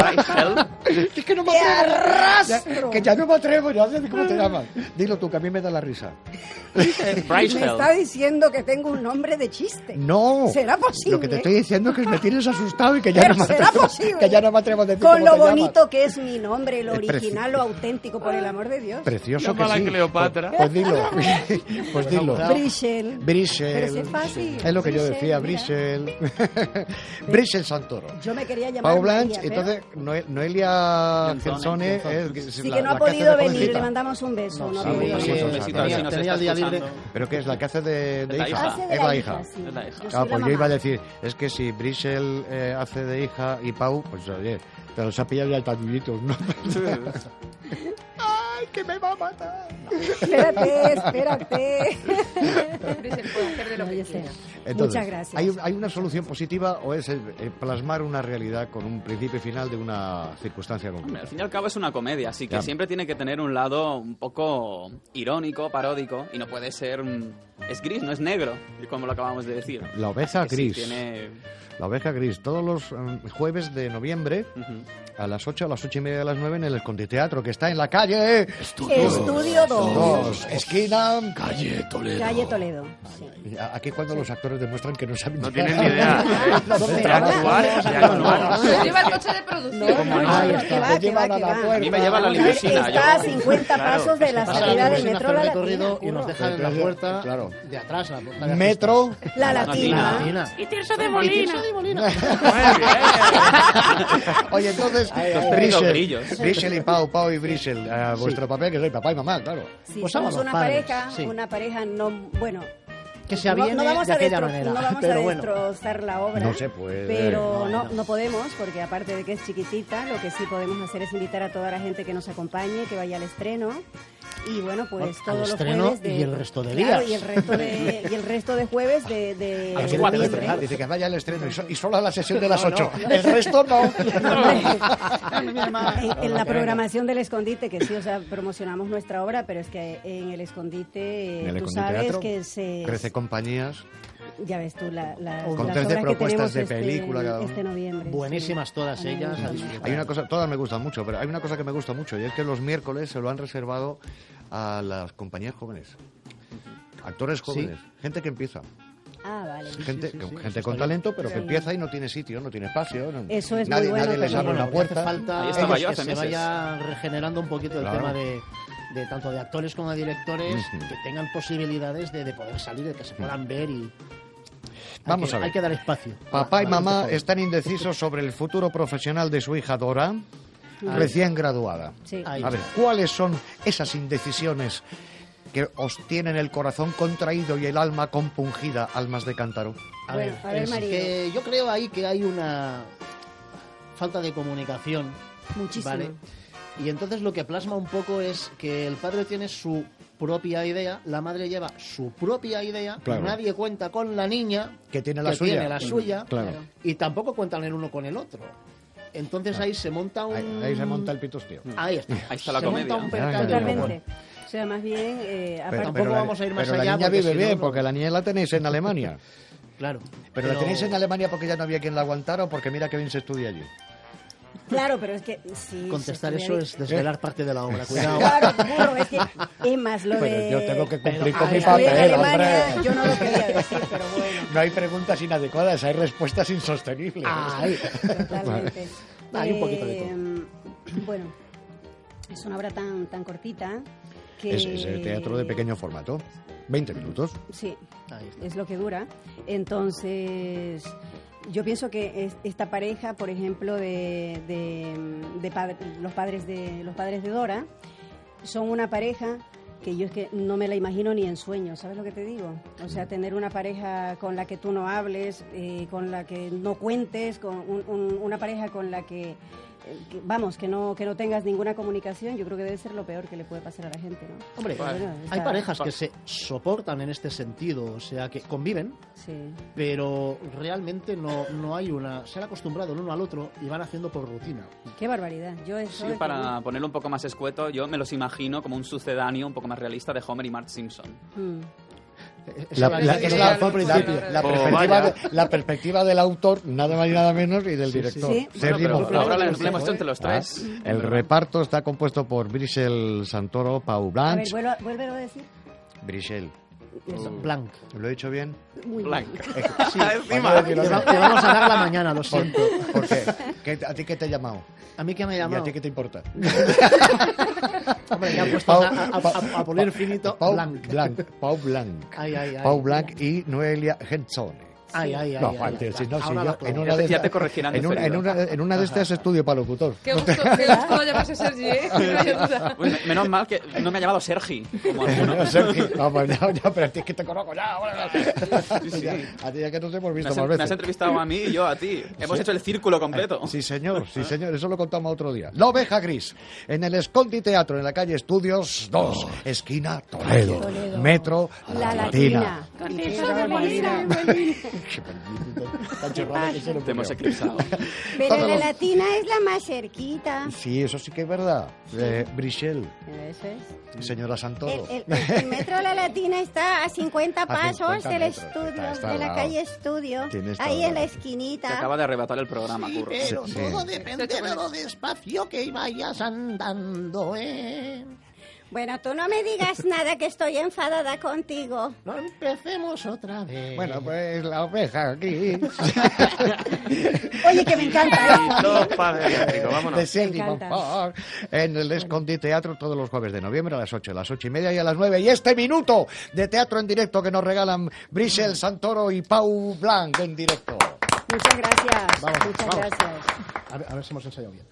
Rachel. Es que no me Te atrevo. arrastro. Ya- que ya no me atrevo, ya sé cómo te llamas. Dilo tú, que a mí me da la risa. Me Rachel. está diciendo que tengo un nombre de chiste. No. ¿Será posible? Lo que te estoy diciendo es que me tienes asustado y que ya, Pero no me, será atrevo, posible. que ya no me atrevo a decir Con cómo lo te llamas. bonito que es mi nombre, lo Es preci- original, lo auténtico, por el amor de Dios. Precioso que Llámala sí. Cleopatra. Pues, pues dilo. Pues dilo. Brichel. Brichel. Pero si es fácil. Es lo que yo Brichel, decía, mira. Brichel. Brichel Santoro. Yo me quería llamar Pau María, Blanche, pero entonces Noe- Noelia Genzone, Genzone, es que- sí la- que no la ha que hace podido de venir, jovencita. le mandamos un beso. No, No, ha sí, podido sí, venir. un sí, besito, tenía- si nos tenía está el día libre. escuchando. ¿Pero qué es? ¿La que hace de, de Es la hija? hija. Hace de Es la hija. sí. Es la hija. Yo soy Ah, la pues yo mamá. iba a decir, es que si Brichel eh, hace de hija y Pau, pues oye, te los ha pillado ya el tatullito, ¿no? ¡Ay, que me va a matar! Espérate, espérate. Brichel puede hacer de lo No, que yo sé. quiera. Entonces, Muchas gracias. ¿hay, un- ¿hay una solución positiva o es el, eh, plasmar una realidad con un principio y final de una circunstancia Hombre, concreta? al fin y al cabo es una comedia, así que Ya. siempre tiene que tener un lado un poco irónico, paródico, y no puede ser... mm, Es gris, no es negro, como lo acabamos de decir. La oveja Que sí, gris. tiene... La oveja gris, todos los eh, jueves de noviembre Ujú. a las ocho, a las ocho y media, a las nueve en el Escondi Teatro, que está en la calle Estudio dos. dos, esquina. Calle Toledo. Calle Toledo. Sí. Aquí cuando los actores demuestran que no saben No tienen ni idea. No, De pero- actuar, de actuar. Se lleva el coche de producción. No, no, Ahí no, está, que va, te que llevan va, a que la va. puerta. A mí me lleva la limusina. Está a yo- cincuenta Claro. pasos de la Pasa la salida del limusina, metro hace La el Latina. recorrido y nos dejan en la puerta Claro. de atrás. La puerta de Metro. La La Latina. Latina. Y Tirso de Molina. Oye, entonces, Los Brichel, brillos. Brichel y Pau, Pau y Brichel, eh, vuestro papel, que soy papá y mamá, claro. Sí, Pues somos somos una padres, pareja, sí. una pareja no, bueno, Que se no, aviene no vamos de a aquella destro- manera. no vamos pero a bueno. destrozar la obra. No se puede. Pero No, no, no. no podemos, porque aparte de que es chiquitita, lo que sí podemos hacer es invitar a toda la gente que nos acompañe, que vaya al estreno. Y bueno, pues Al todos los estreno jueves de, y el resto de claro, días. y el resto de y el resto de jueves de, de A las de cuatro, noviembre. ah, dice que vaya al estreno y, so- y solo a la sesión de las No, ocho. no. El resto no. en, en la programación del Escondite, que sí, o sea, promocionamos nuestra obra, pero es que en el Escondite, En el tú Escondi sabes Teatro, que se... Trece compañías. Ya ves tú, la, la, Con las trece obras que propuestas tenemos de este, película cada uno. este noviembre. Buenísimas todas Sí. ellas. a Mm. disfrutar. Hay una cosa, todas me gustan mucho, pero hay una cosa que me gusta mucho y es que los miércoles se lo han reservado a las compañías jóvenes. Actores jóvenes, gente que empieza. Ah, vale. Gente, sí, con- sí, gente eso con está talento, pero bien. que empieza y no tiene sitio, no tiene espacio. no- Eso es nadie, muy bueno nadie les también. abre la Bueno, porque puerta. hace falta Ahí estaba que yo hace se meses. vaya regenerando un poquito el Claro. tema de, de tanto de actores como de directores Ujú. que tengan posibilidades de, de poder salir, de que se puedan ver y Vamos hay que, a ver. hay que dar espacio. Papá y Para- para mamá este están indecisos sobre el futuro profesional de su hija Dora, recién graduada. Sí. Ahí. A ver, ¿cuáles son esas indecisiones que os tienen el corazón contraído y el alma compungida, almas de cántaro? A ver, a ver, es que yo creo ahí que hay una falta de comunicación. Muchísimo. ¿Vale? Y entonces lo que plasma un poco es que el padre tiene su propia idea, la madre lleva su propia idea, claro. Nadie cuenta con la niña que tiene la que suya, tiene la suya claro. Y tampoco cuentan el uno con el otro. Entonces claro. ahí se monta un... Ahí, ahí se monta el pitostio. Ahí está. Ahí está la se comedia. Monta un percal Totalmente. de O sea, más bien... Eh, pero, tampoco pero vamos la, a ir más pero allá. la niña vive si bien, no, no... porque la niña la tenéis en Alemania. Claro. Pero, pero la tenéis en Alemania porque ya no había quien la aguantara o porque mira que bien se estudia allí. Claro, pero es que... Sí, contestar eso es desvelar ¿Eh? parte de la obra. Cuidado. Claro, burro, es que es más lo pero de... yo tengo que cumplir pero, con mi papel, papel, Alemania, hombre. yo no lo quería decir, pero bueno. No hay preguntas inadecuadas, hay respuestas insostenibles. Ay. Totalmente. Hay un poquito de todo. Eh, bueno, es una obra tan, tan cortita que... Es, es el teatro de pequeño formato, veinte minutos. Sí, es lo que dura. Entonces... Yo pienso que es, esta pareja, por ejemplo, de, de, de padre, los padres de los padres de Dora, son una pareja que yo es que no me la imagino ni en sueños, ¿sabes lo que te digo? O sea, tener una pareja con la que tú no hables, eh, con la que no cuentes, con un, un, una pareja con la que, eh, que, vamos, que no que no tengas ninguna comunicación, yo creo que debe ser lo peor que le puede pasar a la gente, ¿no? Hombre, bueno, está... hay parejas que se soportan en este sentido, o sea, que conviven, sí. pero realmente no, no hay una... Se han acostumbrado el uno al otro y van haciendo por rutina. Qué barbaridad. Yo eso sí, para que... ponerlo un poco más escueto, yo me los imagino como un sucedáneo un poco más realista de Homer y Marge Simpson. Mm. La, la, la, la, la, perspectiva de, la perspectiva del autor, nada más y nada menos, y del director. Sí, sí. Bueno, pero, pero ahora le hemos hecho entre los tres. Ah, el reparto está compuesto por Brichel Santoro, Pau Blanch. A ver, vuélvelo a decir. Brichel. Uh, Blanc. ¿Lo he dicho bien? Muy Blanc. Eh, sí, te vamos a dar la mañana, lo siento. ¿Por, ¿por qué? ¿Qué? ¿A ti qué te he llamado? ¿A mí qué me ha llamado? ¿Y a ti qué te importa? Hombre, ya han puesto Pau, a, a, a, a poner finito Pau Blanc. Blanc. Pau Blanc. Ay, ay, ay, Pau Blanc ay. y Noelia Henson. Ay, ay, ay. No, ay, Juan, ay, si no, si yo, en una de ya te corregirán. En una, en una, en una de estas estudio para locutor. Qué gusto, qué gusto llamarse Sergi, ¿eh? Bueno, menos mal que no me ha llamado Sergi. Como no, Sergi. No, pues ya, ya, pero a ti es que te conozco ya. Sí, sí. Ya, a ti ya que nos hemos visto me has, más veces. Me has entrevistado a mí y yo a ti. Hemos sí. hecho el círculo completo. Sí, señor, sí, señor. Eso lo contamos otro día. La Oveja Gris, en el Escondi Teatro, en la calle Estudios dos, esquina Toledo. Toledo. Metro La Latina. Latina. Tan chorrada que se lo Te hemos eclipsado. Pero la los... Latina es la más cerquita. Sí, eso sí que es verdad. Eh, Brichel. Eso es. Señora Santoro. El, el, el metro La Latina está a cincuenta pasos a cincuenta del metros, estudio, está, está de la calle Estudio. Ahí en la esquinita. Te acaba de arrebatar el programa, Curro. Pero sí, todo sí. depende de lo despacio que vayas andando, ¿eh? Bueno, tú no me digas nada que estoy enfadada contigo. No empecemos otra vez. Bueno, pues la oveja aquí. Oye, que me encanta. Dos padres eléctricos, vámonos. De Sergi Bonfort, en el Escondi Teatro todos los jueves de noviembre a las ocho, a las ocho y media y a las nueve. Y este minuto de teatro en directo que nos regalan Brichel Santoro y Pau Blanc en directo. Muchas gracias. Vamos, Muchas vamos. gracias. A ver, a ver si hemos ensayado bien.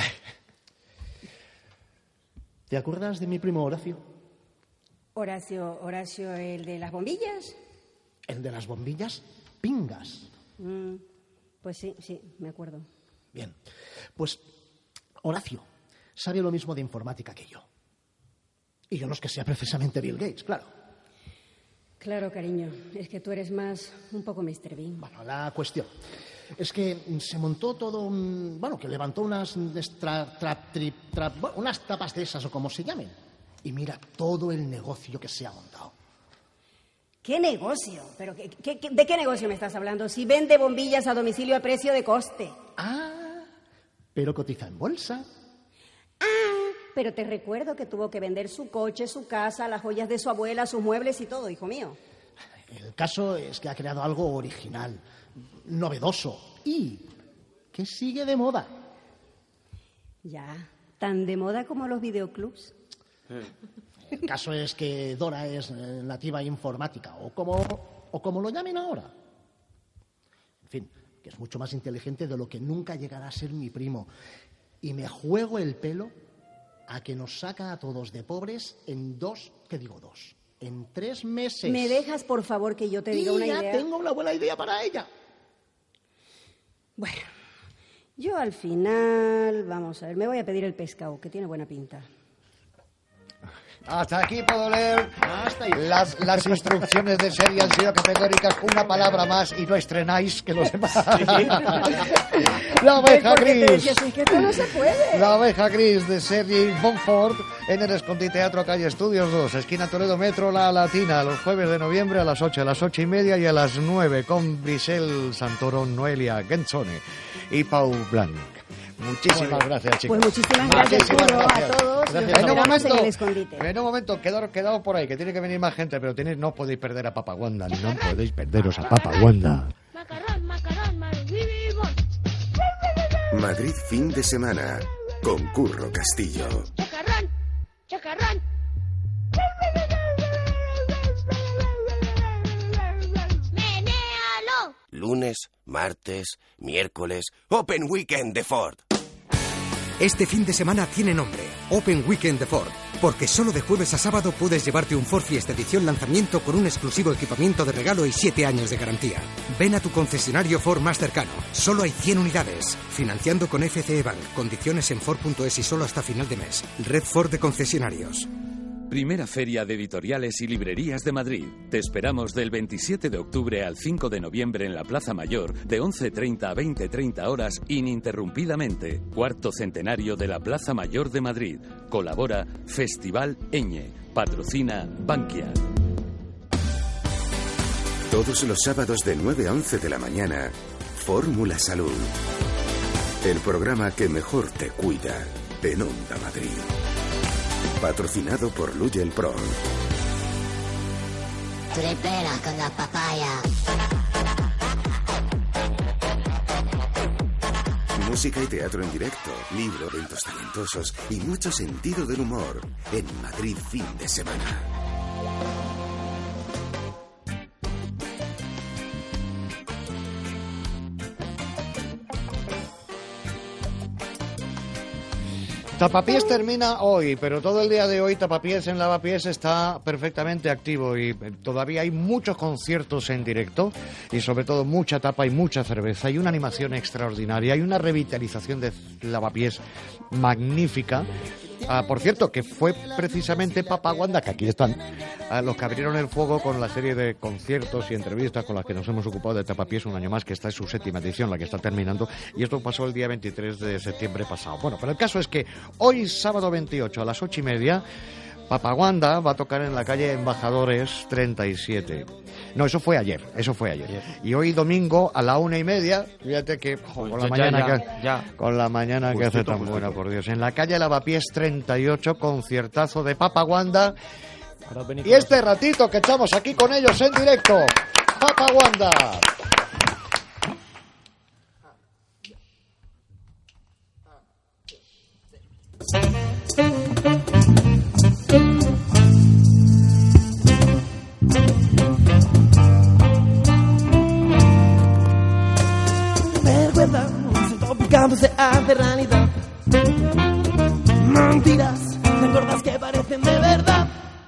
¿Te acuerdas de mi primo Horacio? Horacio, Horacio, el de las bombillas. ¿El de las bombillas? Pingas. Mm, pues sí, sí, me acuerdo. Bien, pues Horacio sabe lo mismo de informática que yo. Y yo no es que sea precisamente Bill Gates, claro. Claro, cariño, es que tú eres más un poco mister Bean. Bueno, la cuestión es que se montó todo un... Bueno, que levantó unas tra, tra, tri, tra, bueno, unas tapas de esas o como se llamen. Y mira todo el negocio que se ha montado. ¿Qué negocio? ¿Pero qué, qué, qué, de qué negocio me estás hablando? Si vende bombillas a domicilio a precio de coste. Ah, pero cotiza en bolsa. Ah, pero te recuerdo que tuvo que vender su coche, su casa, las joyas de su abuela, sus muebles y todo, hijo mío. El caso es que ha creado algo original, novedoso y que sigue de moda. Ya, tan de moda como los videoclubs. El caso es que Dora es nativa informática, o como, o como lo llamen ahora. En fin, que es mucho más inteligente de lo que nunca llegará a ser mi primo. Y me juego el pelo a que nos saca a todos de pobres en dos, ¿qué digo dos? En tres meses. ¿Me dejas, por favor, que yo te diga y una ya idea? tengo una buena idea para ella. Bueno, yo al final, vamos a ver, me voy a pedir el pescado, que tiene buena pinta. Hasta aquí puedo leer. Las, las instrucciones de serie han sido categóricas. Una palabra más y no estrenáis, que lo sepas. La oveja gris. Es que esto no se puede. La oveja gris de Sergi Bonfort en el Escondi Teatro, calle Estudios dos, esquina Toledo Metro, La Latina, los jueves de noviembre a las ocho, a las ocho y media y a las nueve, con Brisel Santoro, Noelia Genzoni y Pau Blanc. Muchísimas gracias, chicos. Pues muchísimas gracias, Curro, a todos. Nos esperamos en el escondite. En un momento, quedaros quedaos por ahí, que tiene que venir más gente, pero tenéis, no podéis perder a Papa Wanda, no podéis perderos a Papa Wanda. Madrid fin de semana, con Curro Castillo. Chacarrón, chacarrón. ¡Menéalo! Lunes, martes, miércoles, Open Weekend de Ford. Este fin de semana tiene nombre, Open Weekend de Ford, porque solo de jueves a sábado puedes llevarte un Ford Fiesta edición lanzamiento con un exclusivo equipamiento de regalo y siete años de garantía. Ven a tu concesionario Ford más cercano, solo hay cien unidades, financiando con F C E Bank, condiciones en Ford punto es y solo hasta final de mes. Red Ford de concesionarios. Primera Feria de Editoriales y Librerías de Madrid. Te esperamos del veintisiete de octubre al cinco de noviembre en la Plaza Mayor, de once treinta a veinte treinta horas, ininterrumpidamente. Cuarto centenario de la Plaza Mayor de Madrid. Colabora Festival Eñe. Patrocina Bankia. Todos los sábados de nueve a once de la mañana, Fórmula Salud. El programa que mejor te cuida en Onda Madrid. Patrocinado por Luyel Pro. Tripera con la papaya. Música y teatro en directo, libro, eventos talentosos y mucho sentido del humor en Madrid fin de semana. Tapapiés termina hoy, pero todo el día de hoy Tapapiés en Lavapiés está perfectamente activo y todavía hay muchos conciertos en directo y sobre todo mucha tapa y mucha cerveza y una animación extraordinaria y una revitalización de Lavapiés magnífica. Ah, por cierto, que fue precisamente Papa Wanda, que aquí están, ah, los que abrieron el fuego con la serie de conciertos y entrevistas con las que nos hemos ocupado de Tapapiés un año más, que está en su séptima edición, la que está terminando, y esto pasó el día veintitrés de septiembre pasado. Bueno, pero el caso es que hoy, sábado veintiocho, a las ocho y media, Papa Wanda va a tocar en la calle Embajadores treinta y siete. No, eso fue ayer, eso fue ayer. ayer. Y hoy domingo a la una y media, fíjate que jo, con, la ya, mañana ya, que ya. con la mañana justito, que hace tan justito. buena, por Dios. En la calle Lavapiés treinta y ocho, conciertazo de Papa Wanda. Y este ratito que estamos aquí con ellos en directo, Papa Wanda. Vergüenza, un susto picando se hace realidad. Mentiras, engordas que parecen de verdad.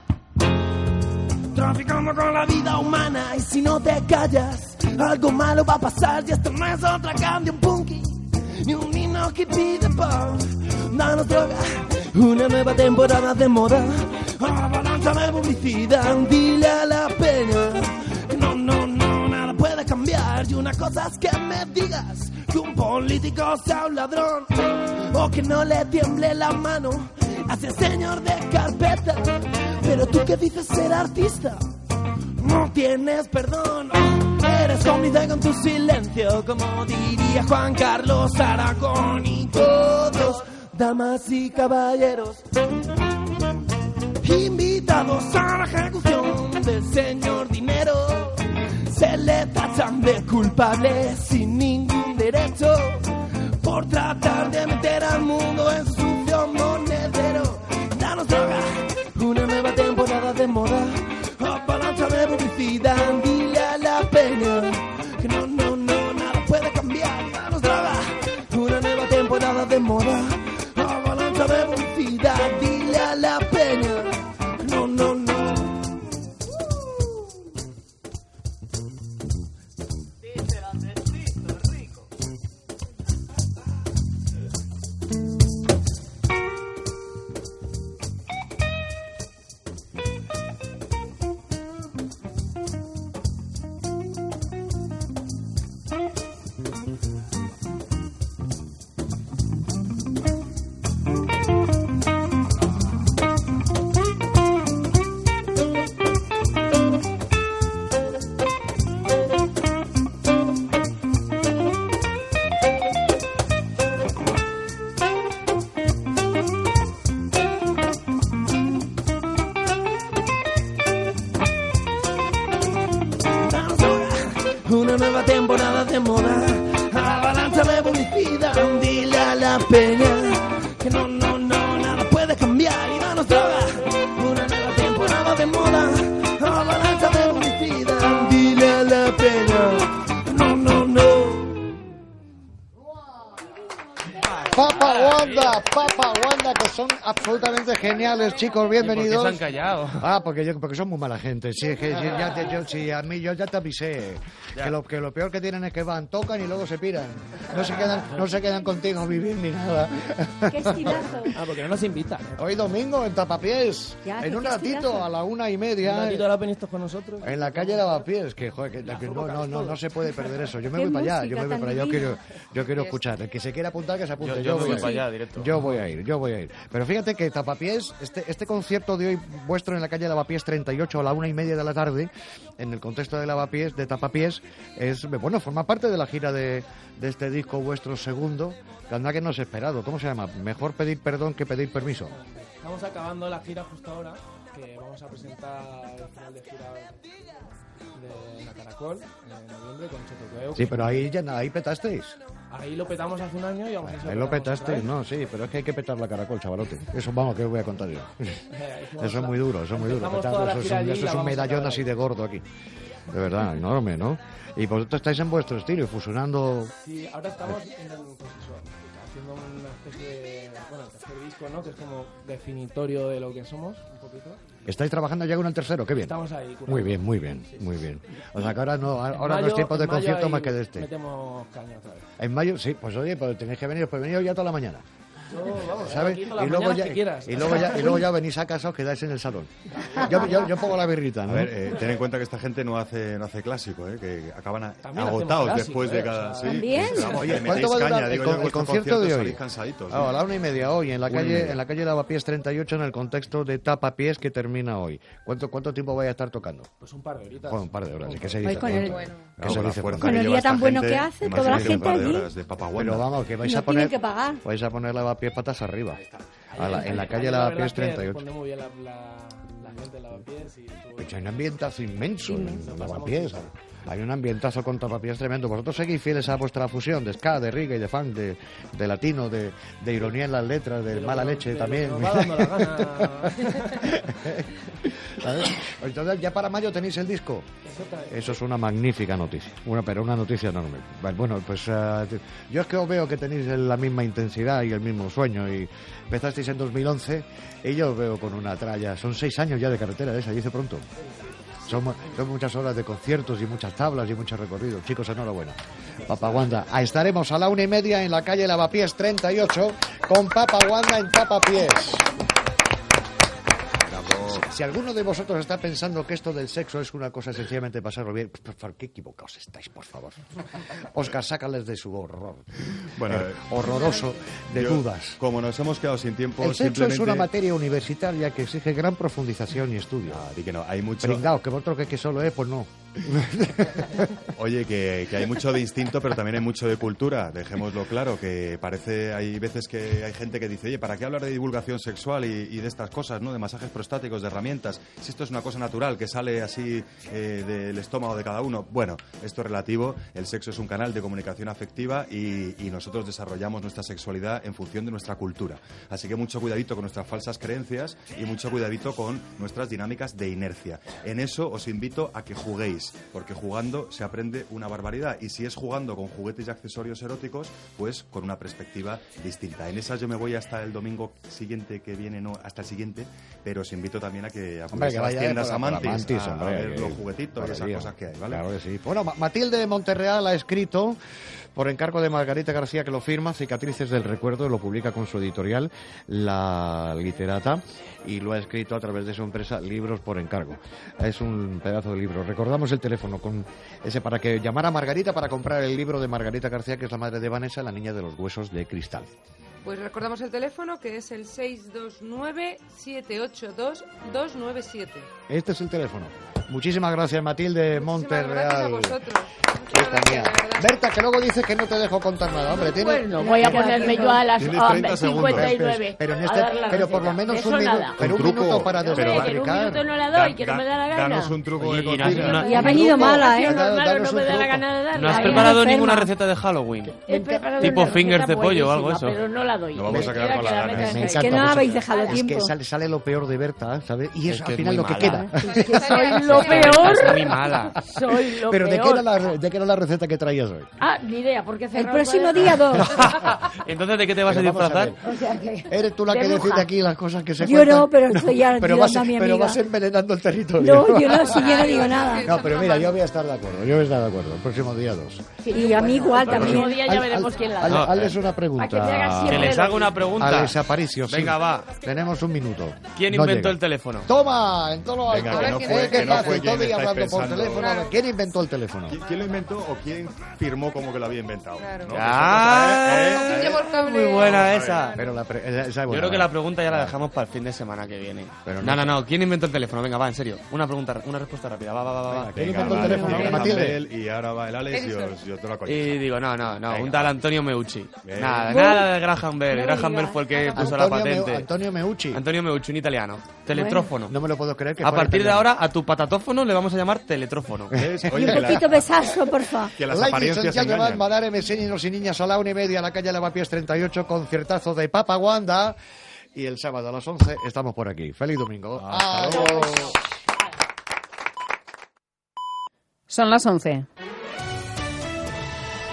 Traficando con la vida humana y si no te callas, algo malo va a pasar y esto no es otra canción punky. Ni un niño que pide pan, danos droga, una nueva temporada de moda, avalancha de publicidad, dile a la peña que no, no, no, nada puede cambiar. Y una cosa es que me digas que un político sea un ladrón, o que no le tiemble la mano a ese señor de carpeta, pero tú que dices ser artista, no tienes perdón. Eres cómplice con tu silencio, como diría Juan Carlos Aragón. Y todos, damas y caballeros, invitados a la ejecución del señor dinero, se le tachan de culpable sin ningún derecho por tratar de meter al mundo en su sucio monedero. Danos droga, una nueva temporada de moda, avalancha de publicidad, dile a la peña que no, no, no, nada puede cambiar. Danos droga, una nueva temporada de moda, avalancha de publicidad, Una nueva temporada de moda, avalancha de publicidad. Dile a la peña que no, no, no, nada puede cambiar y danos droga. Una nueva temporada de moda, avalancha de publicidad. Dile a la peña que no, no, no. Papa Wanda, Papa Wanda, que son absolutamente geniales, chicos, bienvenidos. ¿Por qué se han callado? Ah, porque, yo, porque son muy mala gente. Sí, que, sí, ya te- yo, sí, a mí yo ya te avisé. Que lo, que lo peor que tienen es que van, tocan y luego se piran. No se quedan, no se quedan contigo a vivir ni nada. Qué estilazo. Ah, porque no nos invitan. Hoy domingo en Tapapiés, Ya, en qué un ratito, estilazo. a la una y media. Un ratito ahora venís todos con nosotros. En la calle Lavapiés, que, joder, que, que no, no, no, no se puede perder eso. Yo me Qué voy para allá, yo música me voy tan para allá. Yo divina. quiero, yo quiero escuchar. El que se quiera apuntar, que se apunte. Yo- yo me voy voy a para ir. allá, directo. Yo voy a ir, yo voy a ir. Pero fíjate que Tapapiés, este, este concierto de hoy vuestro en la calle Lavapiés treinta y ocho a la una y media de la tarde, en el contexto de Lavapiés, de Tapapiés, es, bueno, forma parte de la gira de, de este disco vuestro segundo, que anda que no os he esperado. ¿Cómo se llama? Mejor pedir perdón que pedir permiso. Estamos acabando la gira justo ahora, que vamos a presentar el final de gira de la Caracol en noviembre con Cheto Cueu. Sí, pero ahí ya ahí petasteis. Ahí lo petamos hace un año y vamos a hacer Ahí lo petasteis, no, sí, pero es que hay que petar la Caracol, chavalote. Eso, vamos, que os voy a contar yo. Eso es muy duro, eso es muy duro. Empezamos Petarlo, toda la eso es gira un, allí y eso la es un vamos a medallón acabar así de gordo aquí. De verdad, enorme, ¿no? Y vosotros estáis en vuestro estilo, fusionando... Sí, ahora estamos en, pues eso, haciendo una especie de, bueno, el tercer disco, ¿no? Que es como definitorio de lo que somos, un poquito. ¿Estáis trabajando ya con el tercero? Qué bien. Estamos ahí, currando. Muy bien, muy bien, muy bien. O sea que ahora no, ahora no mayo- es tiempo de en mayo concierto ahí más que de este. Metemos caña otra vez. En mayo, sí, pues oye, pues tenéis que venir, pues venid hoy ya toda la mañana. Yo, vamos, ¿Sabes? aquí todas las Y luego, mañanas ya, que quieras. y, luego ya, y luego ya venís a casa, os quedáis en el salón. Yo, yo, yo pongo la birrita, A ¿no? ver, eh, ten en cuenta que esta gente no hace no hace clásico, ¿eh? Que acaban a- También agotados hacemos después clásico, de ¿eh? cada... O sea, sí, ¿también? sí, vamos, Oye, que ¿cuánto metéis va a durar caña, el, digo con- yo, el vuestros concierto de conciertos hoy? salís cansaditos, sí. Ah, a la una y media hoy, en la Una y calle media. en la calle Lavapiés treinta y ocho, en el contexto de Tapapiés, que termina hoy. ¿Cuánto, cuánto tiempo vais a estar tocando? Pues un par de horitas. Joder, un par de horas, ¿y qué se Pues dice? con el- pronto? Bueno. ¿Qué se Con la dice fuerza pronto? Con el lleva día esta tan bueno gente, que hace, imagínate toda la un gente par de allí. horas de Papa Pero Wanda. vamos, que vais No a poner... tienen que pagar. Vais a poner Lavapiés patas arriba. A la- en la calle Ahí la verdad Lavapiés es que treinta y ocho. responde muy bien la, la, la gente de Lavapiés y todo. Pues hay un ambientazo inmenso en Nos Lavapiés. pasamos Hay un ambientazo con Tapapiés tremendo. Vosotros seguís fieles a vuestra fusión de ska, de reggae, de funk, de, de latino, de, de ironía en las letras, de Pero mala no- leche pero también. nos va dando la gana. ¿Sabes? Entonces, ya para mayo tenéis el disco. Exactamente. Eso es una magnífica noticia. Una, pero una noticia enorme. Vale, bueno, pues eh, yo es que os veo que tenéis la misma intensidad y el mismo sueño. Y empezasteis en dos mil once y yo os veo con una tralla. Son seis años ya de carretera esa, dice pronto. Son, mu- son muchas horas de conciertos y muchas tablas y muchos recorridos. Chicos, enhorabuena. Papa Wanda. Ah, estaremos a la una y media en la calle Lavapiés treinta y ocho con Papa Wanda en Tapapiés. Si alguno de vosotros está pensando que esto del sexo es una cosa sencillamente pasarlo bien, por favor, qué equivocados estáis, por favor. Oscar, sácales de su horror. Bueno, Eh, horroroso de yo, dudas. Como nos hemos quedado sin tiempo, El sexo simplemente... es una materia universitaria que exige gran profundización y estudio. Ah, di que no, hay mucho... Pringaos, que vosotros que, que solo es, pues no. Oye, que, que hay mucho de instinto, pero también hay mucho de cultura. Dejémoslo claro, que parece, hay veces que hay gente que dice, oye, ¿para qué hablar de divulgación sexual y, y de estas cosas, ¿no? De masajes prostáticos, de herramientas. Si esto es una cosa natural, que sale así eh, del estómago de cada uno. Bueno, esto es relativo. El sexo es un canal de comunicación afectiva y, y nosotros desarrollamos nuestra sexualidad en función de nuestra cultura. Así que mucho cuidadito con nuestras falsas creencias y mucho cuidadito con nuestras dinámicas de inercia. En eso os invito a que juguéis, porque jugando se aprende una barbaridad. Y si es jugando con juguetes y accesorios eróticos, pues con una perspectiva distinta. En esas yo me voy hasta el domingo siguiente que viene, no, hasta el siguiente, pero os invito también a que que acudir Hombre, que a las vaya tiendas por la- por la Amantis, Amantis, a, hombre, a ver que- los juguetitos y esas maravilla. cosas que hay, ¿vale? Claro que sí. Bueno, Ma- Matilde de Monterreal ha escrito, por encargo de Margarita García, que lo firma, Cicatrices del Recuerdo, lo publica con su editorial, La Literata, y lo ha escrito a través de su empresa Libros por Encargo. Es un pedazo de libro. Recordamos el teléfono con ese para que llamara a Margarita para comprar el libro de Margarita García, que es la madre de Vanessa, la niña de los huesos de cristal. Pues recordamos el teléfono, que es el seis dos nueve, siete ocho dos, dos nueve siete. Este es el teléfono. Muchísimas gracias, Matilde Monterreal. Gracias a vosotros. Hija mía. Berta, que luego dices que no te dejo contar nada, hombre. Tiene... Bueno, voy a ponerme yo a las Tienes oh, treinta cincuenta y segundos. nueve. Pero, en a este, dar la pero por lo receta. menos Eso un, minuto, nada. pero un truco. minuto para Hombre, que en un despotricar. minuto no la doy, que no me da la gana. Danos un truco Oye, de y no- cocina. no- Y ha venido mala, ¿eh? Normal, no me da la gana de darla. ¿No has Ahí preparado enferma. ninguna receta de Halloween? He preparado Tipo una fingers receta de pollo o algo buenísima, eso. Pero no la doy. Nos vamos a quedar Quiera con la que la gana. metáis Me ahí. encanta, Que no pues, habéis dejado es tiempo. que sale, sale lo peor de Berta, ¿sabes? Y es, Es al que es final muy lo que mala. queda. Es que soy lo peor. Es muy mala. Soy lo Pero ¿de qué, peor. era la, ¿de qué era la receta que traías hoy? Ah, ni idea, porque El cerrado próximo cuaderno. día dos. Entonces, ¿de qué te vas Pero a vamos a disfrazar? O sea que... Eres tú la de que bruja. decide aquí las cosas que se Yo cuentan. no, pero estoy ya pero ayudando vas, a mi pero amiga. vas envenenando el territorio. No, yo no, si yo no digo nada. No, pero mira, yo voy a estar de acuerdo. Yo voy a estar de acuerdo. El próximo día dos. Y a mí igual El próximo también. día ya veremos quién la Haz- da. Hazles una A que te hagas pregunta. siempre Que les lo haga una mismo. pregunta. Alex Aparicio, sí. Venga, va. Tenemos un minuto. ¿Quién No inventó llega. el teléfono? Toma, en todo lo alto. Venga, que no Eh, fue- qué que no fácil, fue quien todo el día estáis hablando por pensando. teléfono. Claro. ¿Quién inventó el teléfono? ¿Qui- ¿Quién lo inventó o quién firmó como que lo había inventado? Claro. ¿No? Ah, Que eso pasa, ¿eh? Llevo el cable. Muy buena esa. Pero la pre- esa es Yo buena. creo que la pregunta ya la dejamos para el fin de semana que viene. Pero no, no- no, no. ¿Quién inventó el teléfono? Venga, va, en serio. Una pregunta, una respuesta rápida. Va, va, va, va. Venga, ¿quién Venga, inventó el vale, teléfono? Miguel Matilde. Ángel, y ahora va el Alex y Edison. os, yo te lo Y digo, no, no, no. Venga, Un tal va. Antonio Meucci. Bien. Nada, Bueno, nada de Graham Bell. no Graham digas. Bell fue el que puso la Antonio, patente. Meu- Antonio Meucci. Antonio Meucci, un italiano. Teletrófono. No me lo puedo creer. Que A fuera partir de italiano. ahora, a tu patatófono le vamos a llamar teletrófono. ¿Ves? Y Oye, un que, la- poquito besazo, porfa. que las Ladies and apariencias gentlemen, engañan. Madare, vecinos y niñas, a la una y media, a la calle Lavapiés treinta y ocho, conciertazo de Papa Wanda. Y el sábado a las once estamos por aquí. Feliz domingo. Hasta Adiós. Son las once.